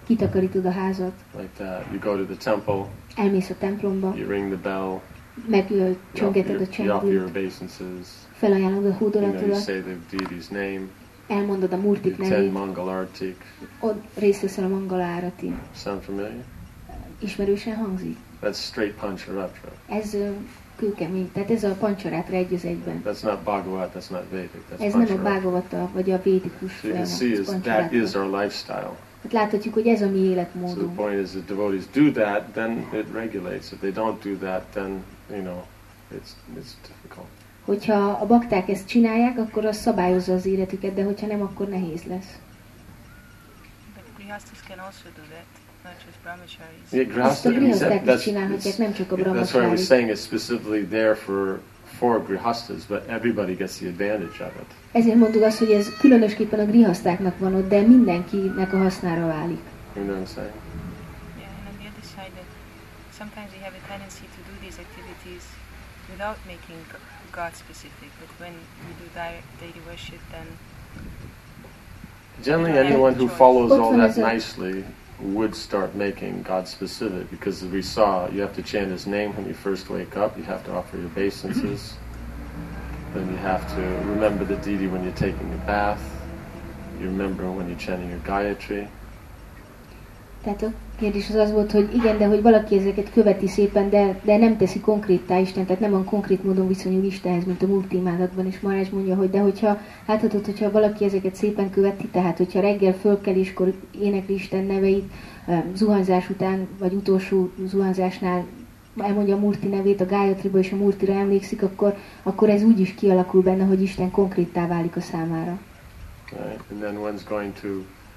kitakarítod a házat. Like that. You go to the temple. Elmész a templomba. You ring the bell. Megcsöngeted a You offer csengőt. your obeisances. Felajánlod a You hódolatodat. say the deity's name. Elmondod a murtik You attend nevét. Mangal Artik. Ott részt veszel a Mangala áratin. Sound familiar? Ismerősen hangzik? That's straight Pancharatra. Ez kőkemény, tehát ez a Pancharátra egy az egyben. That's not Bhagavat, that's not Vedic, that's Ez nem a Pancharatra. Bhagavata, vagy a védikus So you can see is that is our lifestyle. Hát láthatjuk, hogy ez a mi So the életmódunk. point is, if devotees do that, then it regulates. If they don't do that, then it's difficult. Hogyha a bakták ezt csinálják, akkor az szabályozza az életüket, de hogyha nem, akkor nehéz lesz. But grihastas can also do that, not just brahmacharis. Yeah, Ezt a grihaszták is csinálhatják, nem csak a that's why I was brahmacharik. saying it's specifically there for grihastas, but everybody gets the advantage of it. Ezért mondjuk azt, hogy ez különösképpen a grihasztáknak van ott, de mindenkinek a hasznára válik. You know what I'm saying? Yeah, and on the other side, that sometimes we have a tendency to do these activities without making God specific, but when we do deity worship, then Generally, anyone who follows all that nicely would start making God specific, because as we saw, you have to chant His name when you first wake up. You have to offer your obeisances. Then you have to remember the deity when you're taking a bath. You remember when you're chanting your Gayatri. Tehát a kérdés az volt, hogy igen, de hogy valaki ezeket követi szépen, de nem teszi konkréttá Isten, tehát nem van konkrét módon viszonyul Istenhez, mint a Murti imádatban, és Maharaj mondja, hogy de hogyha láthatod, hogyha valaki ezeket szépen követi, tehát hogyha reggel fölkeléskor énekli Isten neveit, zuhanyzás után, vagy utolsó zuhanyzásnál elmondja a Murti nevét, a Gayatriba és a Murtira emlékszik, akkor ez úgy is kialakul benne, hogy Isten konkréttá válik a számára. Right? And then one's going to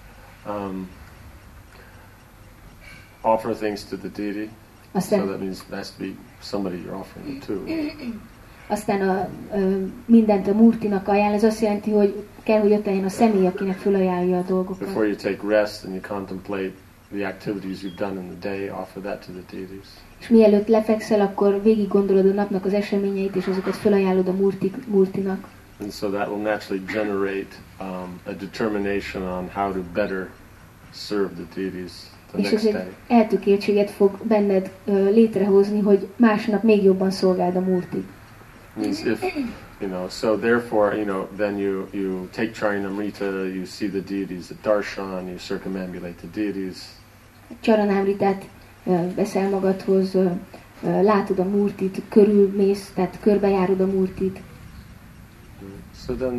offer things to the deity. So that means it has to be somebody you're offering it to. Aztán mindent a Murtinak ajánl, ez azt jelenti, hogy kell, hogy ott legyen a személy, akinek fölajánlja a dolgokat. Before you take rest and you contemplate the activities you've done in the day, offer that to the deities. És mielőtt lefekszel, akkor végig gondolod a napnak az eseményeit, és azokat felajánlod a Murtinak. And so that will naturally generate a determination on how to better serve the deities the És next ez day. egy eltökéltséget fog benned létrehozni, hogy másnap még jobban szolgáld a Murtit. Means if, so therefore, then you take Charanamrita, you see the deities at darshan, you circumambulate the deities. Charanamritát veszel magadhoz, látod a Murtit, körülmész, tehát körbejárod a Murtit. So then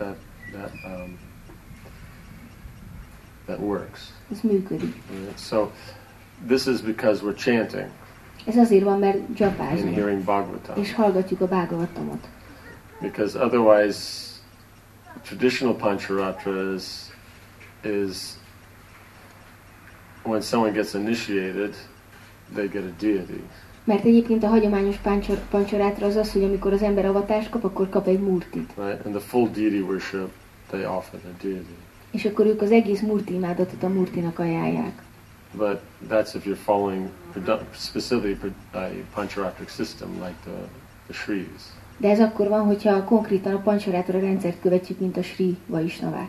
that works. Ez működik. So this is because we're chanting. Ez azért van, mert And dzsapázunk, hearing Bhagavatam. és hallgatjuk a Bhagavatamot. Because otherwise, traditional Pancharatra is when someone gets initiated, they get a deity. Mert egyébként a hagyományos Pancharátra az az, hogy amikor az ember avatást kap, akkor kap egy Murtit. Right? And the full deity worship, they offer the deity. És akkor ők az egész Murti imádatot a Murtinak ajánlják. But that's if you're following specifically a Pancharatric system like the Shris. De ez akkor van, hogyha konkrétan a Pancharátra rendszert követjük, mint a Sri Vaisnavák.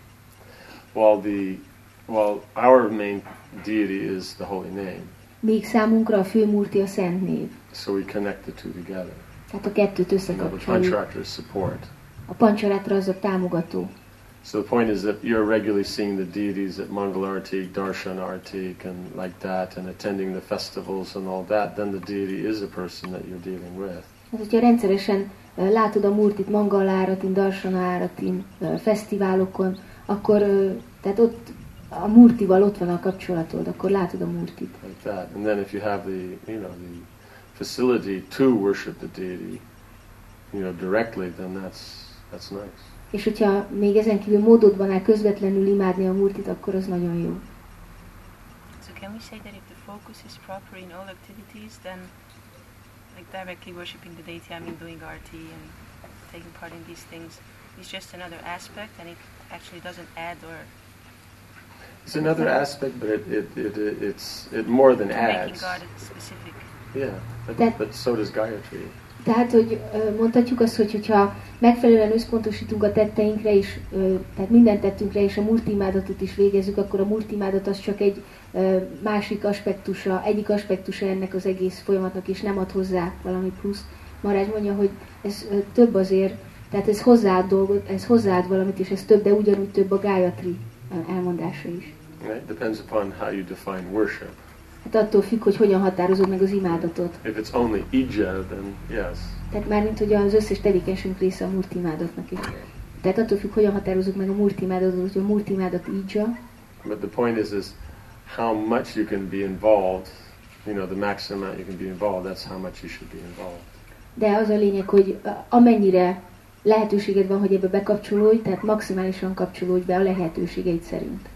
While our main deity is the holy name. Még számunkra a fő Murti a Szent Név. So we connect the two together. Tehát a kettőt The összekapcsoljuk. Pancharatra is support. A Pancharátra az a támogató. So the point is that you're regularly seeing the deities at Mangal Artik, Darshan Artik, and like that, and attending the festivals and all that, then the deity is a person that you're dealing with. Hát, hogyha rendszeresen látod a Murtit Mangala áratin, Darsana áratin, fesztiválokon, akkor tehát ott a Murtival ott van a kapcsolatod, akkor látod a Murtit. Like that. And then if you have the facility to worship the deity, directly, then that's nice. És hogyha még ezen kívül módodban áll közvetlenül imádni a Murtit, akkor az nagyon jó. So can we say that if the focus is proper in all activities, then like directly worshipping the deity, I mean doing arti and taking part in these things, is just another aspect and it actually doesn't add or... It's another aspect, but it more than making adds. God specific. Yeah, but so does Gayatri. Tehát, hogy mondhatjuk azt, hogyha megfelelően összpontosítunk a tetteinkre is, tehát minden tettünkre és a multimádatot is végezzük, akkor a multimádat az csak egy másik aspektusa, egyik aspektusa ennek az egész folyamatnak, és nem ad hozzá valami plusz. Marács mondja, hogy ez több azért, tehát ez hozzáad dolgot, ez hozzáad valamit, és ez több, de ugyanúgy több a Gayatri elmondása is. It depends upon how you define worship. Hát attól függ, hogy hogyan határozod meg az imádatot. If it's only ija, then yes. Tehát mármint, hogy az összes tevékenységünk része a multimádatnak is. Tehát attól függ, hogyan határozunk meg a multimádatot, hogy a multimádat ija. But the point is how much you can be involved, the maximum amount you can be involved, that's how much you should be involved. De az a lényeg, hogy amennyire lehetőséged van, hogy ebbe bekapcsolódj, tehát maximálisan kapcsolódj be a lehetőségeid szerint.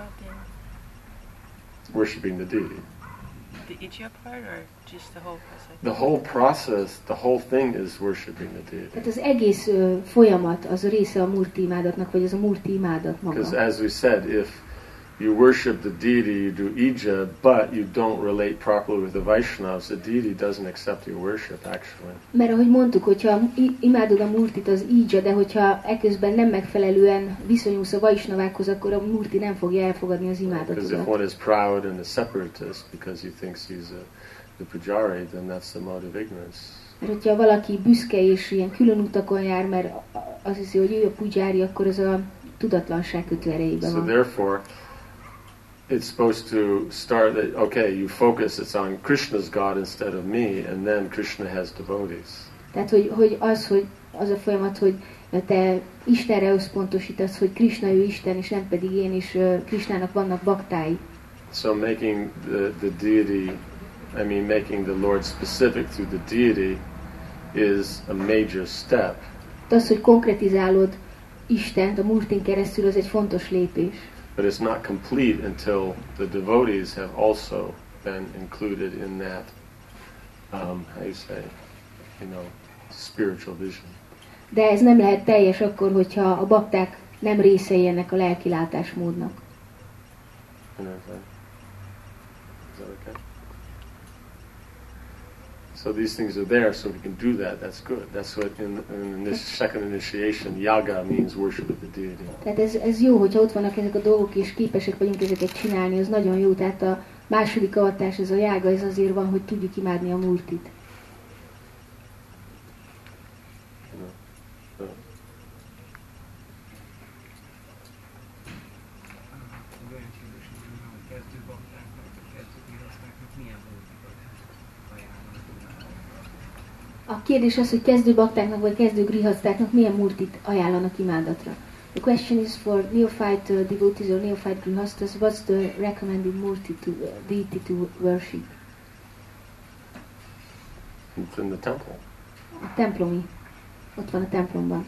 Worshipping the deity. The ija part or just the whole process? The whole process, the whole thing is worshipping the deity. Tehát az egész folyamat az a része a murti imádatnak, vagy az a murti imádat maga. Because as we said, if you worship the deity, you do ija, but you don't relate properly with the Vaishnavas, the deity doesn't accept your worship, actually. Mert ahogy mondtuk, hogyha imádod a murtit, az ija, de hogyha eközben nem megfelelően viszonyulsz a Vaisnavákhoz, akkor a murti nem fogja elfogadni az imádatodat. Because if one is proud and a separatist because he thinks he's the pujari, then that's the mode of ignorance. Mert hogyha valaki büszke és ilyen külön utakon jár, mert azt hiszi, hogy ő a pujári, akkor ez a tudatlanság kötő erejében van. So therefore, it's supposed to start that, okay, you focus, it's on Krishna's God instead of me, and then Krishna has devotees. Tehát, hogy az a folyamat, hogy te Istenre összpontosítasz, hogy Krishna ő Isten, és nem pedig én, és Krishnának vannak baktái. So making the deity, making the Lord specific through the deity is a major step. Az, hogy konkretizálod Istent a murtin keresztül, az egy fontos lépés. But it's not complete until the devotees have also been included in that, how you say, spiritual vision. De ez nem lehet teljes akkor, hogyha a bakták nem részei ennek a lelki látásmódnak. Is that okay? So these things are there, so we can do that. That's good. That's what in this second initiation, yaga means worship of the deity. Tehát ez jó, hogyha ott vannak ezek a dolgok, és képesek vagyunk ezeket csinálni, az nagyon jó. Tehát a második avatás, ez a jága, ez azért van, hogy tudjuk imádni a murtit. A kérdés az, hogy kezdő baktáknak vagy kezdő grihasztáknak milyen murtit ajánlanak imádatra. The question is for neophyte devotees or neophyte grihastas, what's the recommended murti to deity to worship? It's in the temple. A templomi. Ott van a templomban.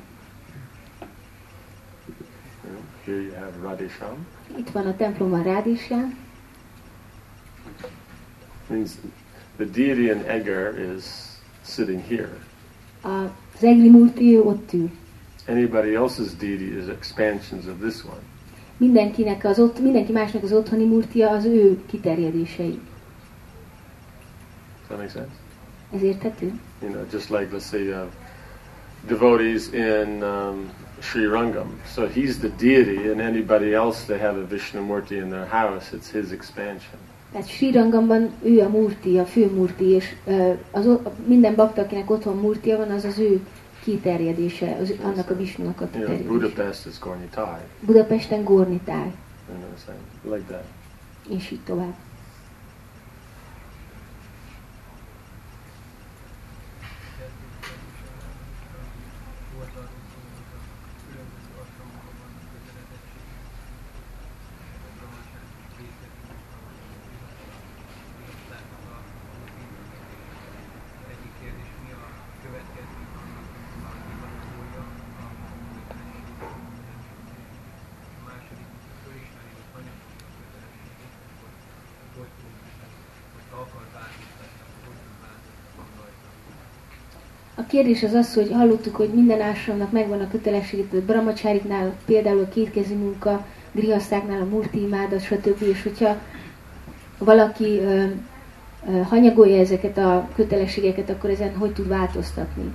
Here you have Radhesham. Itt van a templomban Radhesham. Means the deity in Eger is sitting here. Az egri murti ott ül. Anybody else's deity is expansions of this one. Mindenki másnak az otthoni murtia az ő kiterjedései. Does that make sense? Ez érthető? Just like let's say you have devotees in Sri Rangam. So he's the deity, and anybody else they have a Vishnumurti in their house, it's his expansion. Tehát Sri Rangamban ő a murti, a fő murti, és minden bakta, akinek otthon murtia van, az az ő kiterjedése, annak a Vishnunak a kiterjedése. Budapest is Gornitai. Budapesten Gornitai. Like that. És így tovább. A kérdés az az, hogy hallottuk, hogy minden ásramnak megvan a kötelességet, a brahmacsáritnál például a kétkezi munka, grihasztáknál a murti imádat, stb. És hogyha valaki hanyagolja ezeket a kötelességeket, akkor ezen hogy tud változtatni?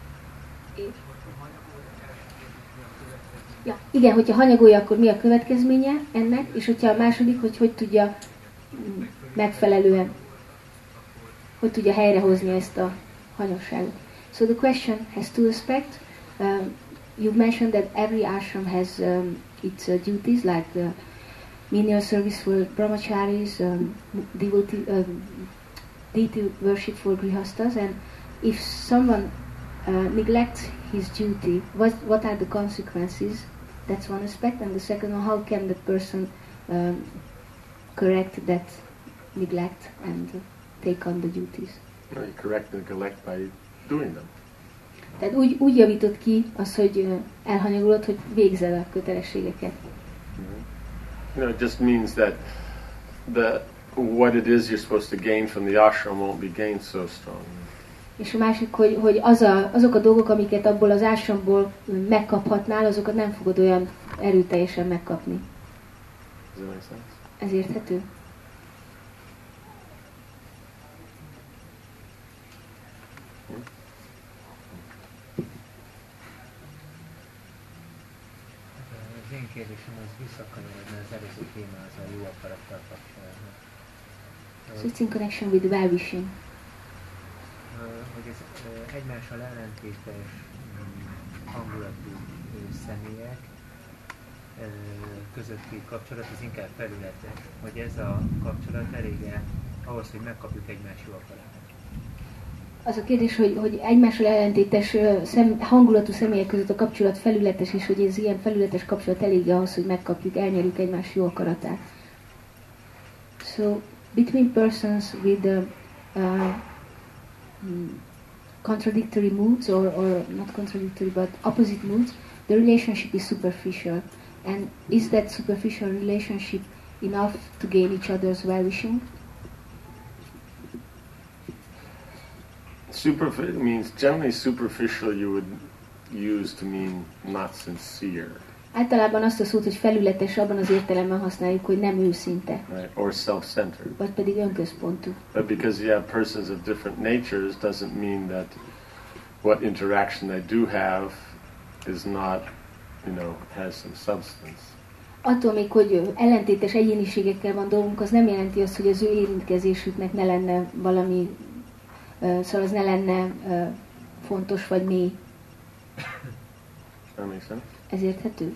Ja, igen, hogyha hanyagolja, akkor mi a következménye ennek, és hogyha a második, hogy tudja megfelelően, hogy tudja helyrehozni ezt a hanyagságot. So the question has two aspects. You've mentioned that every ashram has its duties, like the menial service for brahmacharis, deity worship for grihastas, and if someone neglects his duty, what are the consequences? That's one aspect, and the second one, how can the person correct that neglect and take on the duties? No, you correct and neglect by doing them. Tehát úgy javított ki az, hogy elhanyagolod, hogy végzel a kötelességeket. You know, it just means that what it is you're supposed to gain from the ashram won't be gained so strong. És a másik, hogy azok a dolgok, amiket abból az ashramból megkaphatnál, azokat nem fogod olyan erőteljesen megkapni. Ez érthető? Az én kérdésem az visszakanyarodna az előző témához, a jó akarattal kapcsolatban. So it's in connection with well-wishing. Hogy ez egymással ellentétes hangulatú személyek közötti kapcsolat az inkább felületes, hogy ez a kapcsolat elég-e ahhoz, hogy megkapjuk egymás jó akaratát. Az a kérdés, hogy egymással ellentétes hangulatú személyek között a kapcsolat felületes, és hogy ez ilyen felületes kapcsolat elég ahhoz, hogy megkapjuk, elnyerjük egymás jó akaratát. So, between persons with contradictory moods, or not contradictory, but opposite moods, the relationship is superficial. And is that superficial relationship enough to gain each other's well-wishing? Means generally superficial you would use to mean not sincere. Általában azt a szót, hogy felületes, abban az értelemben használjuk, hogy nem őszinte. Right? Or self-centered. Vagy pedig önközpontú. But because you have persons of different natures doesn't mean that what interaction they do have is not, has some substance. Attól még, hogy ellentétes egyéniségekkel van dolgunk, az nem jelenti azt, hogy az ő érintkezésüknek ne lenne valami, szóval az ne lenne fontos vagy mély. That makes sense? Ez érthető?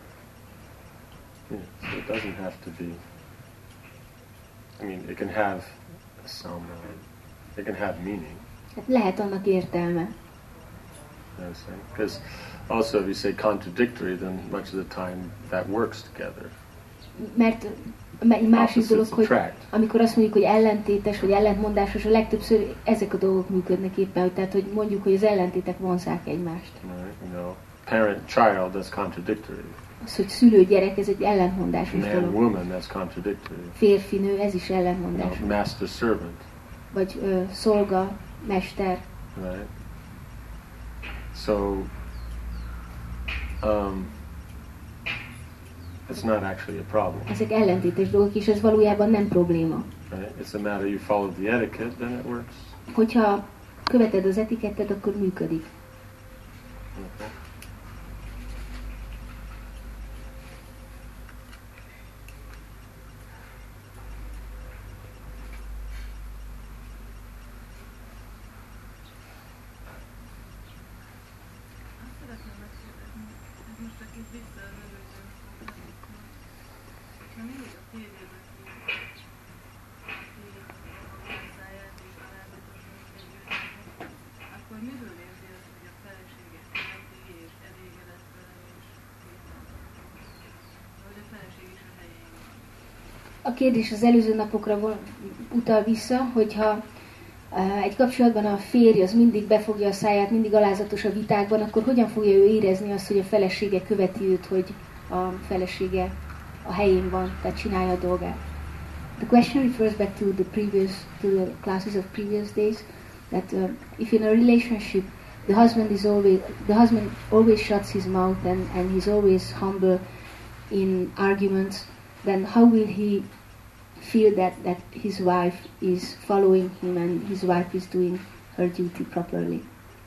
Yeah, so it doesn't have to be, it can have some, it can have meaning. Hát lehet annak értelme. Because also if you say contradictory, then much of the time that works together. Mert másik dolog, hogy amikor azt mondjuk, hogy ellentétes vagy ellentmondásos, a legtöbbször ezek a dolgok működnek éppen, tehát hogy mondjuk, hogy az ellentétek vonzák egymást. Right, parent-child, that's contradictory. Az, hogy szülő-gyerek, ez egy ellentmondásos dolog. Man-woman, that's contradictory. Férfi-nő, ez is ellentmondásos. Master-servant. Vagy szolga, mester. Right. So, it's not actually a problem. Ezek ellentétes dolgok, és ez valójában nem probléma. Right? It's a matter you follow the etiquette, then it works. Hogyha követed az etikettet, akkor működik. Okay. A kérdés az előző napokra utal vissza, hogyha egy kapcsolatban a férj az mindig befogja a száját, mindig alázatos a vitákban, akkor hogyan fogja ő érezni azt, hogy a felesége követi őt, hogy a felesége a helyén van, tehát csinálja a dolgát. The question refers back to the classes of previous days, that if in a relationship the husband always shuts his mouth and he's always humble in arguments, then how will he feel that his wife is following him and his wife is doing her duty properly.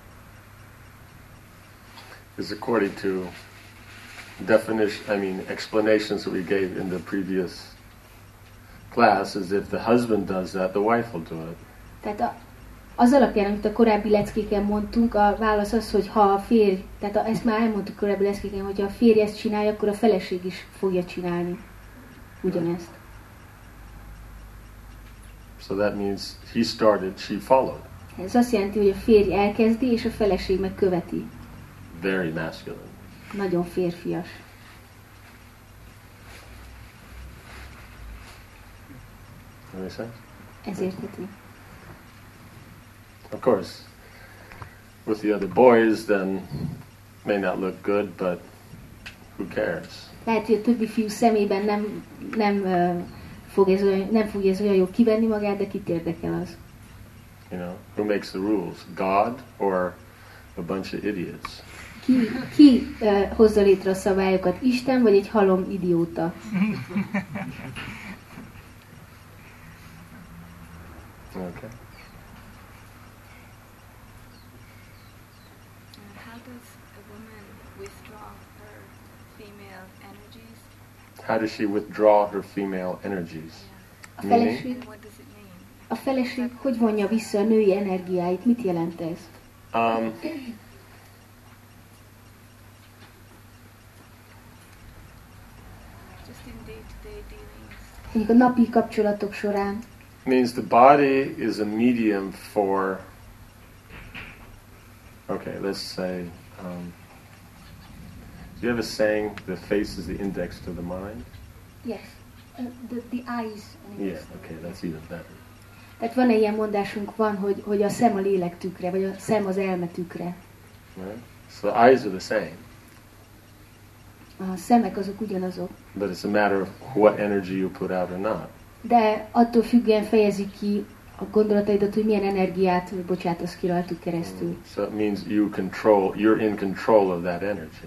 Is according to explanations that we gave in the previous class, is if the husband does that, the wife will do it. Tehát az alapján, amit a korábbi leckéken mondtunk, a válasz az, hogy ha a férj, tehát ezt már elmondtuk korábbi leckéken, hogy ha a férj ezt csinálja, akkor a feleség is fogja csinálni ugyanezt. So that means he started, she followed. Ez azt jelenti, hogy a férj elkezdi, és a feleség meg követi. Very masculine. Nagyon férfias. Makes sense? Ez érthető. Of course, with the other boys, then may not look good, but who cares? Lehet, hogy a többi fiú szemében nem fog ez olyan jól kivenni magát, de kit érdekel az? You know, who makes the rules? God or a bunch of idiots? Ki hozza létre a szabályokat? Isten vagy egy halom idióta? Okay. How does a woman withdraw her female energies? How does she withdraw her female energies? A feleség, a feleség hogy vonja vissza a női energiáit? Mit jelent ez? Just in day-to-day dealings. Mondjuk a napi kapcsolatok során. Means the body is a medium for, okay, let's say, do you have a saying, the face is the index to the mind? Yes, the eyes. Yeah, okay, that's even better. Tehát van egy ilyen mondásunk, hogy a szem a lélek tükre, vagy a szem az elme tükre. Right? So the eyes are the same. A szemek azok ugyanazok. But it's a matter of what energy you put out or not. De attól függően fejezik ki a gondolataidat, hogy milyen energiát bocsátasz ki rajtuk keresztül. So it means you're in control of that energy.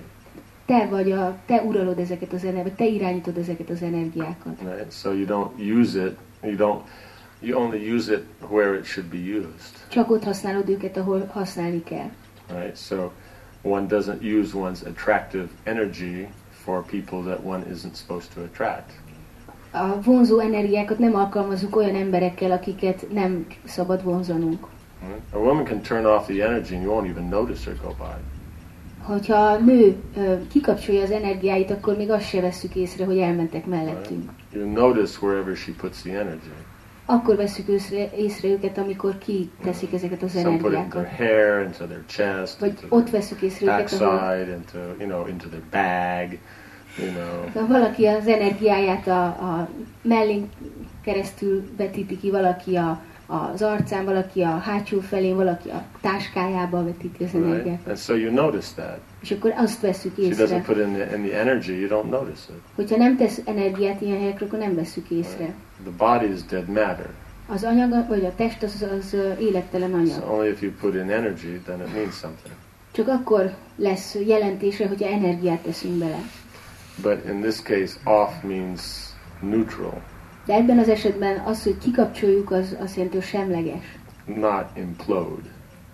Te uralod ezeket az energiákat, te irányítod ezeket az energiákat. Right? So you don't use it, you only use it where it should be used. Csak ott használod őket, ahol használni kell. Right? So one doesn't use one's attractive energy for people that one isn't supposed to attract. A vonzó energiákat nem alkalmazunk olyan emberekkel, akiket nem szabad vonzanunk. A woman can turn off the energy and you won't even notice her go by. Hogyha a nő kikapcsolja az energiáit, akkor még azt se vesszük észre, hogy elmentek mellettünk. You notice wherever she puts the energy. Akkor vesszük észre őket, amikor kiteszik ezeket az energiákat. Some put it in their hair, into their chest, vagy ott vesszük észre őket, backside, into their bag. Ha valaki az energiáját a mellén keresztül vetíti ki, valaki az arcán, valaki a hátsó felén, valaki a táskájába vetíti az energiát. Right? And so you notice that. És akkor azt veszük észre. She doesn't put in the energy, you don't notice it. Hogyha nem tesz energiát ilyen helyekre, akkor nem veszük észre. The body is dead matter. Az anyag, vagy a test az élettelen anyag. So only if you put in energy, then it means something. Csak akkor lesz jelentése, hogyha energiát teszünk bele. But in this case, off means neutral. De ebben az esetben az, hogy kikapcsoljuk, az azt jelenti, hogy semleges. Not implode.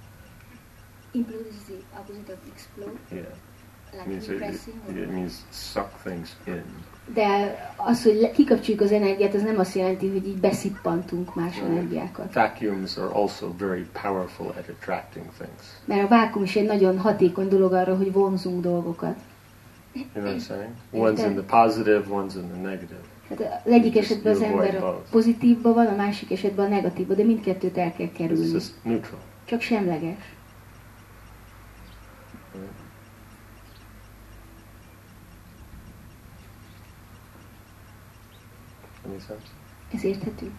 Implode is the opposite of explode. Yeah. It means suck things in. De az, hogy kikapcsoljuk az energiát, az nem azt jelenti, hogy így beszippantunk más energiákat. Vacuums are also very powerful at attracting things. Mert a vákuum is egy nagyon hatékony dolog arra, hogy vonzunk dolgokat. You know what I'm saying? One's in the positive, one's in the negative. Hát az egyik esetben az ember a pozitívban van, a másik esetben a negatívban, de mindkettőt el kell kerülni. It's just neutral. Csak semleges. Ez érthető?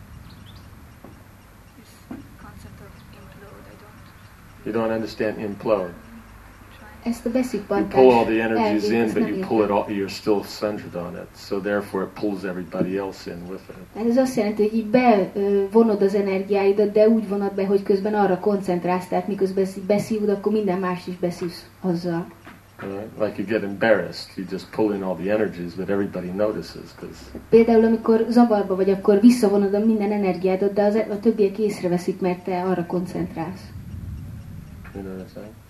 You don't understand implode. Ezt a You beszippantást pull all the energies in, but you pull it all, you're still centered on it. So therefore it pulls everybody else in with it. Ez azt jelenti, hogy így bevonod az energiáidat, de úgy vonod be, hogy közben arra koncentrálsz, tehát miközben beszívod, akkor minden más is beszívsz azzal. Right? Like you get embarrassed, you just pull in all the energies, but everybody notices. Például amikor zavarba vagy, akkor visszavonod a minden energiádat, de a többiek észreveszik, mert te arra koncentrálsz. You know what I'm saying?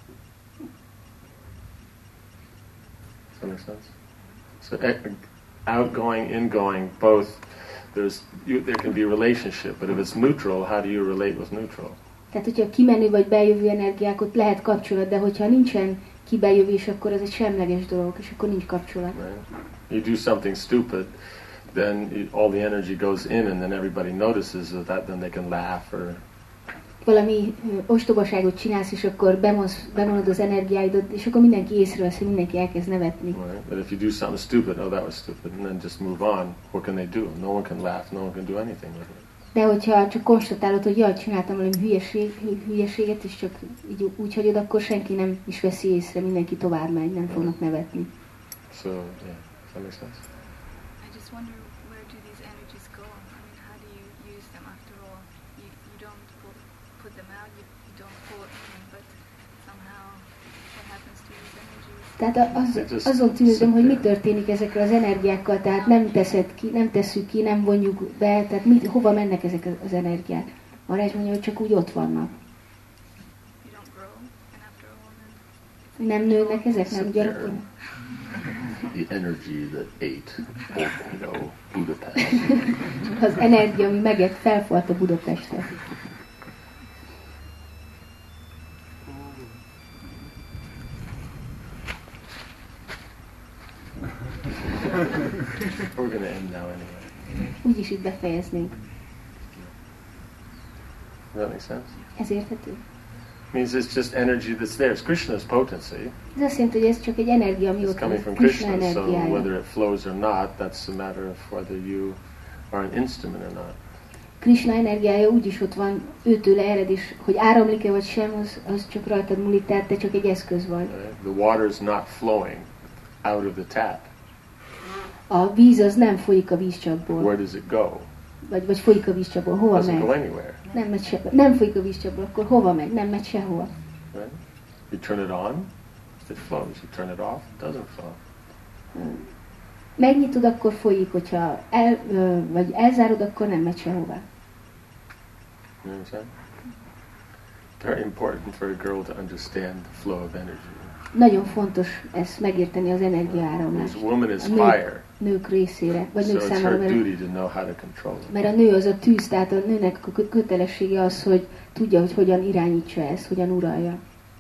Does that make sense? So outgoing, ingoing, both. There can be a relationship, but if it's neutral, how do you relate with neutral? Tehát, hogyha kimenő vagy bejövő energiák, ott lehet kapcsolat, de hogyha nincsen kibejövés, akkor ez egy semleges dolog, és akkor nincs kapcsolat. Right? You do something stupid, then all the energy goes in, and then everybody notices that, then they can laugh or... Valami ostobaságot csinálsz, és akkor bevonod az energiáidat, és akkor mindenki észreveszi, mindenki elkezd nevetni. Right. But if you do something stupid, oh, that was stupid, and then just move on, what can they do? No one can laugh, no one can do anything with it. De hogyha csak konstatálod, hogy jaj, csináltam valami hülyeséget, és csak így úgy hagyod, akkor senki nem is veszi észre, mindenki tovább megy, nem fognak nevetni. So, yeah, does that make sense? I just wonder, where do these energies go? I mean, how do you use them after all? You don't put them out, you don't pour in, but somehow what happens to these energies? Tehát azon tűnődöm, hogy mi történik ezekkel az energiákkal, tehát nem tesszük ki, nem vonjuk be, tehát hova mennek ezek az energiák? Marázs mondja, hogy csak úgy ott vannak. Nem nőnek ezek, nem gyarakodnak? The energy that ate, Budapest. Az energia, ami megett, felfalta Budapestet. We're going to end now anyway. Úgyis itt befejeznénk. Does that make sense? Ez érthető? Means it's just energy that's there. It's Krishna's potency. Ez azt jelenti, hogy ez csak egy energia, ami ott coming from Krishna, so whether it flows or not, that's a matter of whether you are an instrument or not. Krishna energiája úgyis ott van, őtőle ered, és hogy áramlik-e vagy sem, az csak rajtad múlik, tehát te csak egy eszköz vagy. The water is not flowing out of the tap. A víz az nem folyik a vízcsapból. Where does it go? Vagy folyik a vízcsapból, hova megy? Go anywhere. Nem folyik a vízcsapból, akkor hova megy? Nem megy sehova. Right? You turn it on, it flows. You turn it off, it doesn't flow. Megnyitod, akkor folyik, hogyha vagy elzárod, akkor nem megy sehová. You know what I'm saying? Very important for a girl to understand the flow of energy. Nagyon fontos ezt megérteni, az energiaáramlást. Nők részére, vagy nők számára, mert a nő az a tűz, tehát a nőnek a kötelessége az, hogy tudja, hogy hogyan irányítsa ezt, hogyan uralja.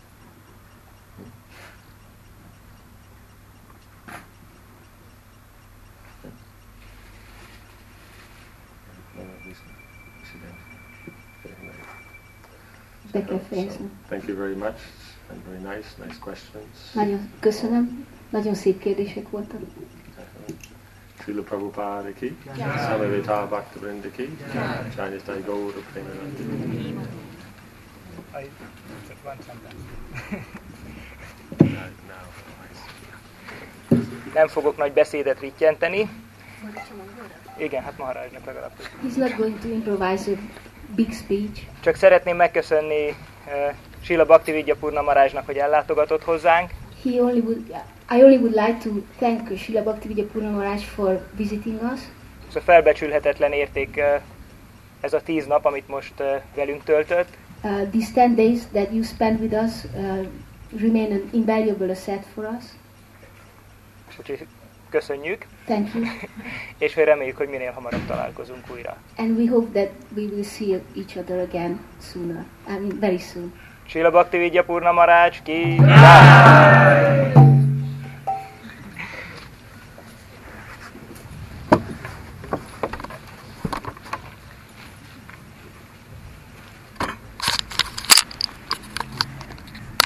Be kell fejezni. Thank you very much. And very nice questions. Nagyon köszönöm. Nagyon szép kérdések voltak. Srila Prabhupada ki, Samaveta Bhaktivinoda ki, Jai Gaura Premanandi. Nem fogok nagy beszédet rittyenteni. Igen, hát Maharajnak legalább. He's not going to improvise a big speech. Csak szeretném megköszönni Srila Bhaktividya Purna Maharajnak, hogy ellátogatott hozzánk. I only would like to thank Srila Bhaktividya Purna Maharaj for visiting us. Ez a felbecsülhetetlen érték ez a 10 nap, amit most velünk töltött. These 10 days that you spent with us remain an invaluable asset for us. Úgyhogy köszönjük. Thank you. És reméljük, hogy minél hamarabb találkozunk újra. And we hope that we will see each other again sooner. I mean, very soon. Srila Bhaktividya Purna Maharaj ki!